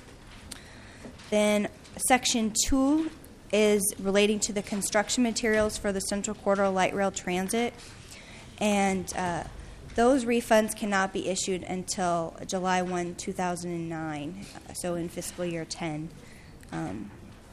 Then Section two is relating to the construction materials for the Central Corridor Light Rail Transit, and uh, those refunds cannot be issued until July first, two thousand nine, so in fiscal year ten. Um,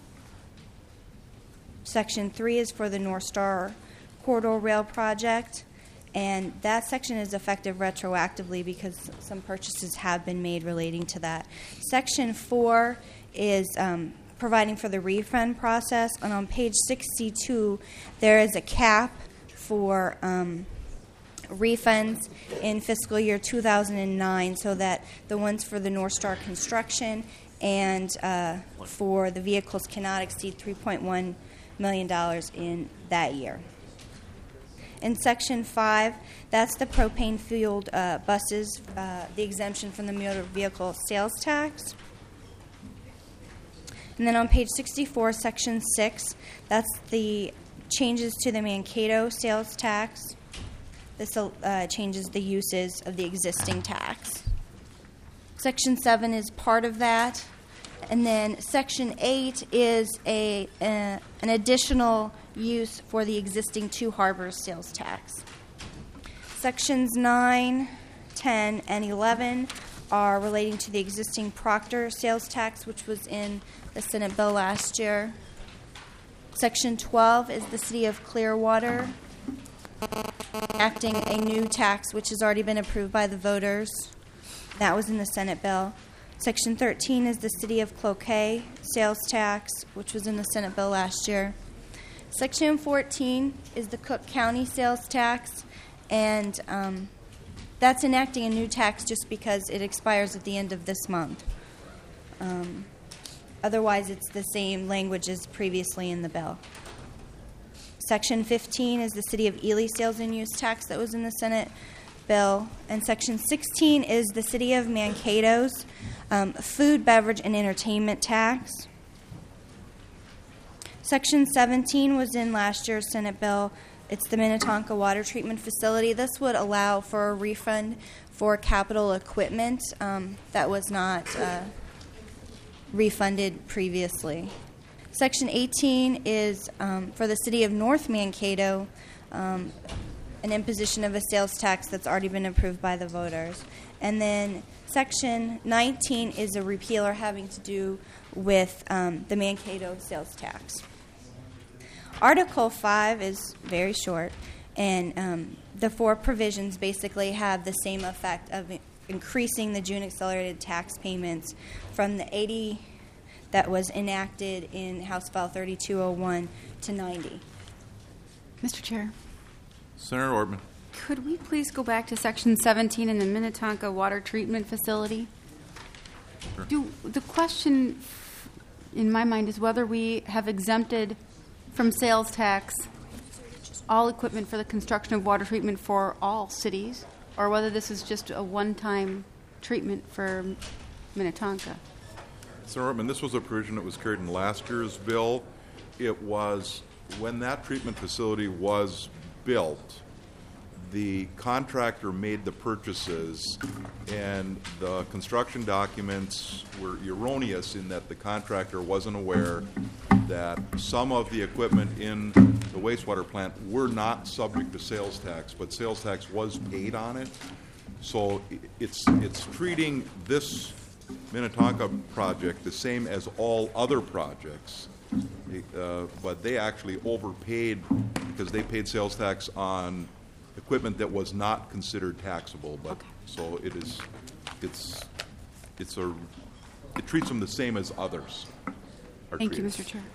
Section three is for the North Star Corridor Rail Project, and that section is effective retroactively because some purchases have been made relating to that. Section four is um, providing for the refund process, and on page sixty-two there is a cap for um, refunds in fiscal year two thousand nine, so that the ones for the North Star construction and uh, for the vehicles cannot exceed three point one million dollars in that year. In Section five, that's the propane-fueled uh, buses, uh, the exemption from the motor vehicle sales tax. And then on page sixty-four, Section six, that's the changes to the Mankato sales tax. This uh, changes the uses of the existing tax. Section seven is part of that. And then Section eight is a, uh, an additional use for the existing Two Harbors sales tax. Sections nine, ten, and eleven are relating to the existing Proctor sales tax, which was in the Senate bill last year. Section twelve is the City of Clearwater enacting a new tax, which has already been approved by the voters. That was in the Senate bill. Section thirteen is the City of Cloquet sales tax, which was in the Senate bill last year. Section fourteen is the Cook County sales tax, and um, that's enacting a new tax just because it expires at the end of this month. Um, otherwise, it's the same language as previously in the bill. Section fifteen is the City of Ely sales and use tax that was in the Senate bill. And Section sixteen is the City of Mankato's um, food, beverage, and entertainment tax. Section seventeen was in last year's Senate bill. It's the Minnetonka Water Treatment Facility. This would allow for a refund for capital equipment um, that was not uh, refunded previously. Section eighteen is um, for the City of North Mankato, um, an imposition of a sales tax that's already been approved by the voters. And then Section nineteen is a repealer having to do with um, the Mankato sales tax. Article five is very short, and um, the four provisions basically have the same effect of increasing the June accelerated tax payments from the eighty that was enacted in House File thirty-two oh one to ninety. Mister Chair, Senator Ortman. could we please go back to Section seventeen in the Minnetonka Water Treatment Facility? Sure. Do, the question in my mind is whether we have exempted from sales tax all equipment for the construction of water treatment for all cities, or whether this is just a one-time treatment for Minnetonka. Senator Ortman, this was a provision that was carried in last year's bill. It was when that treatment facility was built, the contractor made the purchases, and the construction documents were erroneous in that the contractor wasn't aware that some of the equipment in the wastewater plant were not subject to sales tax, but sales tax was paid on it. So it's it's treating this Minnetonka project the same as all other projects, uh, but they actually overpaid because they paid sales tax on equipment that was not considered taxable. But okay. So it is, it's, it's a, it treats them the same as others. Thank you, Mister Chair.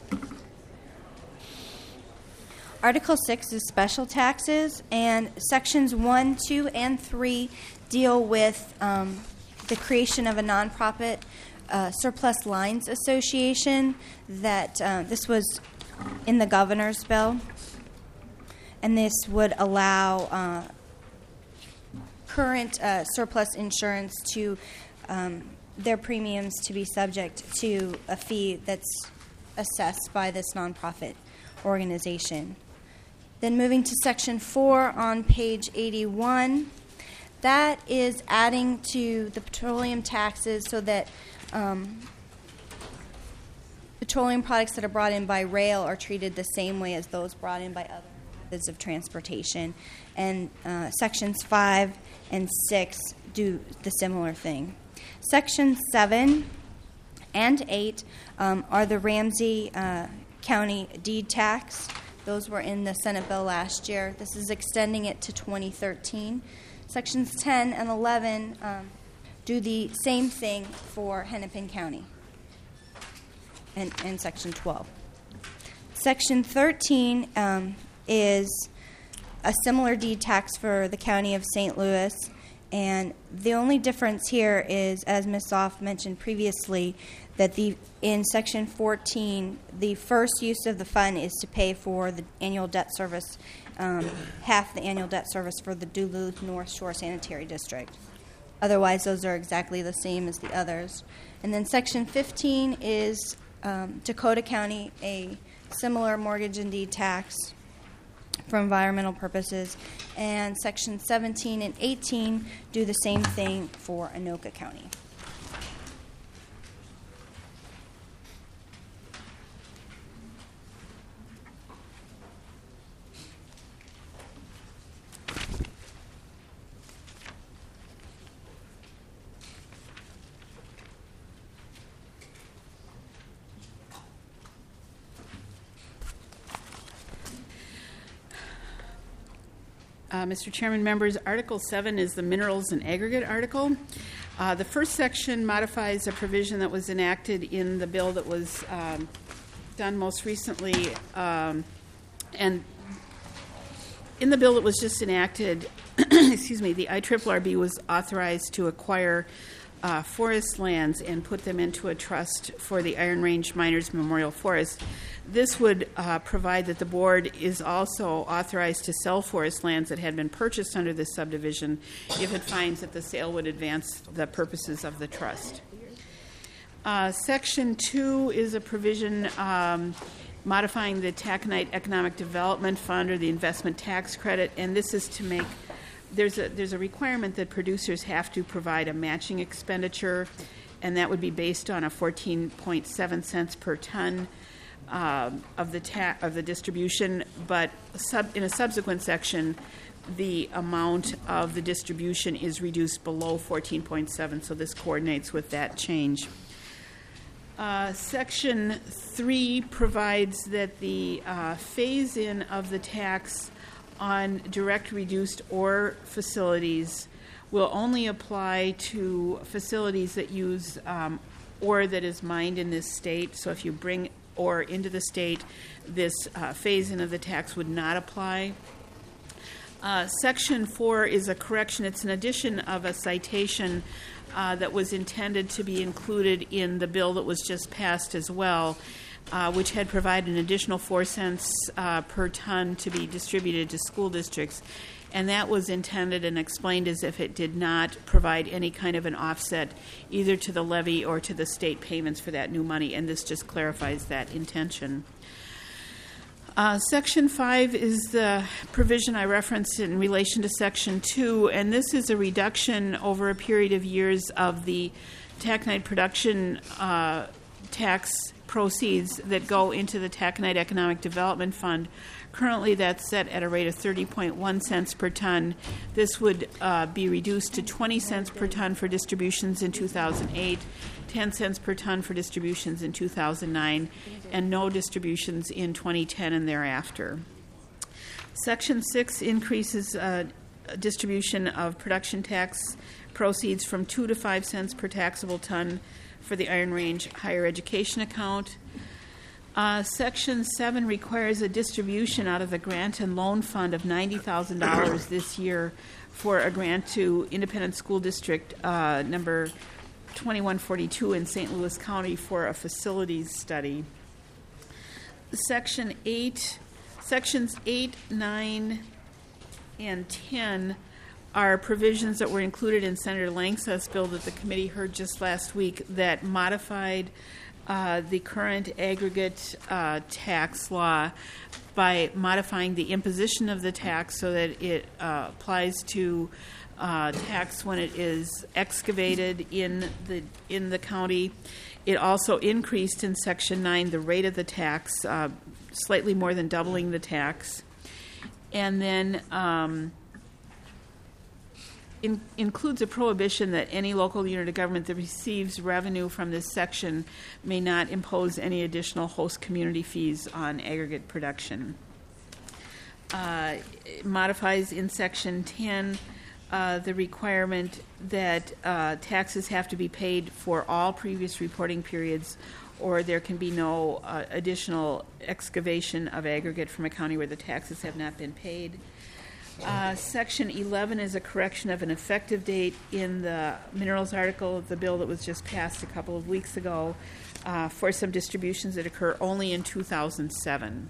Article six is special taxes, and sections one, two, and three deal with um, the creation of a nonprofit uh, surplus lines association. That uh, this was in the governor's bill, and this would allow uh, current uh, surplus insurance to um, their premiums to be subject to a fee that's assessed by this nonprofit organization. Then moving to section four on page eighty-one, that is adding to the petroleum taxes so that um, petroleum products that are brought in by rail are treated the same way as those brought in by other methods of transportation. And uh, sections five and six do the similar thing. Section seven and eight um, are the Ramsey uh, County deed tax. Those were in the Senate bill last year. This is extending it to twenty thirteen. Sections ten and eleven um, do the same thing for Hennepin County and, and Section twelve. Section thirteen um, is a similar deed tax for the County of Saint Louis, and the only difference here is, as Miz Zoff mentioned previously, that the in Section fourteen, the first use of the fund is to pay for the annual debt service, um, half the annual debt service for the Duluth North Shore Sanitary District. Otherwise, those are exactly the same as the others. And then Section fifteen is um, Dakota County, a similar mortgage and deed tax for environmental purposes. And Section seventeen and eighteen do the same thing for Anoka County. Uh, Mister Chairman, members, Article seven is the minerals and aggregate article. Uh, the first section modifies a provision that was enacted in the bill that was um, done most recently. Um, and in the bill that was just enacted, excuse me, the I R R R B was authorized to acquire uh, forest lands and put them into a trust for the Iron Range Miners Memorial Forest. This would uh, provide that the board is also authorized to sell forest lands that had been purchased under this subdivision if it finds that the sale would advance the purposes of the trust. Uh, Section two is a provision um, modifying the Taconite Economic Development Fund or the investment tax credit, and this is to make there's a there's a requirement that producers have to provide a matching expenditure, and that would be based on a fourteen point seven cents per ton uh, of the ta- of the distribution. But sub- in a subsequent section, the amount of the distribution is reduced below fourteen point seven, so this coordinates with that change. Uh, Section three provides that the uh, phase-in of the tax on direct reduced ore facilities will only apply to facilities that use um, ore that is mined in this state. So if you bring ore into the state, this uh, phase-in of the tax would not apply. Uh, Section four is a correction. It's an addition of a citation uh, that was intended to be included in the bill that was just passed as well, uh, which had provided an additional four cents uh, per ton to be distributed to school districts. And that was intended and explained as if it did not provide any kind of an offset either to the levy or to the state payments for that new money, and this just clarifies that intention. Uh, Section five is the provision I referenced in relation to Section two, and this is a reduction over a period of years of the taconite production uh, tax proceeds that go into the Taconite Economic Development Fund. Currently, that's set at a rate of thirty point one cents per ton. This would uh, be reduced to twenty cents per ton for distributions in two thousand eight, ten cents per ton for distributions in two thousand nine, and no distributions in twenty ten and thereafter. Section six increases uh, distribution of production tax proceeds from two to five cents per taxable ton for the Iron Range Higher Education account. Uh, Section seven requires a distribution out of the grant and loan fund of ninety thousand dollars this year for a grant to Independent School District uh, number twenty-one forty-two in Saint Louis County for a facilities study. Section eight, sections eight, nine, and ten are provisions that were included in Senator Langseth's bill that the committee heard just last week that modified uh, the current aggregate uh, tax law by modifying the imposition of the tax so that it uh, applies to uh, tax when it is excavated in the in the county. It also increased in Section nine the rate of the tax, uh, slightly more than doubling the tax. And then um, in, includes a prohibition that any local unit of government that receives revenue from this section may not impose any additional host community fees on aggregate production. Uh, it modifies in Section ten uh, the requirement that uh, taxes have to be paid for all previous reporting periods, or there can be no uh, additional excavation of aggregate from a county where the taxes have not been paid. Uh, Section eleven is a correction of an effective date in the minerals article of the bill that was just passed a couple of weeks ago uh, for some distributions that occur only in two thousand seven.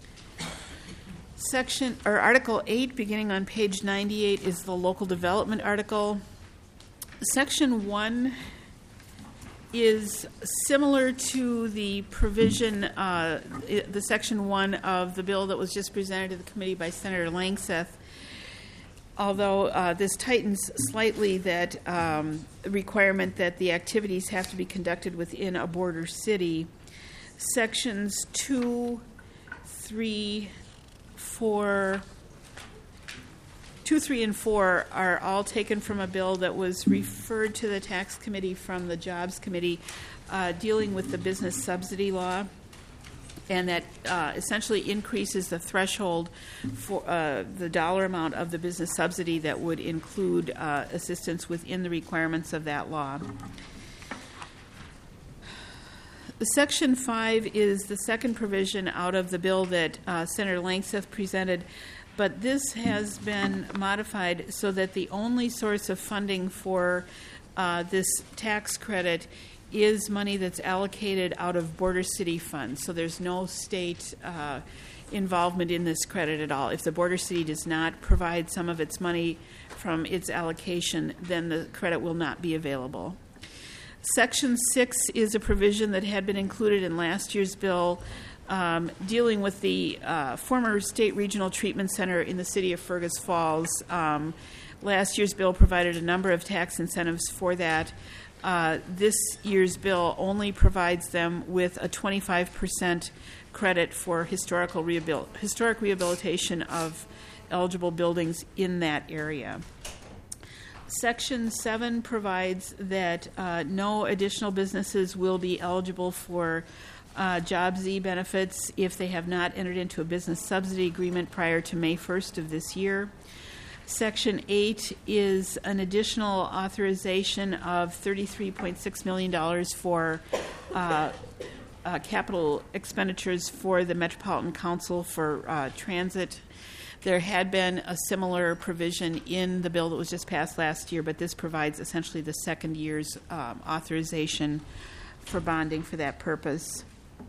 Section or Article eight, beginning on page ninety-eight, is the local development article. Section one is similar to the provision, uh, the Section one of the bill that was just presented to the committee by Senator Langseth, although uh, this tightens slightly that um, requirement that the activities have to be conducted within a border city. Sections two, three, four, two, three, and four are all taken from a bill that was referred to the tax committee from the jobs committee, uh, dealing with the business subsidy law, and that uh, essentially increases the threshold for uh, the dollar amount of the business subsidy that would include uh, assistance within the requirements of that law. Section five is the second provision out of the bill that uh, Senator Langseth presented, but this has been modified so that the only source of funding for uh, this tax credit is money that's allocated out of border city funds. So there's no state uh, involvement in this credit at all. If the border city does not provide some of its money from its allocation, then the credit will not be available. Section six is a provision that had been included in last year's bill um, dealing with the uh, former State Regional Treatment Center in the city of Fergus Falls. Um, last year's bill provided a number of tax incentives for that. Uh, this year's bill only provides them with a twenty-five percent credit for historical rehabil- historic rehabilitation of eligible buildings in that area. Section seven provides that uh, no additional businesses will be eligible for uh, Job Z benefits if they have not entered into a business subsidy agreement prior to May first of this year. Section eight is an additional authorization of thirty-three point six million dollars for uh, uh, capital expenditures for the Metropolitan Council for uh, transit. There had been a similar provision in the bill that was just passed last year, but this provides essentially the second year's um, authorization for bonding for that purpose.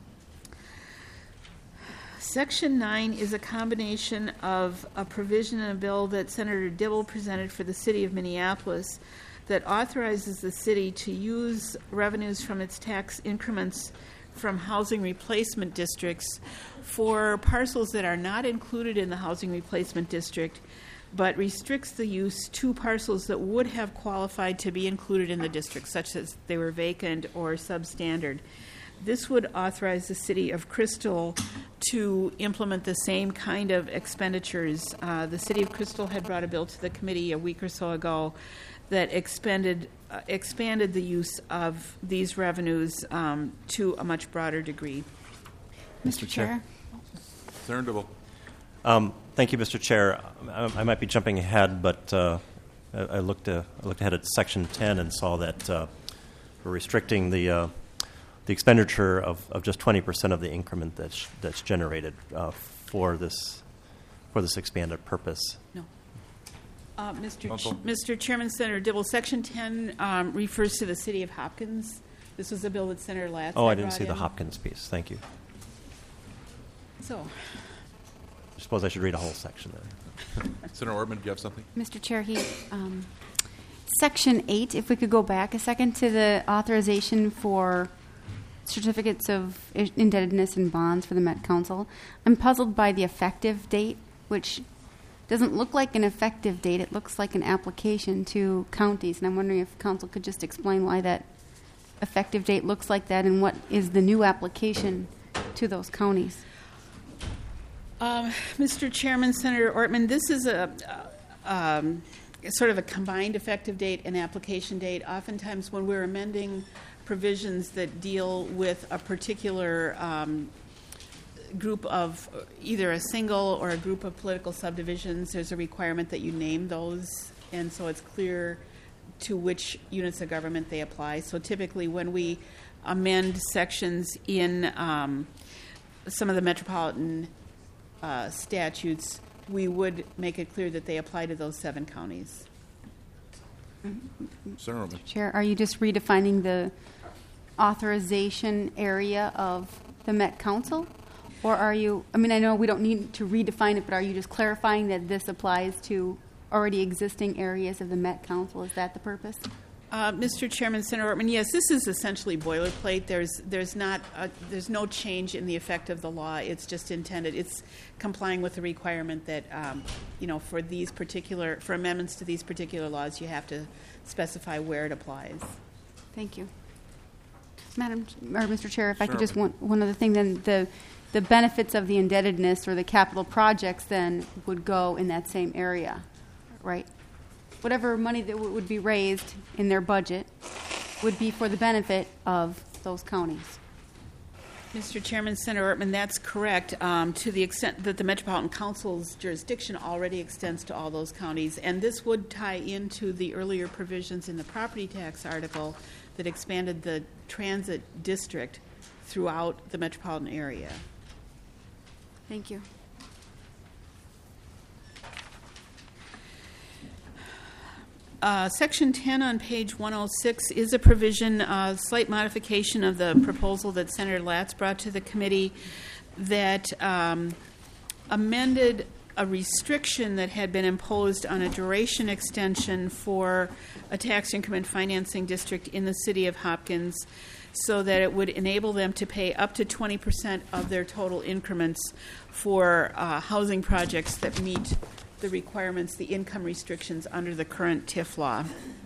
Section nine is a combination of a provision in a bill that Senator Dibble presented for the city of Minneapolis that authorizes the city to use revenues from its tax increments from housing replacement districts for parcels that are not included in the housing replacement district, but restricts the use to parcels that would have qualified to be included in the district, such as they were vacant or substandard. This would authorize the city of Crystal to implement the same kind of expenditures. Uh, the city of Crystal had brought a bill to the committee a week or so ago that expended, uh, expanded the use of these revenues um, to a much broader degree. Mister Chair. Senator Dibble. Um, thank you, Mister Chair. I, I might be jumping ahead, but uh, I, I looked uh, I looked ahead at Section ten and saw that uh, we're restricting the uh, the expenditure of, of just twenty percent of the increment that's that's generated uh, for this for this expanded purpose. No. Uh, Mister Ch- Mister Chairman, Senator Dibble, Section ten um, refers to the city of Hopkins. This was a bill that Senator Latz Oh, I had didn't brought see the in. Hopkins piece. Thank you. So, I suppose I should read a whole section then. Senator Ortman, do you have something? Mister Chair, he, um, Section eight, if we could go back a second to the authorization for certificates of indebtedness and bonds for the Met Council. I'm puzzled by the effective date, which doesn't look like an effective date. It looks like an application to counties, and I'm wondering if council could just explain why that effective date looks like that and what is the new application to those counties. Um, Mister Chairman, Senator Ortman, this is a uh, um, sort of a combined effective date and application date. Oftentimes when we're amending provisions that deal with a particular um, group of either a single or a group of political subdivisions, there's a requirement that you name those, and so it's clear to which units of government they apply. So typically when we amend sections in um, some of the metropolitan uh, statutes, we would make it clear that they apply to those seven counties. Senator Ortman. Chair, are you just redefining the authorization area of the Met Council? Or are you, I mean, I know we don't need to redefine it, but are you just clarifying that this applies to already existing areas of the Met Council? Is that the purpose? Uh, Mister Chairman, Senator Ortman, yes, this is essentially boilerplate. There's there's not a, there's no change in the effect of the law. It's just intended. It's complying with the requirement that um, you know for these particular for amendments to these particular laws, you have to specify where it applies. Thank you, Madam or Mister Chair. If I Sure. could just one one other thing, then the the benefits of the indebtedness or the capital projects then would go in that same area, right? Whatever money that w- would be raised in their budget would be for the benefit of those counties. Mister Chairman, Senator Ortman, that's correct um, to the extent that the Metropolitan Council's jurisdiction already extends to all those counties. And this would tie into the earlier provisions in the property tax article that expanded the transit district throughout the metropolitan area. Thank you. Uh, Section ten on page one oh six is a provision, uh, slight modification of the proposal that Senator Latz brought to the committee that um, amended a restriction that had been imposed on a duration extension for a tax increment financing district in the city of Hopkins so that it would enable them to pay up to twenty percent of their total increments for uh, housing projects that meet the requirements, the income restrictions under the current T I F law.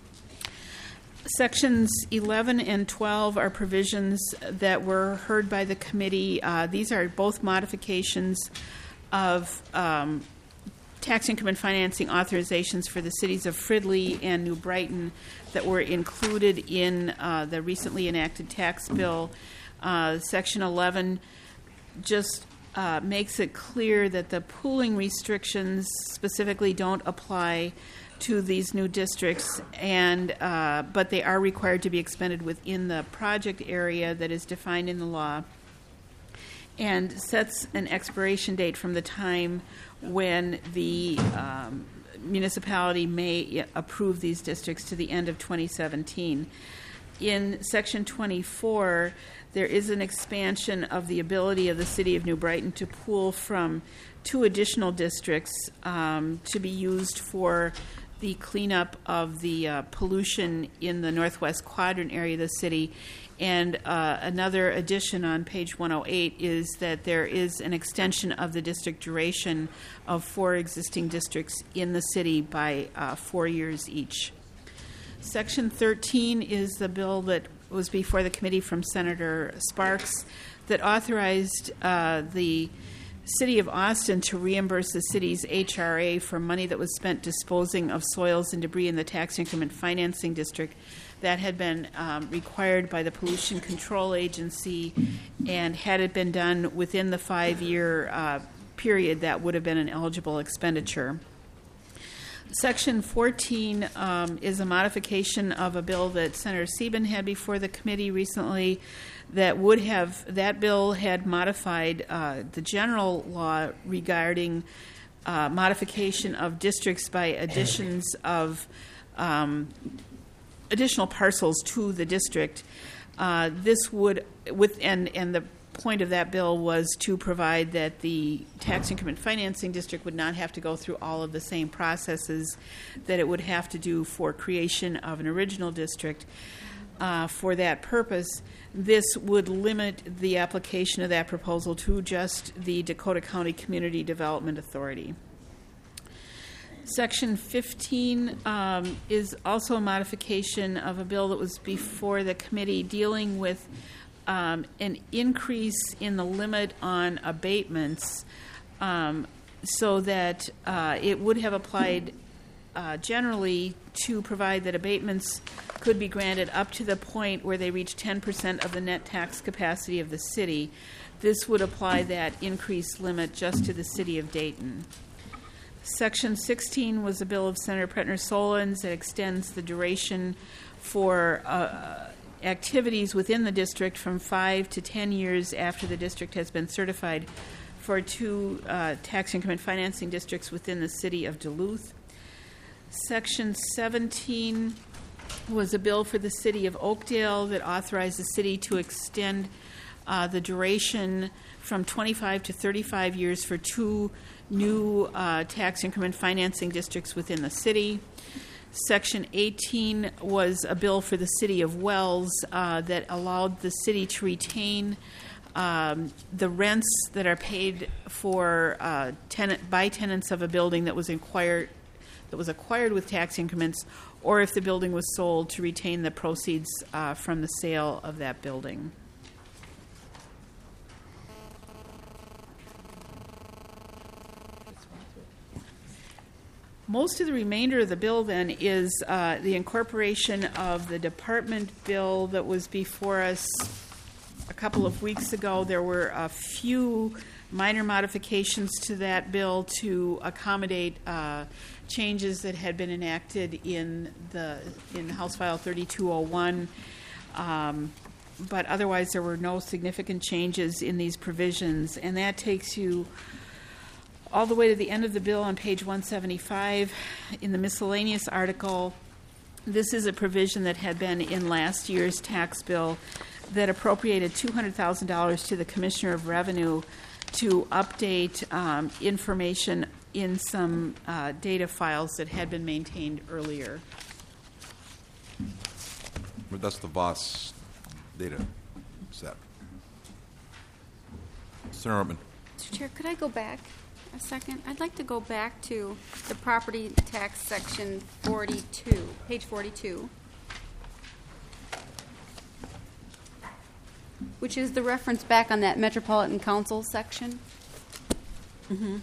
Sections eleven and twelve are provisions that were heard by the committee. Uh, these are both modifications of um, tax increment financing authorizations for the cities of Fridley and New Brighton that were included in uh, the recently enacted tax bill. Uh, Section eleven just Uh, makes it clear that the pooling restrictions specifically don't apply to these new districts, and uh, but they are required to be expended within the project area that is defined in the law, and sets an expiration date from the time when the um, municipality may approve these districts to the end of twenty seventeen. In Section twenty-four, there is an expansion of the ability of the city of New Brighton to pool from two additional districts um, to be used for the cleanup of the uh, pollution in the northwest quadrant area of the city. And uh, another addition on page one oh eight is that there is an extension of the district duration of four existing districts in the city by uh, four years each. Section thirteen is the bill that was before the committee from Senator Sparks that authorized uh, the City of Austin to reimburse the city's H R A for money that was spent disposing of soils and debris in the tax increment financing district that had been um, required by the Pollution Control Agency, and had it been done within the five-year uh, period, that would have been an eligible expenditure. Section fourteen um, is a modification of a bill that Senator Sieben had before the committee recently that would have, that bill had modified uh, the general law regarding uh, modification of districts by additions of um, additional parcels to the district. Uh, this would, with and, and the point of that bill was to provide that the tax increment financing district would not have to go through all of the same processes that it would have to do for creation of an original district. Uh, for that purpose, this would limit the application of that proposal to just the Dakota County Community Development Authority. Section fifteen um, is also a modification of a bill that was before the committee dealing with um, an increase in the limit on abatements um, so that uh, it would have applied uh, generally to provide that abatements could be granted up to the point where they reach ten percent of the net tax capacity of the city. This would apply that increased limit just to the city of Dayton. Section sixteen was a bill of Senator Pretner Solons that extends the duration for uh, activities within the district from five to ten years after the district has been certified for two uh, tax increment financing districts within the city of Duluth. Section seventeen was a bill for the city of Oakdale that authorized the city to extend uh, the duration from twenty-five to thirty-five years for two new uh, tax increment financing districts within the city. Section eighteen was a bill for the city of Wells uh, that allowed the city to retain um, the rents that are paid for uh, tenant by tenants of a building that was acquired that was acquired with tax increments, or if the building was sold, to retain the proceeds uh, from the sale of that building. Most of the remainder of the bill, then, is uh, the incorporation of the department bill that was before us a couple of weeks ago. There were a few minor modifications to that bill to accommodate uh, changes that had been enacted in the in House File thirty-two oh one. Um, but otherwise, there were no significant changes in these provisions, and that takes you all the way to the end of the bill on page one seventy-five in the miscellaneous article. This is a provision that had been in last year's tax bill that appropriated two hundred thousand dollars to the Commissioner of Revenue to update um, information in some uh, data files that had been maintained earlier. But that's the Voss data set. Senator Ortman. Mister Chair, could I go back a second? I'd like to go back to the property tax section forty-two, page forty-two, which is the reference back on that Metropolitan Council section. Mm-hmm.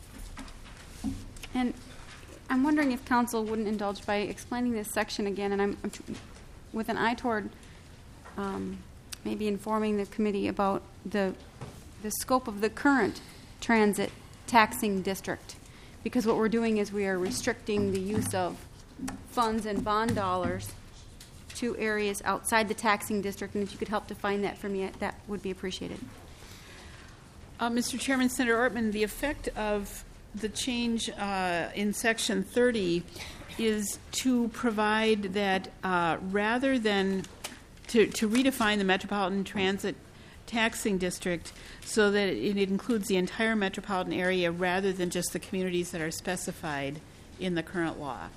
And I'm wondering if council wouldn't indulge by explaining this section again, and I'm, I'm tr- with an eye toward um, maybe informing the committee about the the scope of the current transit taxing district, because what we're doing is we are restricting the use of funds and bond dollars to areas outside the taxing district, and if you could help define that for me, that would be appreciated. Uh, Mister Chairman, Senator Ortman, the effect of the change uh, in Section thirty is to provide that uh, rather than to, to redefine the Metropolitan Transit Taxing District so that it includes the entire metropolitan area rather than just the communities that are specified in the current law.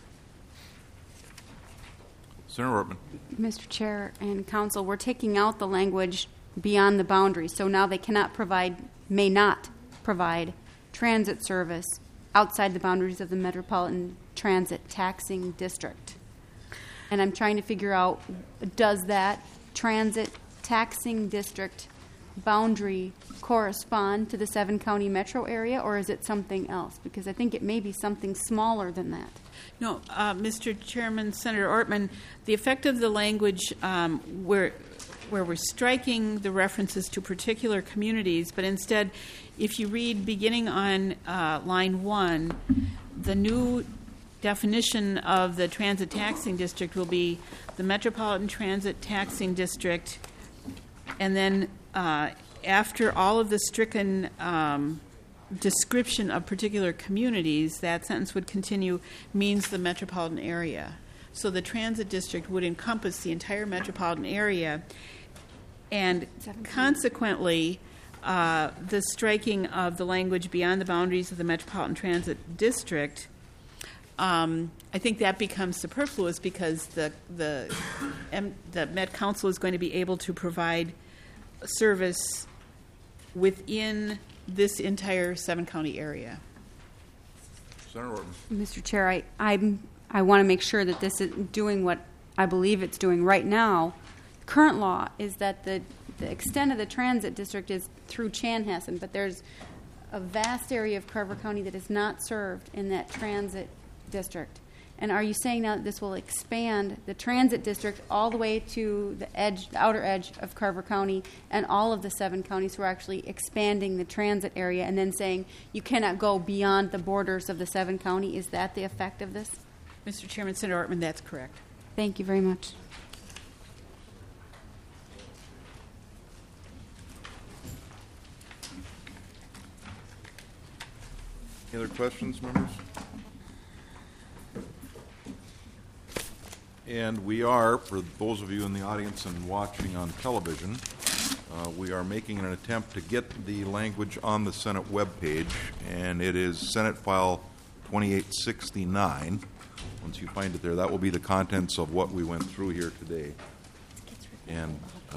Senator Ortman. Mister Chair and Council, we're taking out the language beyond the boundaries, so now they cannot provide, may not provide transit service outside the boundaries of the Metropolitan Transit Taxing District. And I'm trying to figure out, does that transit taxing district boundary correspond to the seven county metro area, or is it something else? Because I think it may be something smaller than that. No, uh, Mister Chairman, Senator Ortman, the effect of the language um, where where we're striking the references to particular communities, but instead, if you read beginning on uh, line one, the new definition of the transit taxing district will be the Metropolitan Transit Taxing District, and then uh, after all of the stricken um, description of particular communities, that sentence would continue, means the metropolitan area. So the transit district would encompass the entire metropolitan area, And consequently, uh, the striking of the language beyond the boundaries of the Metropolitan Transit District, um, I think that becomes superfluous because the the M, the Met Council is going to be able to provide service within this entire seven-county area. Senator Orton. Mister Chair, I I'm, I want to make sure that this is doing what I believe it's doing right now. Current law is that the, the extent of the transit district is through Chanhassen, but there's a vast area of Carver County that is not served in that transit district. And are you saying now that this will expand the transit district all the way to the edge, the outer edge of Carver County and all of the seven counties? We're actually expanding the transit area and then saying you cannot go beyond the borders of the seven county. Is that the effect of this? Mister Chairman, Senator Ortman, that's correct. Thank you very much. Any other questions, members? And we are, for those of you in the audience and watching on television, uh, we are making an attempt to get the language on the Senate webpage, and it is Senate File twenty-eight sixty-nine. Once you find it there, that will be the contents of what we went through here today. And uh,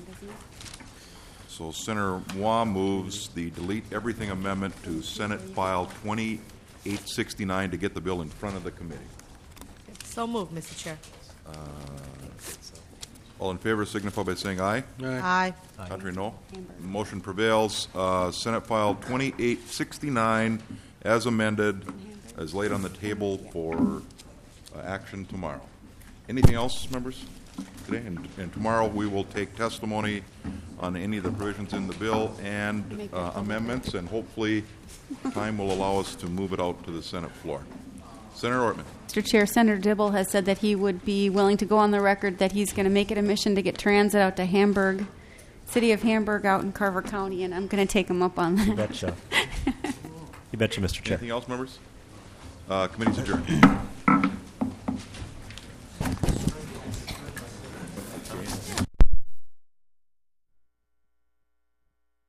so Senator Moore moves the delete everything amendment to Senate File twenty-eight sixty-nine to get the bill in front of the committee. So moved, Mister Chair. Uh, all in favor signify by saying aye. Aye. Aye. Contrary, no. Motion prevails. Uh, Senate File twenty-eight sixty-nine, as amended, is laid on the table for uh, action tomorrow. Anything else, members, today? And, and tomorrow we will take testimony on any of the provisions in the bill and uh, amendments, and hopefully time will allow us to move it out to the Senate floor. Senator Ortman. Mister Chair, Senator Dibble has said that he would be willing to go on the record that he's going to make it a mission to get transit out to Hamburg, city of Hamburg, out in Carver County, and I'm going to take him up on that. You betcha. You betcha, Mister Chair. Anything else, members? Uh, committee's adjourned.